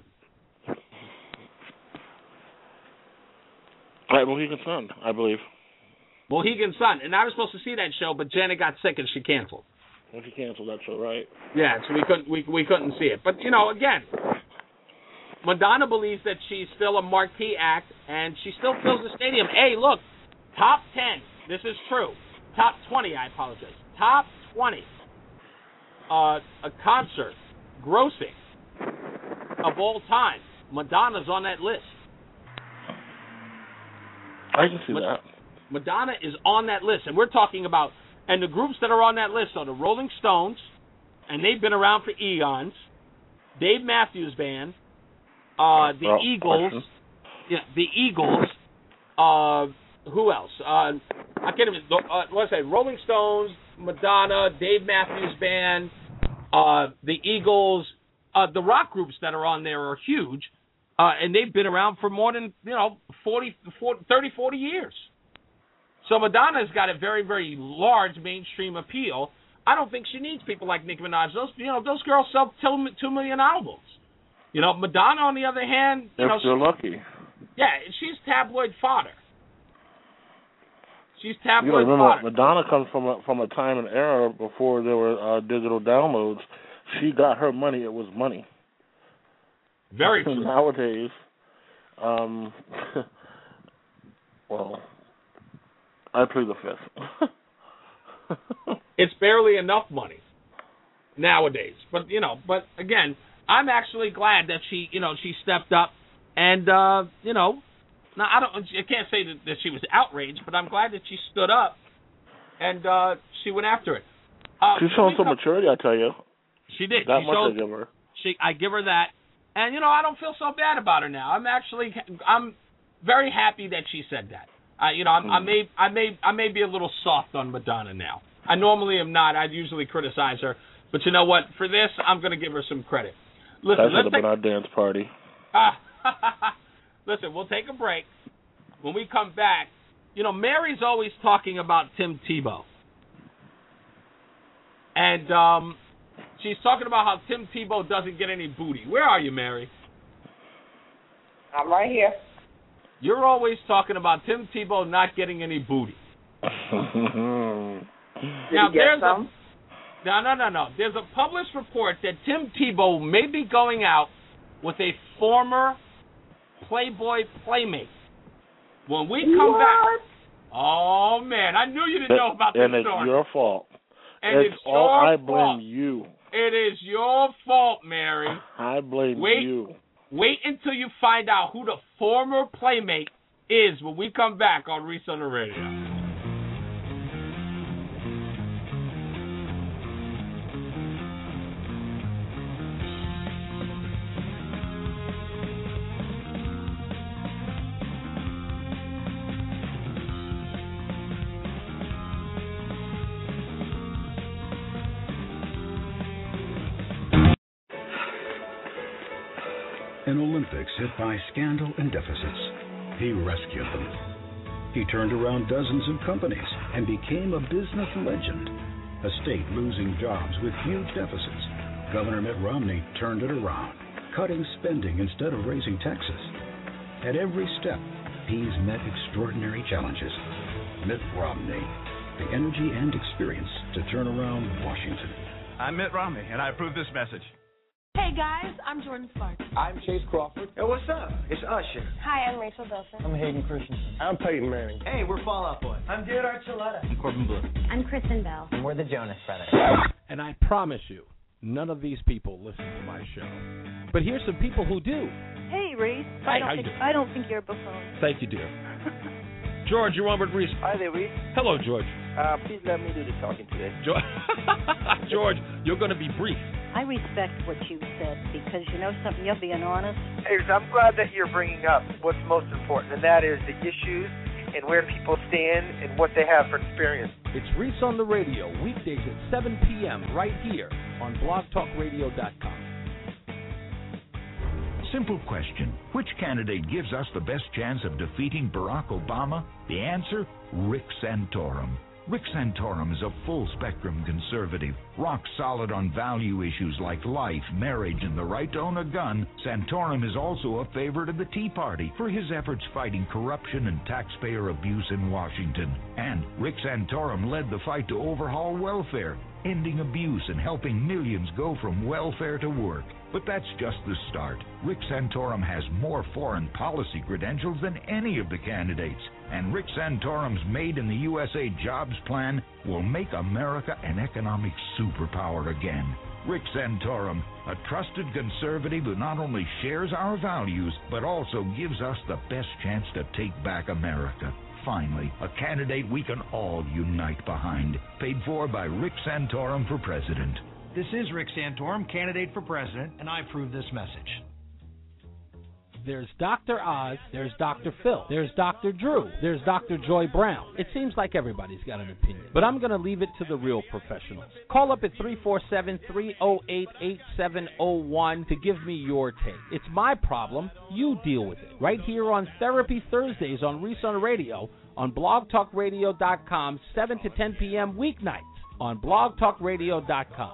Right, Mohegan Sun, I believe. Mohegan Sun. And I was supposed to see that show, but Janet got sick and she canceled. Well, she canceled that show, right? Yeah, so we couldn't see it. But, again, Madonna believes that she's still a marquee act, and she still fills the stadium. Hey, look, top 10. This is true. Top 20, I apologize. Top 20. A concert grossing of all time. Madonna's on that list. I can see that. Madonna is on that list, and we're talking about, and the groups that are on that list are the Rolling Stones, and they've been around for eons. Dave Matthews Band, the Eagles, the Eagles. Who else? I can't even. What's that? Rolling Stones, Madonna, Dave Matthews Band, the Eagles. The rock groups that are on there are huge, and they've been around for more than 30, 40 years. So Madonna's got a very, very large mainstream appeal. I don't think she needs people like Nicki Minaj. Those girls sell 2 million albums. Madonna, on the other hand, if you're lucky. Yeah, she's tabloid fodder. She's tabloid remember, fodder. Madonna comes from a time and era before there were digital downloads. She got her money; it was money. Very true. Nowadays, Well, I plead the fifth. It's barely enough money nowadays. But again, I'm actually glad that she stepped up and now I can't say that she was outraged, but I'm glad that she stood up and she went after it. She's shown some maturity, I tell you. She did. That much I give her. I give her that. And I don't feel so bad about her now. I'm very happy that she said that. I may be a little soft on Madonna now. I normally am not. I usually criticize her, but you know what? For this, I'm going to give her some credit. Listen, that should have been our dance party. Listen, we'll take a break. When we come back, Mary's always talking about Tim Tebow, and she's talking about how Tim Tebow doesn't get any booty. Where are you, Mary? I'm right here. You're always talking about Tim Tebow not getting any booty. Now, No. There's a published report that Tim Tebow may be going out with a former Playboy playmate. When we come back... Oh, man, I knew you didn't know about this story. And it's your fault. And it's all I fault. blame you. It is your fault, Mary. I blame you. Wait until you find out who the former playmate is when we come back on Reese on the Radio. In Olympics hit by scandal and deficits, he rescued them. He turned around dozens of companies and became a business legend. A state losing jobs with huge deficits. Governor Mitt Romney turned it around, cutting spending instead of raising taxes. At every step, he's met extraordinary challenges. Mitt Romney, the energy and experience to turn around Washington. I'm Mitt Romney, and I approve this message. Hey guys, I'm Jordan Sparks. I'm Chase Crawford. Hey, what's up? It's Usher. Hi, I'm Rachel Bilson. I'm Hayden Christensen. I'm Peyton Manning. Hey, we're Fall Out Boy. I'm Jared Archuleta. I'm Corbin Bleu. I'm Kristen Bell. And we're the Jonas Brothers. And I promise you, none of these people listen to my show. But here's some people who do. Hey, Reese. Hi, I don't think you're a buffoon. Thank you, dear. George, you're on with Reese. Hi there, Reese. Hello, George. Please let me do the talking today. George, you're going to be brief. I respect what you said because you know something, you're being honest. Hey, I'm glad that you're bringing up what's most important, and that is the issues and where people stand and what they have for experience. It's Reese on the Radio, weekdays at 7 p.m. right here on blogtalkradio.com. Simple question. Which candidate gives us the best chance of defeating Barack Obama? The answer, Rick Santorum. Rick Santorum is a full-spectrum conservative, rock-solid on value issues like life, marriage, and the right to own a gun. Santorum is also a favorite of the Tea Party for his efforts fighting corruption and taxpayer abuse in Washington. And Rick Santorum led the fight to overhaul welfare, ending abuse and helping millions go from welfare to work. But that's just the start. Rick Santorum has more foreign policy credentials than any of the candidates. And Rick Santorum's Made in the USA jobs plan will make America an economic superpower again. Rick Santorum, a trusted conservative who not only shares our values, but also gives us the best chance to take back America. Finally, a candidate we can all unite behind. Paid for by Rick Santorum for president. This is Rick Santorum, candidate for president, and I approve this message. There's Dr. Oz, there's Dr. Phil, there's Dr. Drew, there's Dr. Joy Brown. It seems like everybody's got an opinion, but I'm going to leave it to the real professionals. Call up at 347-308-8701 to give me your take. It's my problem. You deal with it. Right here on Therapy Thursdays on Reese on the Radio on blogtalkradio.com, 7 to 10 p.m. weeknights on blogtalkradio.com.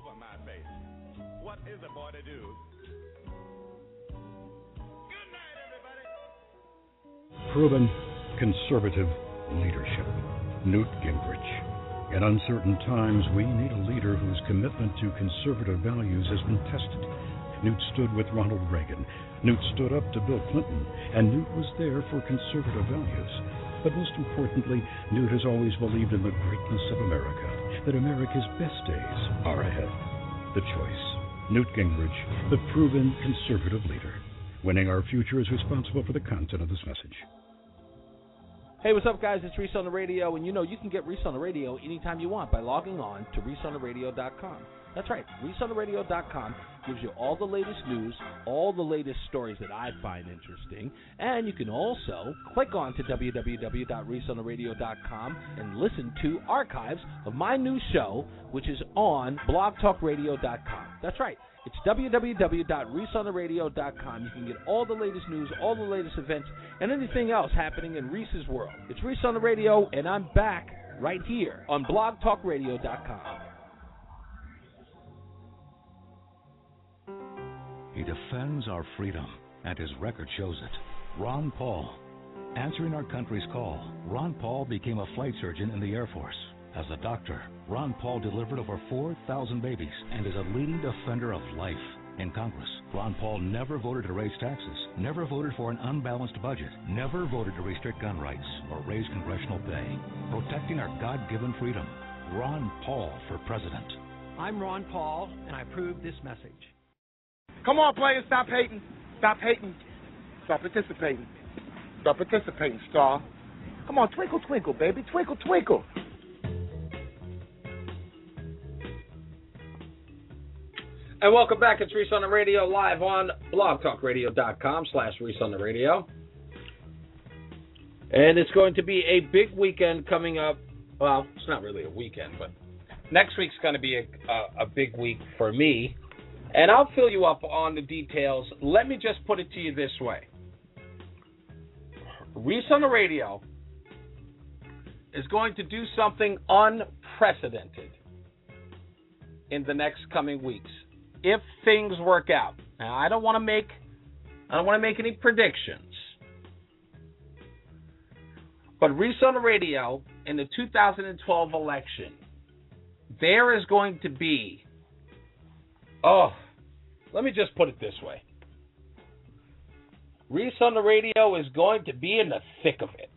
Proven conservative leadership. Newt Gingrich. In uncertain times, we need a leader whose commitment to conservative values has been tested. Newt stood with Ronald Reagan. Newt stood up to Bill Clinton, and Newt was there for conservative values. But most importantly, Newt has always believed in the greatness of America, that America's best days are ahead. The choice. Newt Gingrich, the proven conservative leader. Winning our future is responsible for the content of this message. Hey, what's up, guys? It's Reese on the Radio, and you know you can get Reese on the Radio anytime you want by logging on to ReeseOnTheRadio.com. That's right, ReeseOnTheRadio.com gives you all the latest news, all the latest stories that I find interesting, and you can also click on to www.ReeseOnTheRadio.com and listen to archives of my new show, which is on BlogTalkRadio.com. That's right. It's www.ReeseOnTheRadio.com. You can get all the latest news, all the latest events, and anything else happening in Reese's world. It's Reese on the Radio, and I'm back right here on BlogTalkRadio.com. He defends our freedom, and his record shows it. Ron Paul. Answering our country's call, Ron Paul became a flight surgeon in the Air Force. As a doctor, Ron Paul delivered over 4,000 babies and is a leading defender of life. In Congress, Ron Paul never voted to raise taxes, never voted for an unbalanced budget, never voted to restrict gun rights or raise congressional pay. Protecting our God-given freedom. Ron Paul for president. I'm Ron Paul, and I approve this message. Come on, players, stop hating. Stop hating. Start participating. Start participating, Star. Come on, twinkle, twinkle, baby. Twinkle, twinkle. And welcome back. It's Reese on the Radio, live on blogtalkradio.com/Reese on the Radio. And it's going to be a big weekend coming up. Well, it's not really a weekend, but next week's going to be a big week for me. And I'll fill you up on the details. Let me just put it to you this way. Reese on the Radio is going to do something unprecedented in the next coming weeks, if things work out. Now, I don't want to make any predictions. But Reese on the Radio, in the 2012 election, there is going to be, let me just put it this way. Reese on the Radio is going to be in the thick of it.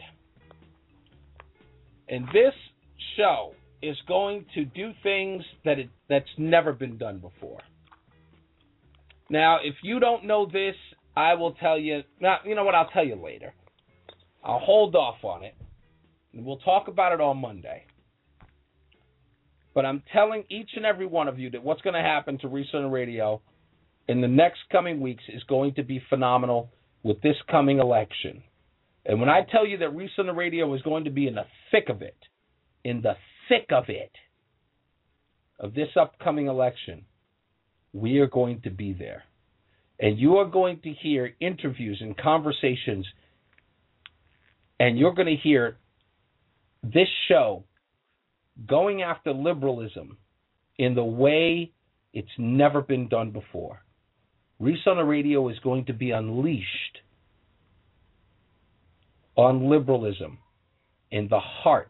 And this show is going to do things that's never been done before. Now, if you don't know this, I will tell you. Now, you know what? I'll tell you later. I'll hold off on it, and we'll talk about it on Monday. But I'm telling each and every one of you that what's going to happen to Reese on the Radio in the next coming weeks is going to be phenomenal with this coming election. And when I tell you that Reese on the Radio is going to be in the thick of it, of this upcoming election, we are going to be there. And you are going to hear interviews and conversations, and you're going to hear this show going after liberalism in the way it's never been done before. Reese on the Radio is going to be unleashed on liberalism in the heart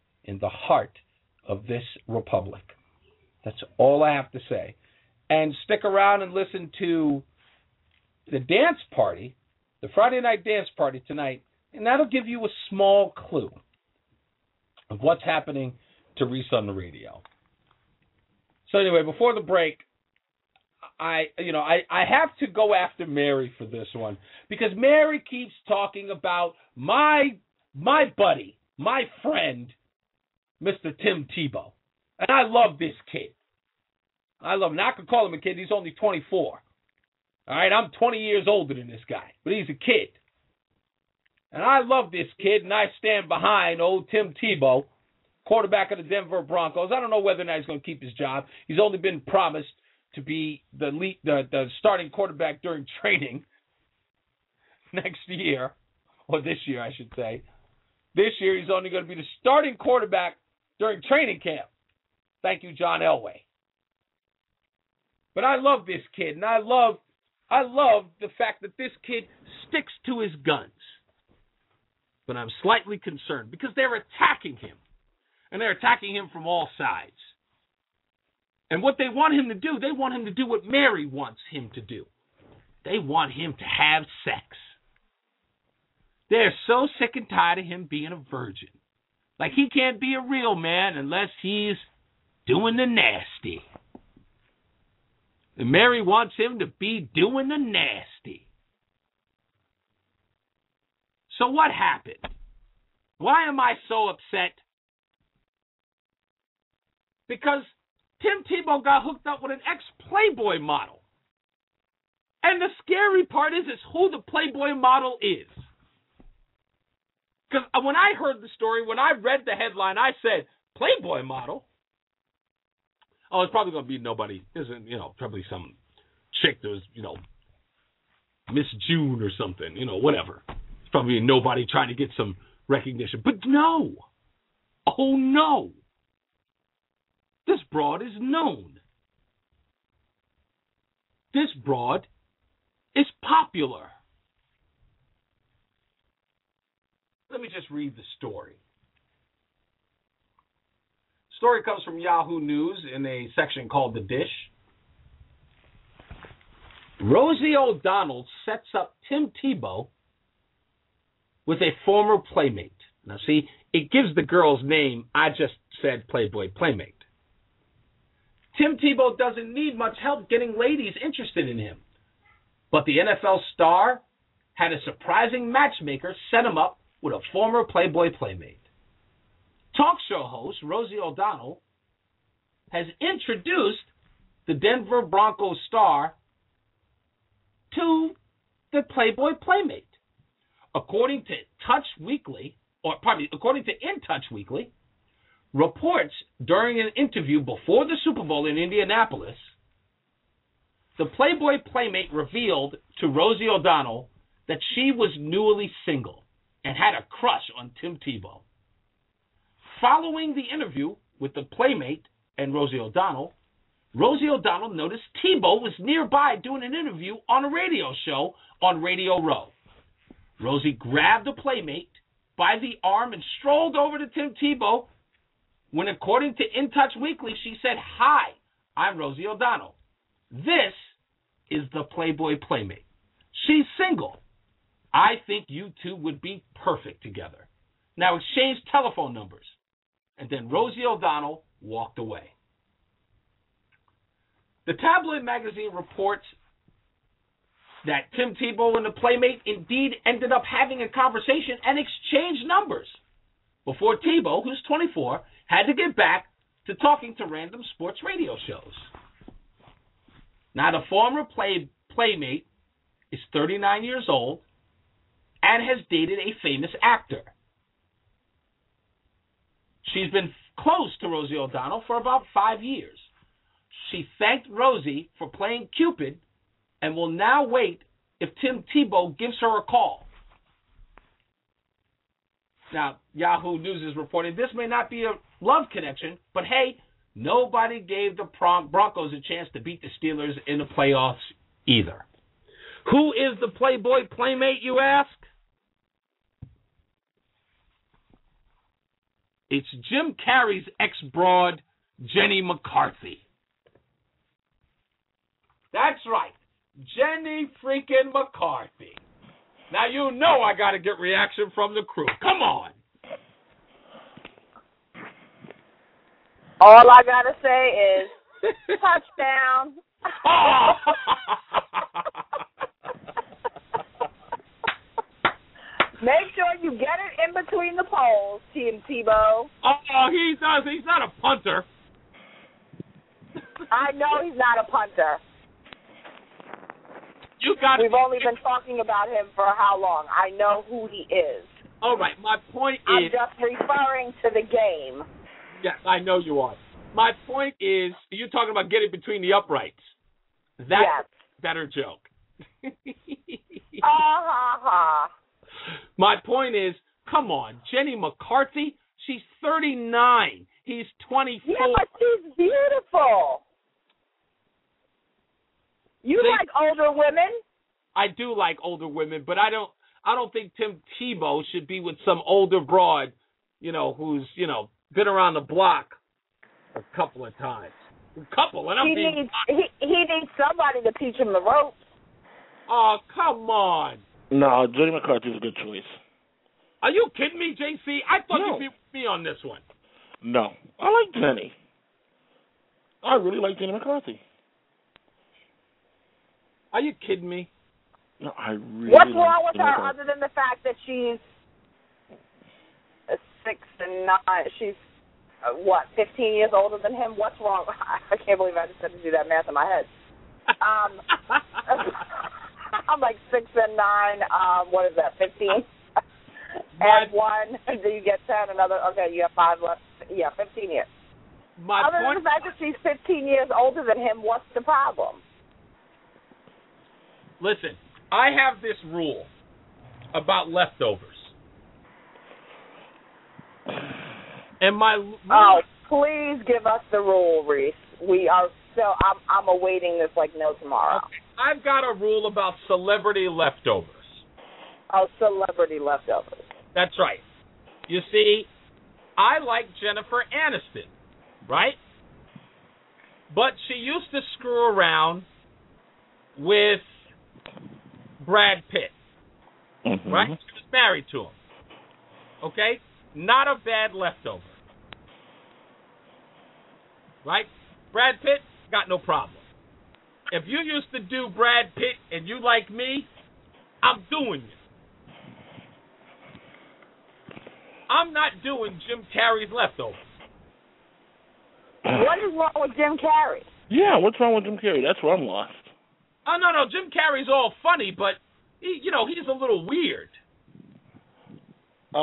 of this republic. That's all I have to say. And stick around and listen to the dance party, the Friday night dance party tonight, and that'll give you a small clue of what's happening to Reese on the Radio. So anyway, before the break, I have to go after Mary for this one, because Mary keeps talking about my buddy, my friend, Mr. Tim Tebow. And I love this kid. I love him. Now, I could call him a kid. He's only 24. All right, I'm 20 years older than this guy, but he's a kid. And I love this kid, and I stand behind old Tim Tebow, quarterback of the Denver Broncos. I don't know whether or not he's going to keep his job. He's only been promised to be the starting quarterback during training next year, or this year, I should say. This year, he's only going to be the starting quarterback during training camp. Thank you, John Elway. But I love this kid, and I love the fact that this kid sticks to his guns. But I'm slightly concerned because they're attacking him, and they're attacking him from all sides. And what they want him to do, they want him to do what Mary wants him to do. They want him to have sex. They're so sick and tired of him being a virgin. Like he can't be a real man unless he's doing the nasty. And Mary wants him to be doing the nasty. So what happened? Why am I so upset? Because Tim Tebow got hooked up with an ex-Playboy model. And the scary part is who the Playboy model is. Because when I heard the story, when I read the headline, I said, Playboy model? Oh, it's probably going to be nobody. Isn't, probably some chick that was, Miss June or something, whatever. It's probably nobody trying to get some recognition. But no. Oh, no. This broad is known. This broad is popular. Let me just read the story. The story comes from Yahoo News in a section called The Dish. Rosie O'Donnell sets up Tim Tebow with a former playmate. Now, see, it gives the girl's name. I just said Playboy Playmate. Tim Tebow doesn't need much help getting ladies interested in him. But the NFL star had a surprising matchmaker set him up with a former Playboy Playmate. Talk show host Rosie O'Donnell has introduced the Denver Broncos star to the Playboy Playmate. According to In Touch Weekly, reports during an interview before the Super Bowl in Indianapolis, the Playboy Playmate revealed to Rosie O'Donnell that she was newly single and had a crush on Tim Tebow. Following the interview with the Playmate and Rosie O'Donnell noticed Tebow was nearby doing an interview on a radio show on Radio Row. Rosie grabbed the Playmate by the arm and strolled over to Tim Tebow when, according to In Touch Weekly, she said, "Hi, I'm Rosie O'Donnell. This is the Playboy Playmate. She's single. I think you two would be perfect together. Now exchange telephone numbers." And then Rosie O'Donnell walked away. The tabloid magazine reports that Tim Tebow and the Playmate indeed ended up having a conversation and exchanged numbers before Tebow, who's 24, had to get back to talking to random sports radio shows. Now, the former Playmate is 39 years old and has dated a famous actor. She's been close to Rosie O'Donnell for about 5 years. She thanked Rosie for playing Cupid and will now wait if Tim Tebow gives her a call. Now, Yahoo News is reporting this may not be a love connection, but hey, nobody gave the Broncos a chance to beat the Steelers in the playoffs either. Who is the Playboy Playmate, you ask? It's Jim Carrey's ex-broad, Jenny McCarthy. That's right, Jenny freaking McCarthy. Now you know I got to get reaction from the crew. Come on. All I got to say is, touchdown. Oh. Make sure you get it in between the poles, Tim Tebow. Oh, he does. He's not a punter. I know he's not a punter. We've only been talking about him for how long? I know who he is. All right, my point I'm is... just referring to the game. Yes, I know you are. My point is, you're talking about getting between the uprights. That's a better joke. My point is, come on, Jenny McCarthy, she's 39. He's 24. Yeah, but she's beautiful. You like older women? I do like older women, but I don't think Tim Tebow should be with some older broad, who's, been around the block a couple of times. Couple, and I'm being... He needs somebody to teach him the ropes. Oh, come on. No, Jenny McCarthy's a good choice. Are you kidding me, JC? I thought No. you'd be with me on this one. No. I like Jenny. I really like Jenny McCarthy. Are you kidding me? No, I really What's like wrong with Jenny her McCarthy. other than the fact that she's 6 and 9? She's, 15 years older than him? What's wrong? I can't believe I just had to do that math in my head. I'm like 6 and 9. What is that, 15? And 1, do you get 10? Another, okay, you have 5 left. Yeah, 15 years. Other than the fact that she's 15 years older than him, what's the problem? Listen, I have this rule about leftovers. And my please give us the rule, Reese. We are I'm awaiting this like no tomorrow. Okay. I've got a rule about celebrity leftovers. Oh, celebrity leftovers. That's right. You see, I like Jennifer Aniston, right? But she used to screw around with Brad Pitt, right? She was married to him. Okay? Not a bad leftover. Right? Brad Pitt, got no problem. If you used to do Brad Pitt and you like me, I'm doing it. I'm not doing Jim Carrey's leftovers. What is wrong with Jim Carrey? Yeah, what's wrong with Jim Carrey? That's where I'm lost. Oh, no, Jim Carrey's all funny, but, he's a little weird. Yeah.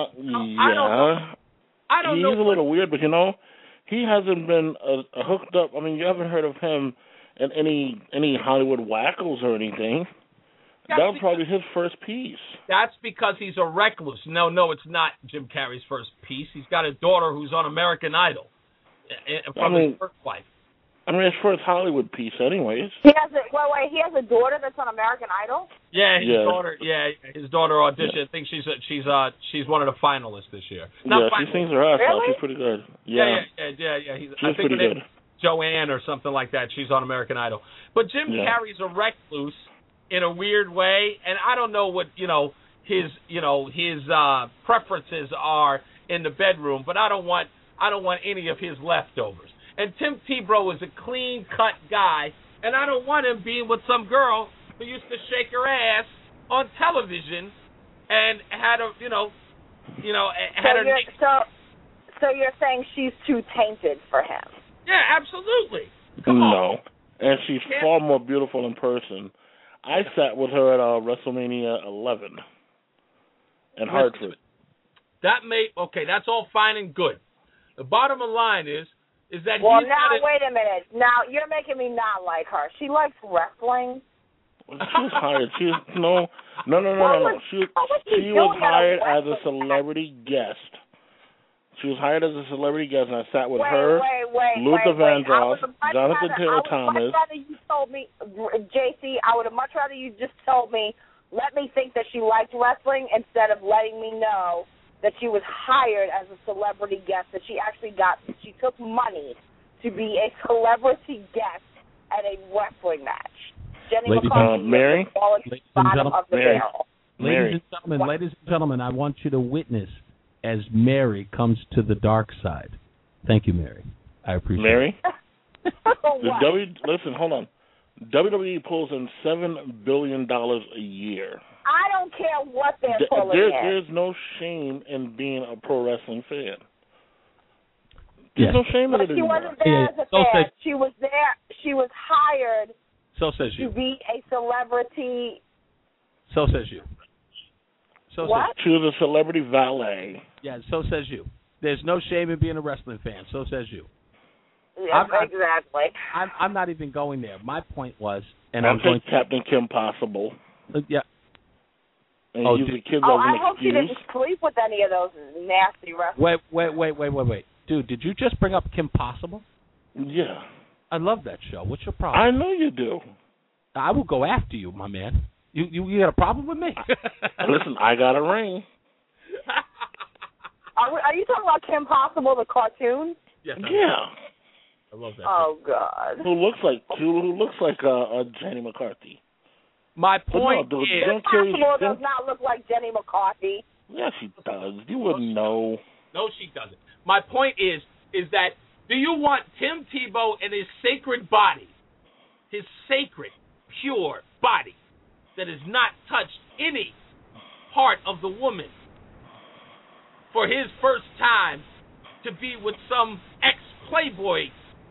I don't know. He's a little weird, but, he hasn't been hooked up. I mean, you haven't heard of him in any Hollywood wackos or anything. That was probably his first piece. That's because he's a recluse. No, it's not Jim Carrey's first piece. He's got a daughter who's on American Idol from his first wife. I mean, his first Hollywood piece, anyways. He has a daughter that's on American Idol? Yeah, his daughter auditioned. I think she's one of the finalists this year. She sings her ass off. She's pretty good. Yeah. She's pretty good. Joanne or something like that. She's on American Idol. But Jim Carrey's a recluse in a weird way, and I don't know what his preferences are in the bedroom, but I don't want any of his leftovers. And Tim Tebow is a clean-cut guy, and I don't want him being with some girl who used to shake her ass on television and had a, So you're saying she's too tainted for him? Yeah, absolutely. Come on. No, and she's far more beautiful in person. I sat with her at WrestleMania 11 in Hartford. That's all fine and good. The bottom line is that wait a minute. Now, you're making me not like her. She likes wrestling. She was hired. No. She was hired as a celebrity guest. She was hired as a celebrity guest, and I sat with her, Luther Vandross, Jonathan Taylor Thomas. I would much rather you told me, JC, I would have much rather you just told me, let me think that she liked wrestling instead of letting me know that she was hired as a celebrity guest, that she actually she took money to be a celebrity guest at a wrestling match. Jenny McCarthy Mary? Ladies and gentlemen, I want you to witness as Mary comes to the dark side. Thank you, Mary. I appreciate Mary? it. Listen, hold on. WWE pulls in $7 billion a year. I don't care what they're pulling in. There's no shame in being a pro wrestling fan. There's no shame in it anymore. She wasn't there as a fan. She was there. She was hired to be a celebrity. So says you. She was a celebrity valet. Yeah, so says you. There's no shame in being a wrestling fan. So says you. Yes, exactly. I'm not even going there. My point was, and I'm going Captain Kim Possible. Yeah. And use the kids as an I hope excuse. she didn't sleep with any of those nasty wrestlers. Wait. Dude, did you just bring up Kim Possible? Yeah. I love that show. What's your problem? I know you do. I will go after you, my man. You got a problem with me? Listen, I got a ring. Are you talking about Kim Possible, the cartoon? Yes. Yeah. I love that. Oh God. Who looks like Jenny McCarthy? My point is, It's possible does not look like Jenny McCarthy. Yes, she does. You wouldn't know. No, she doesn't. My point is that do you want Tim Tebow and his sacred body, his sacred, pure body that has not touched any part of the woman for his first time to be with some ex-playboy?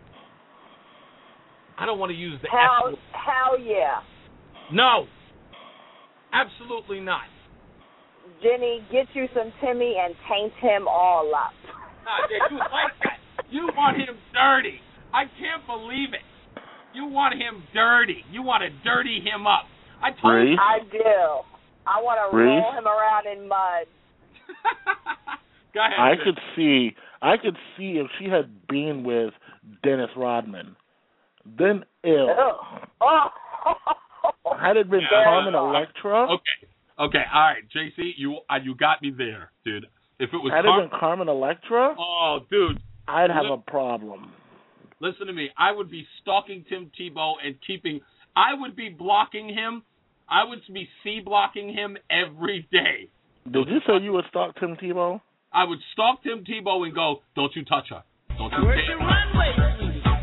I don't want to use the F word. Hell yeah. No. Absolutely not. Jenny, get you some Timmy and taint him all up. You like that. You want him dirty. I can't believe it. You want him dirty. You want to dirty him up. I told you. I do. I want to roll him around in mud. Go ahead. I could see if she had been with Dennis Rodman, then ill. Oh. Had it been Carmen Electra? Okay, all right, JC, you got me there, dude. If it was had it been Carmen Electra, oh, dude, I'd have a problem. Listen to me. I would be stalking Tim Tebow and I would be blocking him. I would be C-blocking him every day. Did you say you would stalk Tim Tebow? I would stalk Tim Tebow and go, don't you touch her. Don't you dare.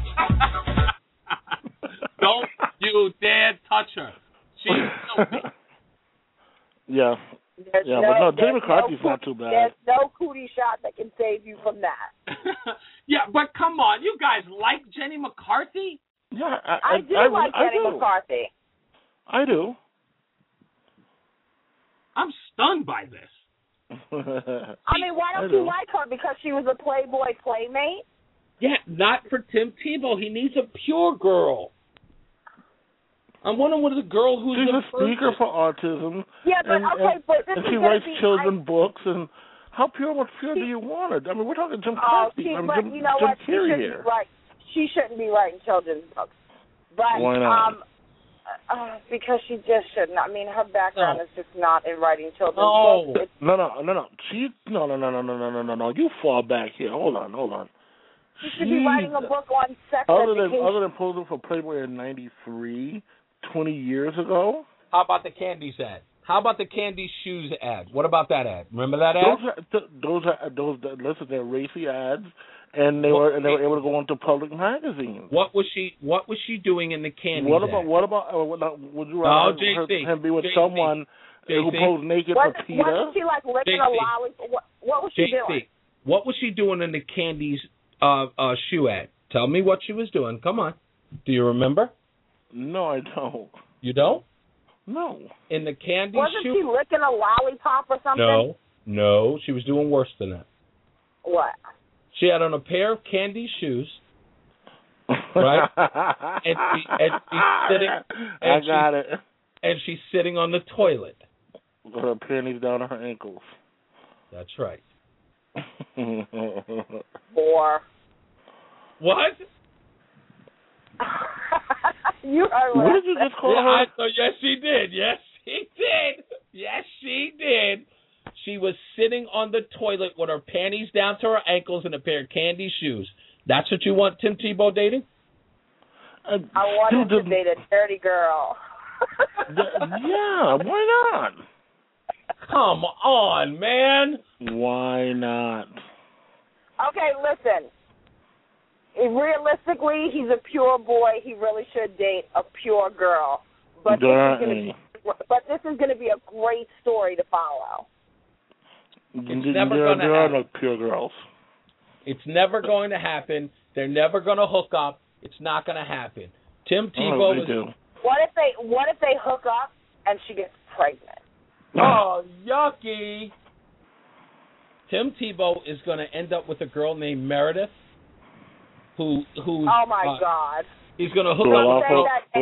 Don't you dare touch her. She's filthy. Yeah. But Jenny McCarthy's not too bad. There's no cootie shot that can save you from that. Yeah, but come on. You guys like Jenny McCarthy? Yeah, I do like Jenny McCarthy. I do. I'm stunned by this. I mean, why don't you like her? Because she was a Playboy playmate? Yeah, not for Tim Tebow. He needs a pure girl. I'm wondering what is a girl who's she's a speaker for autism. Yeah, but and she writes children's books. And how pure do you want her? I mean, we're talking Jim Cosby. You know what? She shouldn't be writing children's books. But, why not? Because she just shouldn't. I mean, her background is just not in writing children's books. No. No. You fall back here. Hold on. She should be writing a book on sex education. Other than posing for Playboy in '93. 20 years ago. How about the Candies ad? How about the Candy Shoes ad? What about that ad? Remember that ad? Those listen, they're racy ads, and they were able to go into public magazines. What was she doing in the Candies ad? What about would you rather him be with someone who posed naked for PETA? Wasn't she like licking a lollipop? What was she doing? What was she doing in the Candies shoe ad? Tell me what she was doing. Come on. Do you remember? No, I don't. You don't? No. In the candy Wasn't she licking a lollipop or something? No, she was doing worse than that. What? She had on a pair of candy shoes, right? and she's sitting. I got it. And she's sitting on the toilet. With her panties down to her ankles. That's right. Or what? What did you just call her? Yes, she did. Yes, she did. She was sitting on the toilet with her panties down to her ankles and a pair of candy shoes. That's what you want Tim Tebow dating? I want him to date a dirty girl. Yeah, why not? Come on, man. Why not? Okay, listen. Realistically, he's a pure boy. He really should date a pure girl. But this is going to be a great story to follow. There are no pure girls. It's never going to happen. They're never going to hook up. It's not going to happen. Tim Tebow is. What if they hook up and she gets pregnant? Oh, yucky! Tim Tebow is going to end up with a girl named Meredith. Who's oh my God! He's going to hook up.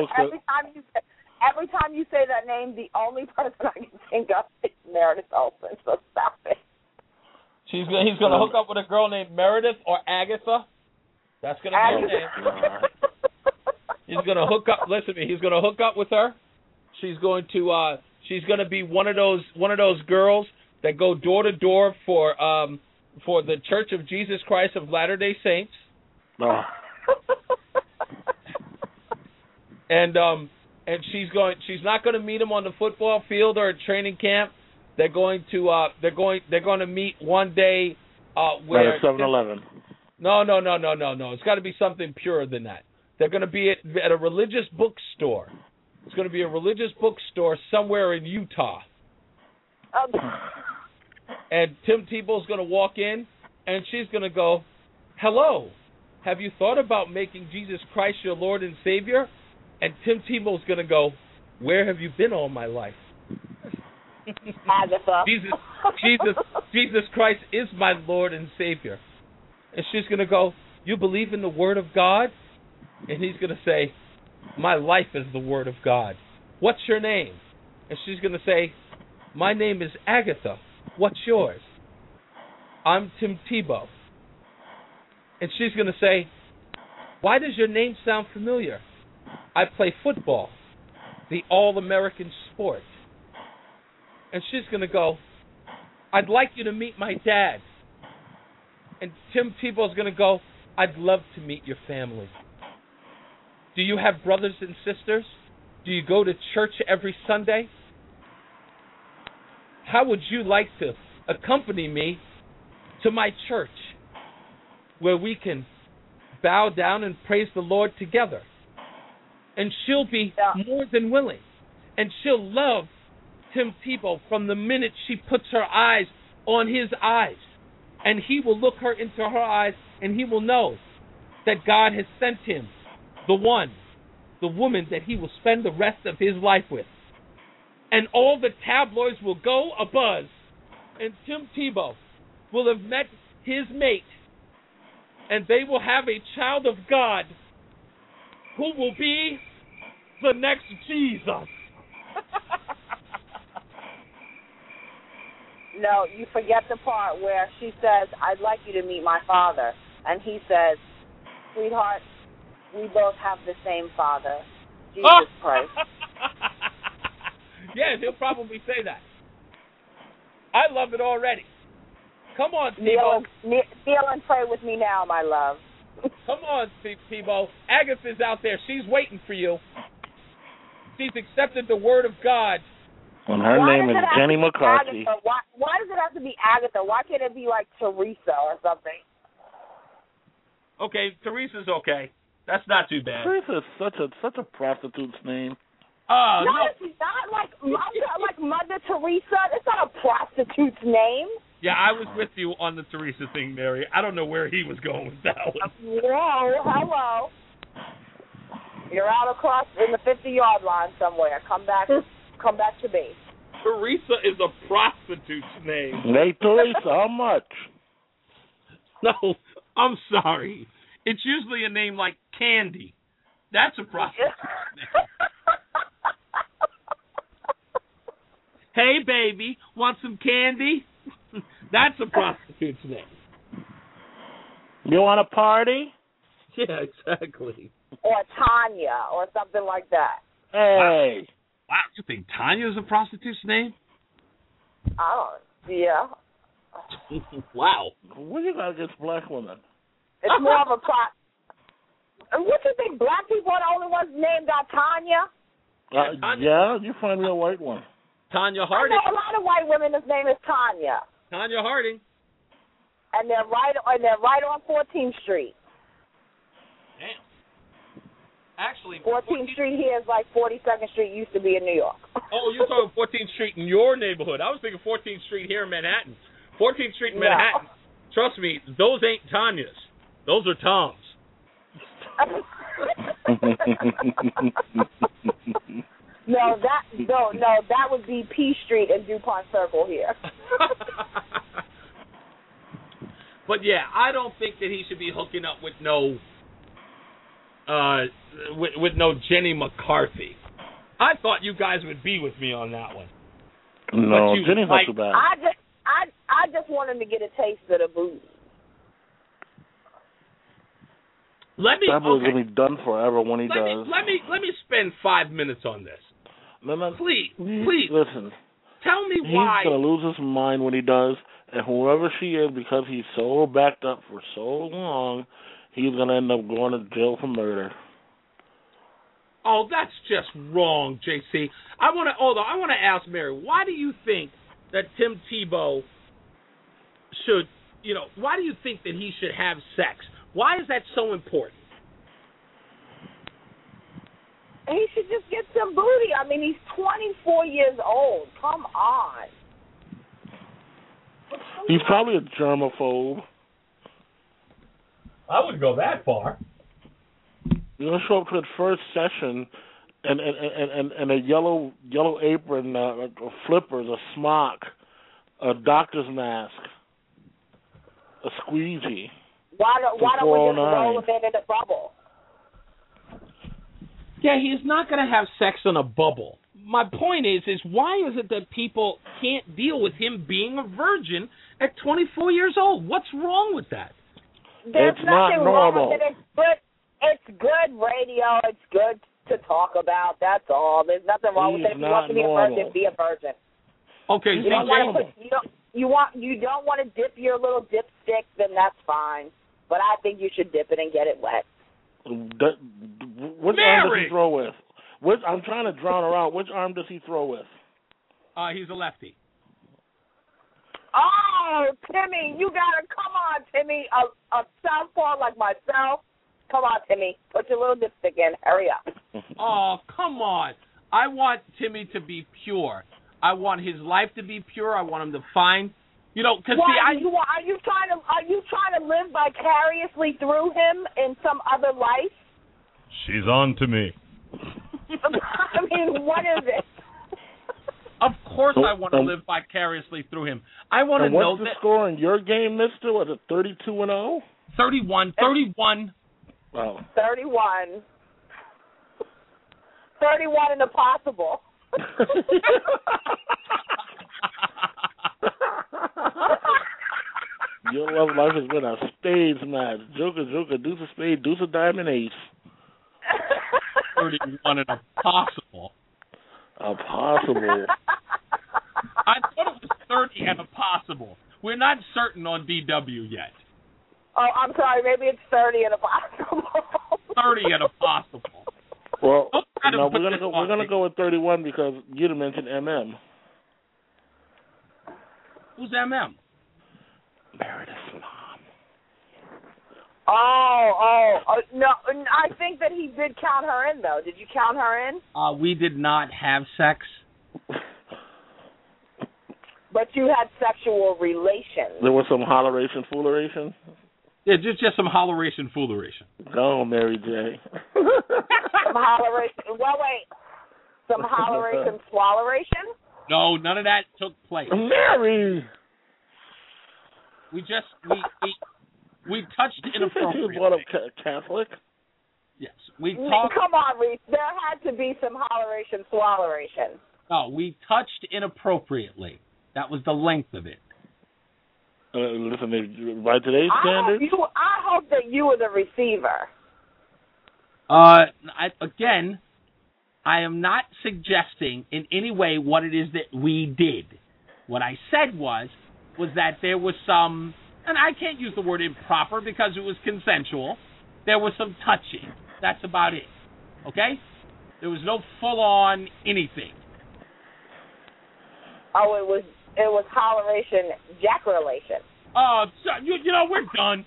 Every time you say that name, the only person I can think of is Meredith Olsen. So stop it. He's going to hook up with a girl named Meredith or Agatha. That's going to be her name. He's going to hook up. Listen to me. He's going to hook up with her. She's going to be one of those girls that go door to door for the Church of Jesus Christ of Latter-day Saints. No. And she's not going to meet him on the football field or at training camp. They're going to meet one day where at 7-Eleven. No. It's got to be something purer than that. They're going to be at a religious bookstore. It's going to be a religious bookstore somewhere in Utah. And Tim Tebow's going to walk in, and she's going to go, "Hello, have you thought about making Jesus Christ your Lord and Savior?" And Tim Tebow's going to go, "Where have you been all my life?" Agatha. Jesus Christ is my Lord and Savior. And she's going to go, "You believe in the Word of God?" And he's going to say, "My life is the Word of God. What's your name?" And she's going to say, "My name is Agatha. What's yours?" "I'm Tim Tebow." And she's going to say, "Why does your name sound familiar?" "I play football, the all-American sport." And she's going to go, "I'd like you to meet my dad." And Tim Tebow's going to go, "I'd love to meet your family. Do you have brothers and sisters? Do you go to church every Sunday? How would you like to accompany me to my church where we can bow down and praise the Lord together?" And she'll be more than willing. And she'll love Tim Tebow from the minute she puts her eyes on his eyes. And he will look her into her eyes, and he will know that God has sent him the woman that he will spend the rest of his life with. And all the tabloids will go abuzz, and Tim Tebow will have met his mate, and they will have a child of God who will be the next Jesus. No, you forget the part where she says, "I'd like you to meet my father." And he says, "Sweetheart, we both have the same father, Jesus Christ." Yeah, he'll probably say that. I love it already. Come on, Tebow. Kneel and pray with me now, my love. Come on, Tebow. Agatha's out there. She's waiting for you. She's accepted the word of God. And her name is Jenny McCarthy. Why does it have to be Agatha? Why can't it be like Teresa or something? Okay, Teresa's okay. That's not too bad. Teresa's such a prostitute's name. No, it's not like Mother Teresa. It's not a prostitute's name. Yeah, I was with you on the Teresa thing, Mary. I don't know where he was going with that one. Whoa, hello. You're out across in the 50-yard line somewhere. Come back to base. Teresa is a prostitute's name. Hey, Teresa, how much? No, I'm sorry. It's usually a name like Candy. That's a prostitute's name. Hey, baby, want some candy? That's a prostitute's name. You want a party? Yeah, exactly. Or Tanya, or something like that. Hey. Wow, you think Tanya's a prostitute's name? Oh, yeah. Wow. What do you got against black women? It's more of a What you think, black people are the only ones named Tanya? Yeah, you find me a white one. Tanya Harding. I know a lot of white women whose name is Tanya. Tanya Harding. And they're right on 14th Street. Damn. Actually, 14th Street here is like 42nd Street used to be in New York. Oh, you're talking 14th Street in your neighborhood. I was thinking 14th Street here in Manhattan. 14th Street in Manhattan. Trust me, those ain't Tanya's. Those are Tom's. No, that would be P Street and DuPont Circle here. But yeah, I don't think that he should be hooking up with no Jenny McCarthy. I thought you guys would be with me on that one. No, Jenny's not too bad. I just want him to get a taste of the booze. That boy's gonna be done forever when he does. Let me spend 5 minutes on this. No, please. Listen. Tell me why. He's gonna lose his mind when he does, and whoever she is, because he's so backed up for so long, he's going to end up going to jail for murder. Oh, that's just wrong, JC. I want to ask Mary, why do you think that Tim Tebow should, why do you think that he should have sex? Why is that so important? He should just get some booty. I mean, he's 24 years old. Come on. He's probably a germaphobe. I wouldn't go that far. You're gonna show up to the first session and a yellow apron, flippers, a smock, a doctor's mask, a squeegee. Why don't we just roll him in a bubble? Yeah, he's not going to have sex in a bubble. My point is why is it that people can't deal with him being a virgin at 24 years old? What's wrong with that? There's it's nothing not normal. wrong with it. It's good radio. It's good to talk about. That's all. There's nothing wrong with it. If you want to be a virgin, be a virgin. Okay, you don't want to dip your little dipstick, then that's fine. But I think you should dip it and get it wet. Which arm does he throw with? I'm trying to drown her out. Which arm does he throw with? He's a lefty. Oh, Timmy, you gotta come on, Timmy. A southpaw like myself. Come on, Timmy. Put your little dipstick in. Hurry up. Oh, come on. I want Timmy to be pure. I want his life to be pure. I want him to find, because are you trying to live vicariously through him in some other life? She's on to me. I mean, what is it? Of course I want to live vicariously through him. I want to know what's the score in your game, mister? Was it 32-0? 31. Wow. 31. 31 and a possible. Your love life has been a spades match. Joker, deuce a spade, deuce a diamond, ace. 31 and a possible. A possible. I thought it was 30 and a possible. We're not certain on DW yet. Oh, I'm sorry. Maybe it's 30 and a possible. 30 and a possible. Well, no, we're gonna go with 31 because you mentioned MM. Who's MM? Meredith's mom. Oh, no. I think that he did count her in, though. Did you count her in? We did not have sex. But you had sexual relations. There was some holleration, fooleration? Yeah, just some holleration, fooleration. Go, Mary J. Some holleration. Well, wait. Some holleration, swalleration? No, none of that took place. Mary! We touched inappropriately. You brought up Catholic? Yes. We talked. Come on, Reese. There had to be some holleration, swalleration. No, we touched inappropriately. That was the length of it. Listen, by today's standards? I hope that you were the receiver. Again, I am not suggesting in any way what it is that we did. What I said was that there was some, and I can't use the word improper because it was consensual. There was some touching. That's about it. Okay? There was no full-on anything. Oh, it was holleration, jack-relation. Oh, we're done.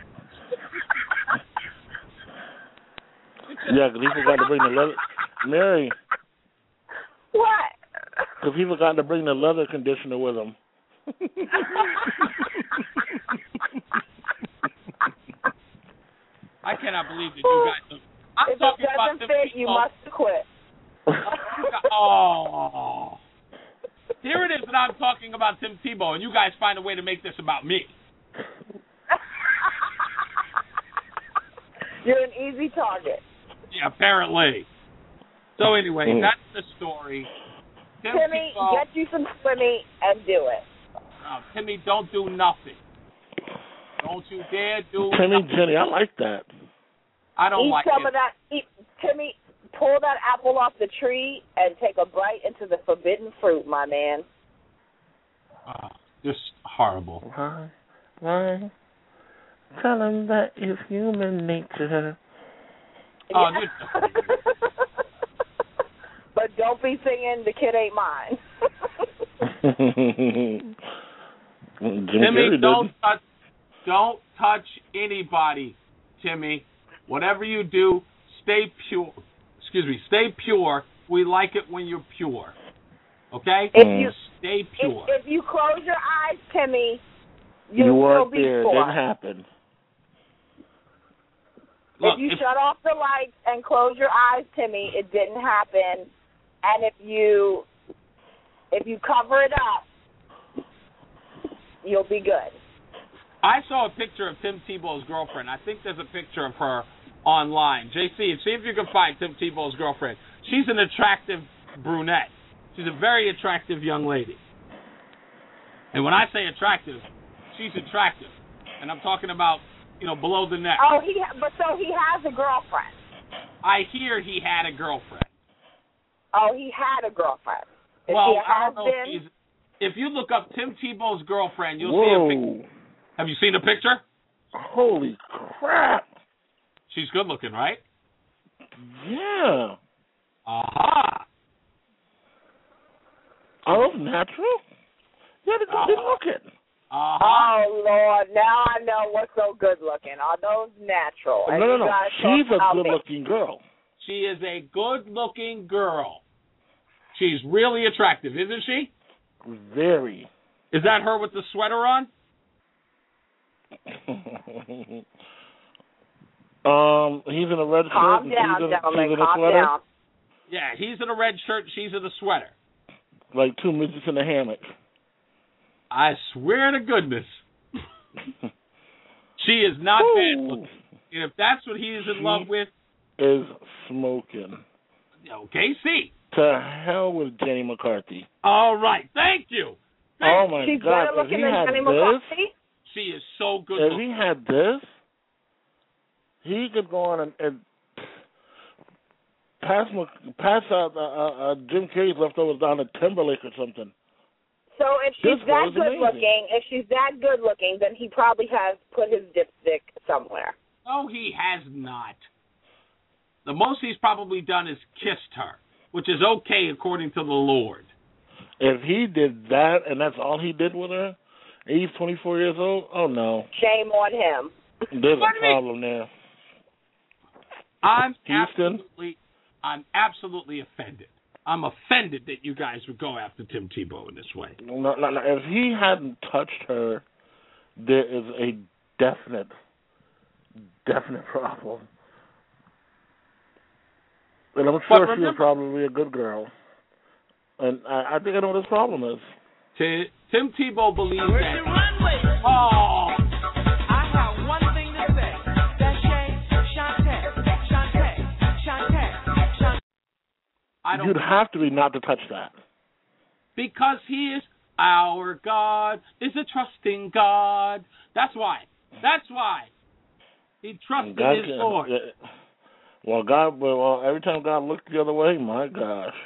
Yeah, because he forgot to bring the leather. Mary. What? Because he forgot to bring the leather conditioner with him. I cannot believe that you guys. If it doesn't fit, you must quit. Oh. Here it is that I'm talking about Tim Tebow, and you guys find a way to make this about me. You're an easy target. Yeah, apparently. So anyway, that's the story. Timmy, get you some swimming and do it. Timmy, don't do nothing. Don't you dare do Timmy, nothing. Jenny, I like that. I don't like some it. of that. Timmy, pull that apple off the tree and take a bite into the forbidden fruit, my man. Just horrible. Why? Tell him that it's human nature. Oh, but don't be singing "The Kid Ain't Mine." Timmy, don't touch anybody, Timmy. Whatever you do, stay pure. Excuse me, stay pure. We like it when you're pure. Okay? Stay pure. If you close your eyes, Timmy, you weren't be there. It pure. didn't happen. If you shut off the lights and close your eyes, Timmy, it didn't happen. And if you cover it up, you'll be good. I saw a picture of Tim Tebow's girlfriend. I think there's a picture of her online. JC, see if you can find Tim Tebow's girlfriend. She's an attractive brunette. She's a very attractive young lady. And when I say attractive, she's attractive. And I'm talking about, below the neck. Oh, he has a girlfriend. I hear he had a girlfriend. Oh, he had a girlfriend. Well, I don't know if you look up Tim Tebow's girlfriend, you'll see a picture. Have you seen a picture? Holy crap. She's good looking, right? Yeah. Aha. Are those natural? Yeah, they're good looking. Oh, Lord. Now I know what's so good looking. Are those natural? No. She's a good looking girl. She is a good looking girl. She's really attractive, isn't she? Very. Is that her with the sweater on? He's in a red shirt. Calm down, gentlemen. Calm down. Yeah, he's in a red shirt. She's in a sweater. Like two midgets in a hammock. I swear to goodness. She is not bad looking. And if that's what he is in love with, is smoking. Okay, see. To hell with Jenny McCarthy. All right, thank you. Oh my She's God! better looking than Jenny McCarthy. She is so good. If he had this, he could go on and pass out Jim Carrey's leftovers down to Timberlake or something. So if she's that good looking, then he probably has put his dipstick somewhere. No, he has not. The most he's probably done is kissed her, which is okay according to the Lord. If he did that and that's all he did with her, he's 24 years old, oh no. Shame on him. There's a problem there. I'm absolutely offended. I'm offended that you guys would go after Tim Tebow in this way. No. If he hadn't touched her, there is a definite problem. And I'm sure she was probably a good girl. And I think I know what his problem is. Tim Tebow believes that. Oh! I have one thing to say. That's Shantae. You'd have to be not to touch that. Because he is our God, is a trusting God. That's why. He trusted his Lord. Well, every time God looked the other way, my gosh.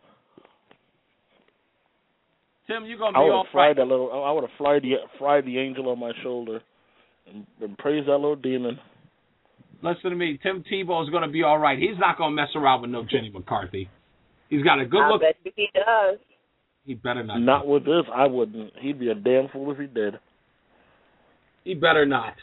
Tim, you're gonna be all right. I would have fried the angel on my shoulder and praise that little demon. Listen to me, Tim Tebow is gonna be all right. He's not gonna mess around with no Jenny McCarthy. He's got a good look. I bet he does. He better not. Not with this, I wouldn't. He'd be a damn fool if he did. He better not.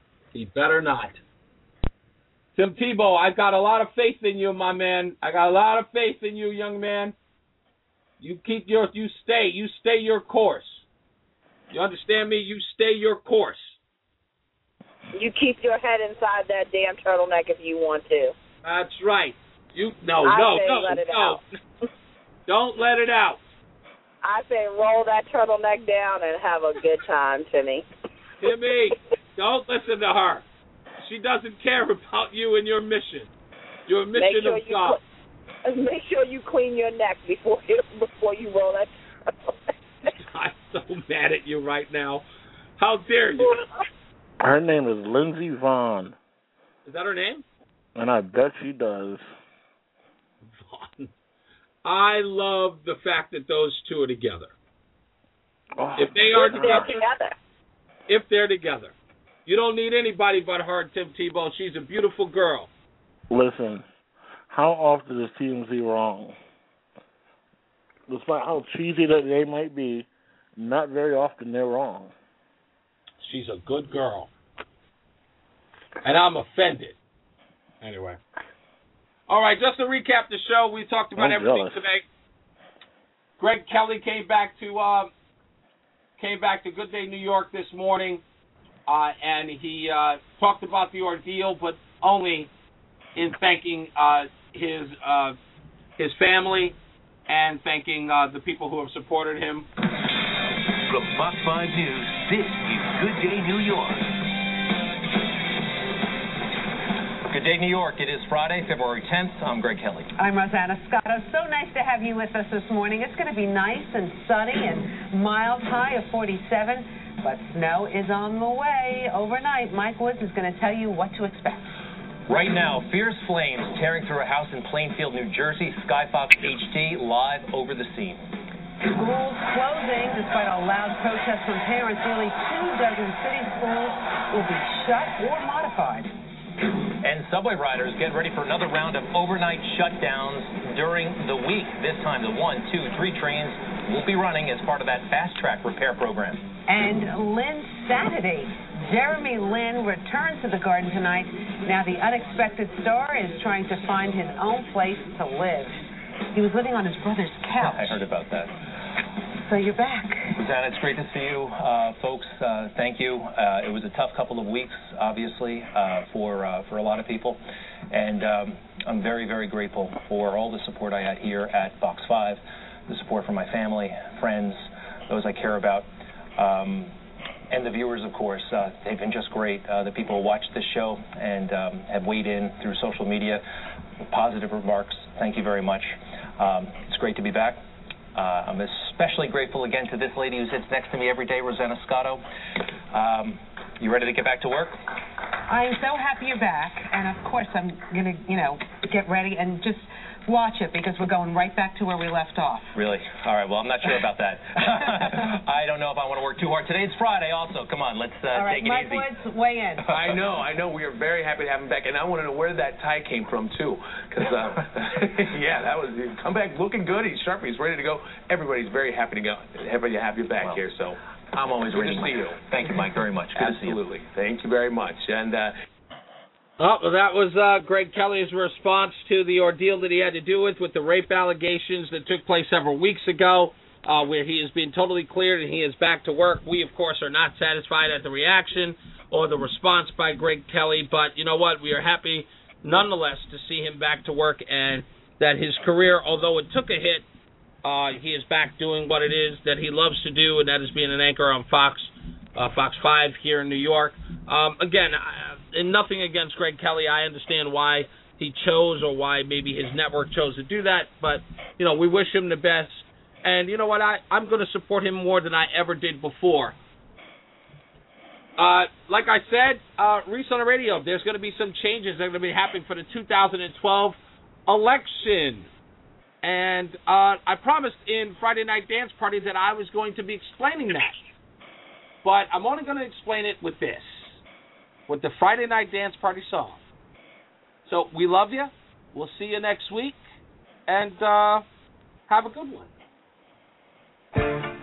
Tim Tebow, I've got a lot of faith in you, my man. I got a lot of faith in you, young man. You stay your course. You understand me? You stay your course. You keep your head inside that damn turtleneck if you want to. That's right. No. Let it out. Don't let it out. I say roll that turtleneck down and have a good time, Timmy. Timmy, don't listen to her. She doesn't care about you and your mission. Your mission of God. Make sure you clean your neck before you roll that turtleneck. I'm so mad at you right now. How dare you? Her name is Lindsey Vonn. Is that her name? And I bet she does. Vonn. I love the fact that those two are together. Oh, if they're together, You don't need anybody but her, Tim Tebow. She's a beautiful girl. Listen, how often is TMZ wrong? Despite how cheesy that they might be, not very often they're wrong. She's a good girl. And I'm offended. Anyway. All right, just to recap the show, we talked about everything today. Greg Kelly came back to Good Day New York this morning, and he talked about the ordeal, but only in thanking his family and thanking the people who have supported him. From Fox 5 News, this is Good Day New York. Good Day New York. It is Friday, February 10th. I'm Greg Kelly. I'm Rosanna Scotto. So nice to have you with us this morning. It's going to be nice and sunny and mild, high of 47, but snow is on the way. Overnight, Mike Woods is going to tell you what to expect. Right now, fierce flames tearing through a house in Plainfield, New Jersey. Skyfox HD live over the scene. Schools closing despite a loud protest from parents. Nearly 24 city schools will be shut or modified. And subway riders get ready for another round of overnight shutdowns during the week. This time, the 1, 2, 3 trains will be running as part of that fast-track repair program. And Lynn Saturday. Jeremy Lin returns to the Garden tonight. Now the unexpected star is trying to find his own place to live. He was living on his brother's couch. I heard about that. So you're back. Susanna, it's great to see you, folks. Thank you. It was a tough couple of weeks, obviously, for a lot of people. And I'm very, very grateful for all the support I had here at Fox 5, the support from my family, friends, those I care about. And the viewers, of course, they've been just great. The people who watched this show and have weighed in through social media, positive remarks. Thank you very much. It's great to be back. I'm especially grateful again to this lady who sits next to me every day, Rosanna Scotto. You ready to get back to work? I'm so happy you're back, and of course I'm going to, get ready and just watch it because we're going right back to where we left off. Really? All right, well, I'm not sure about that. I don't know if I want to work too hard. Today's Friday also. Come on, let's take it Mike easy. Woods, weigh in. I know. We are very happy to have him back, and I want to know where that tie came from, too. Because, yeah, that was, come back looking good. He's sharp. He's ready to go. Everybody's very happy to have you back here, so I'm always ready to see you. Thank you, Mike, very much. Good to see you. Absolutely. Thank you very much. And well, that was Greg Kelly's response to the ordeal that he had to do with the rape allegations that took place several weeks ago, where he has been totally cleared and he is back to work. We, of course, are not satisfied at the reaction or the response by Greg Kelly, but you know what? We are happy, nonetheless, to see him back to work and that his career, although it took a hit, he is back doing what it is that he loves to do, and that is being an anchor on Fox 5 here in New York. Again, and nothing against Greg Kelly. I understand why he chose or why maybe his network chose to do that, but, we wish him the best. And you know what? I'm going to support him more than I ever did before. Like I said, Reese on the radio, there's going to be some changes that are going to be happening for the 2012 election. And I promised in Friday Night Dance Party that I was going to be explaining that. But I'm only going to explain it with this, with the Friday Night Dance Party song. So we love you. We'll see you next week. And have a good one.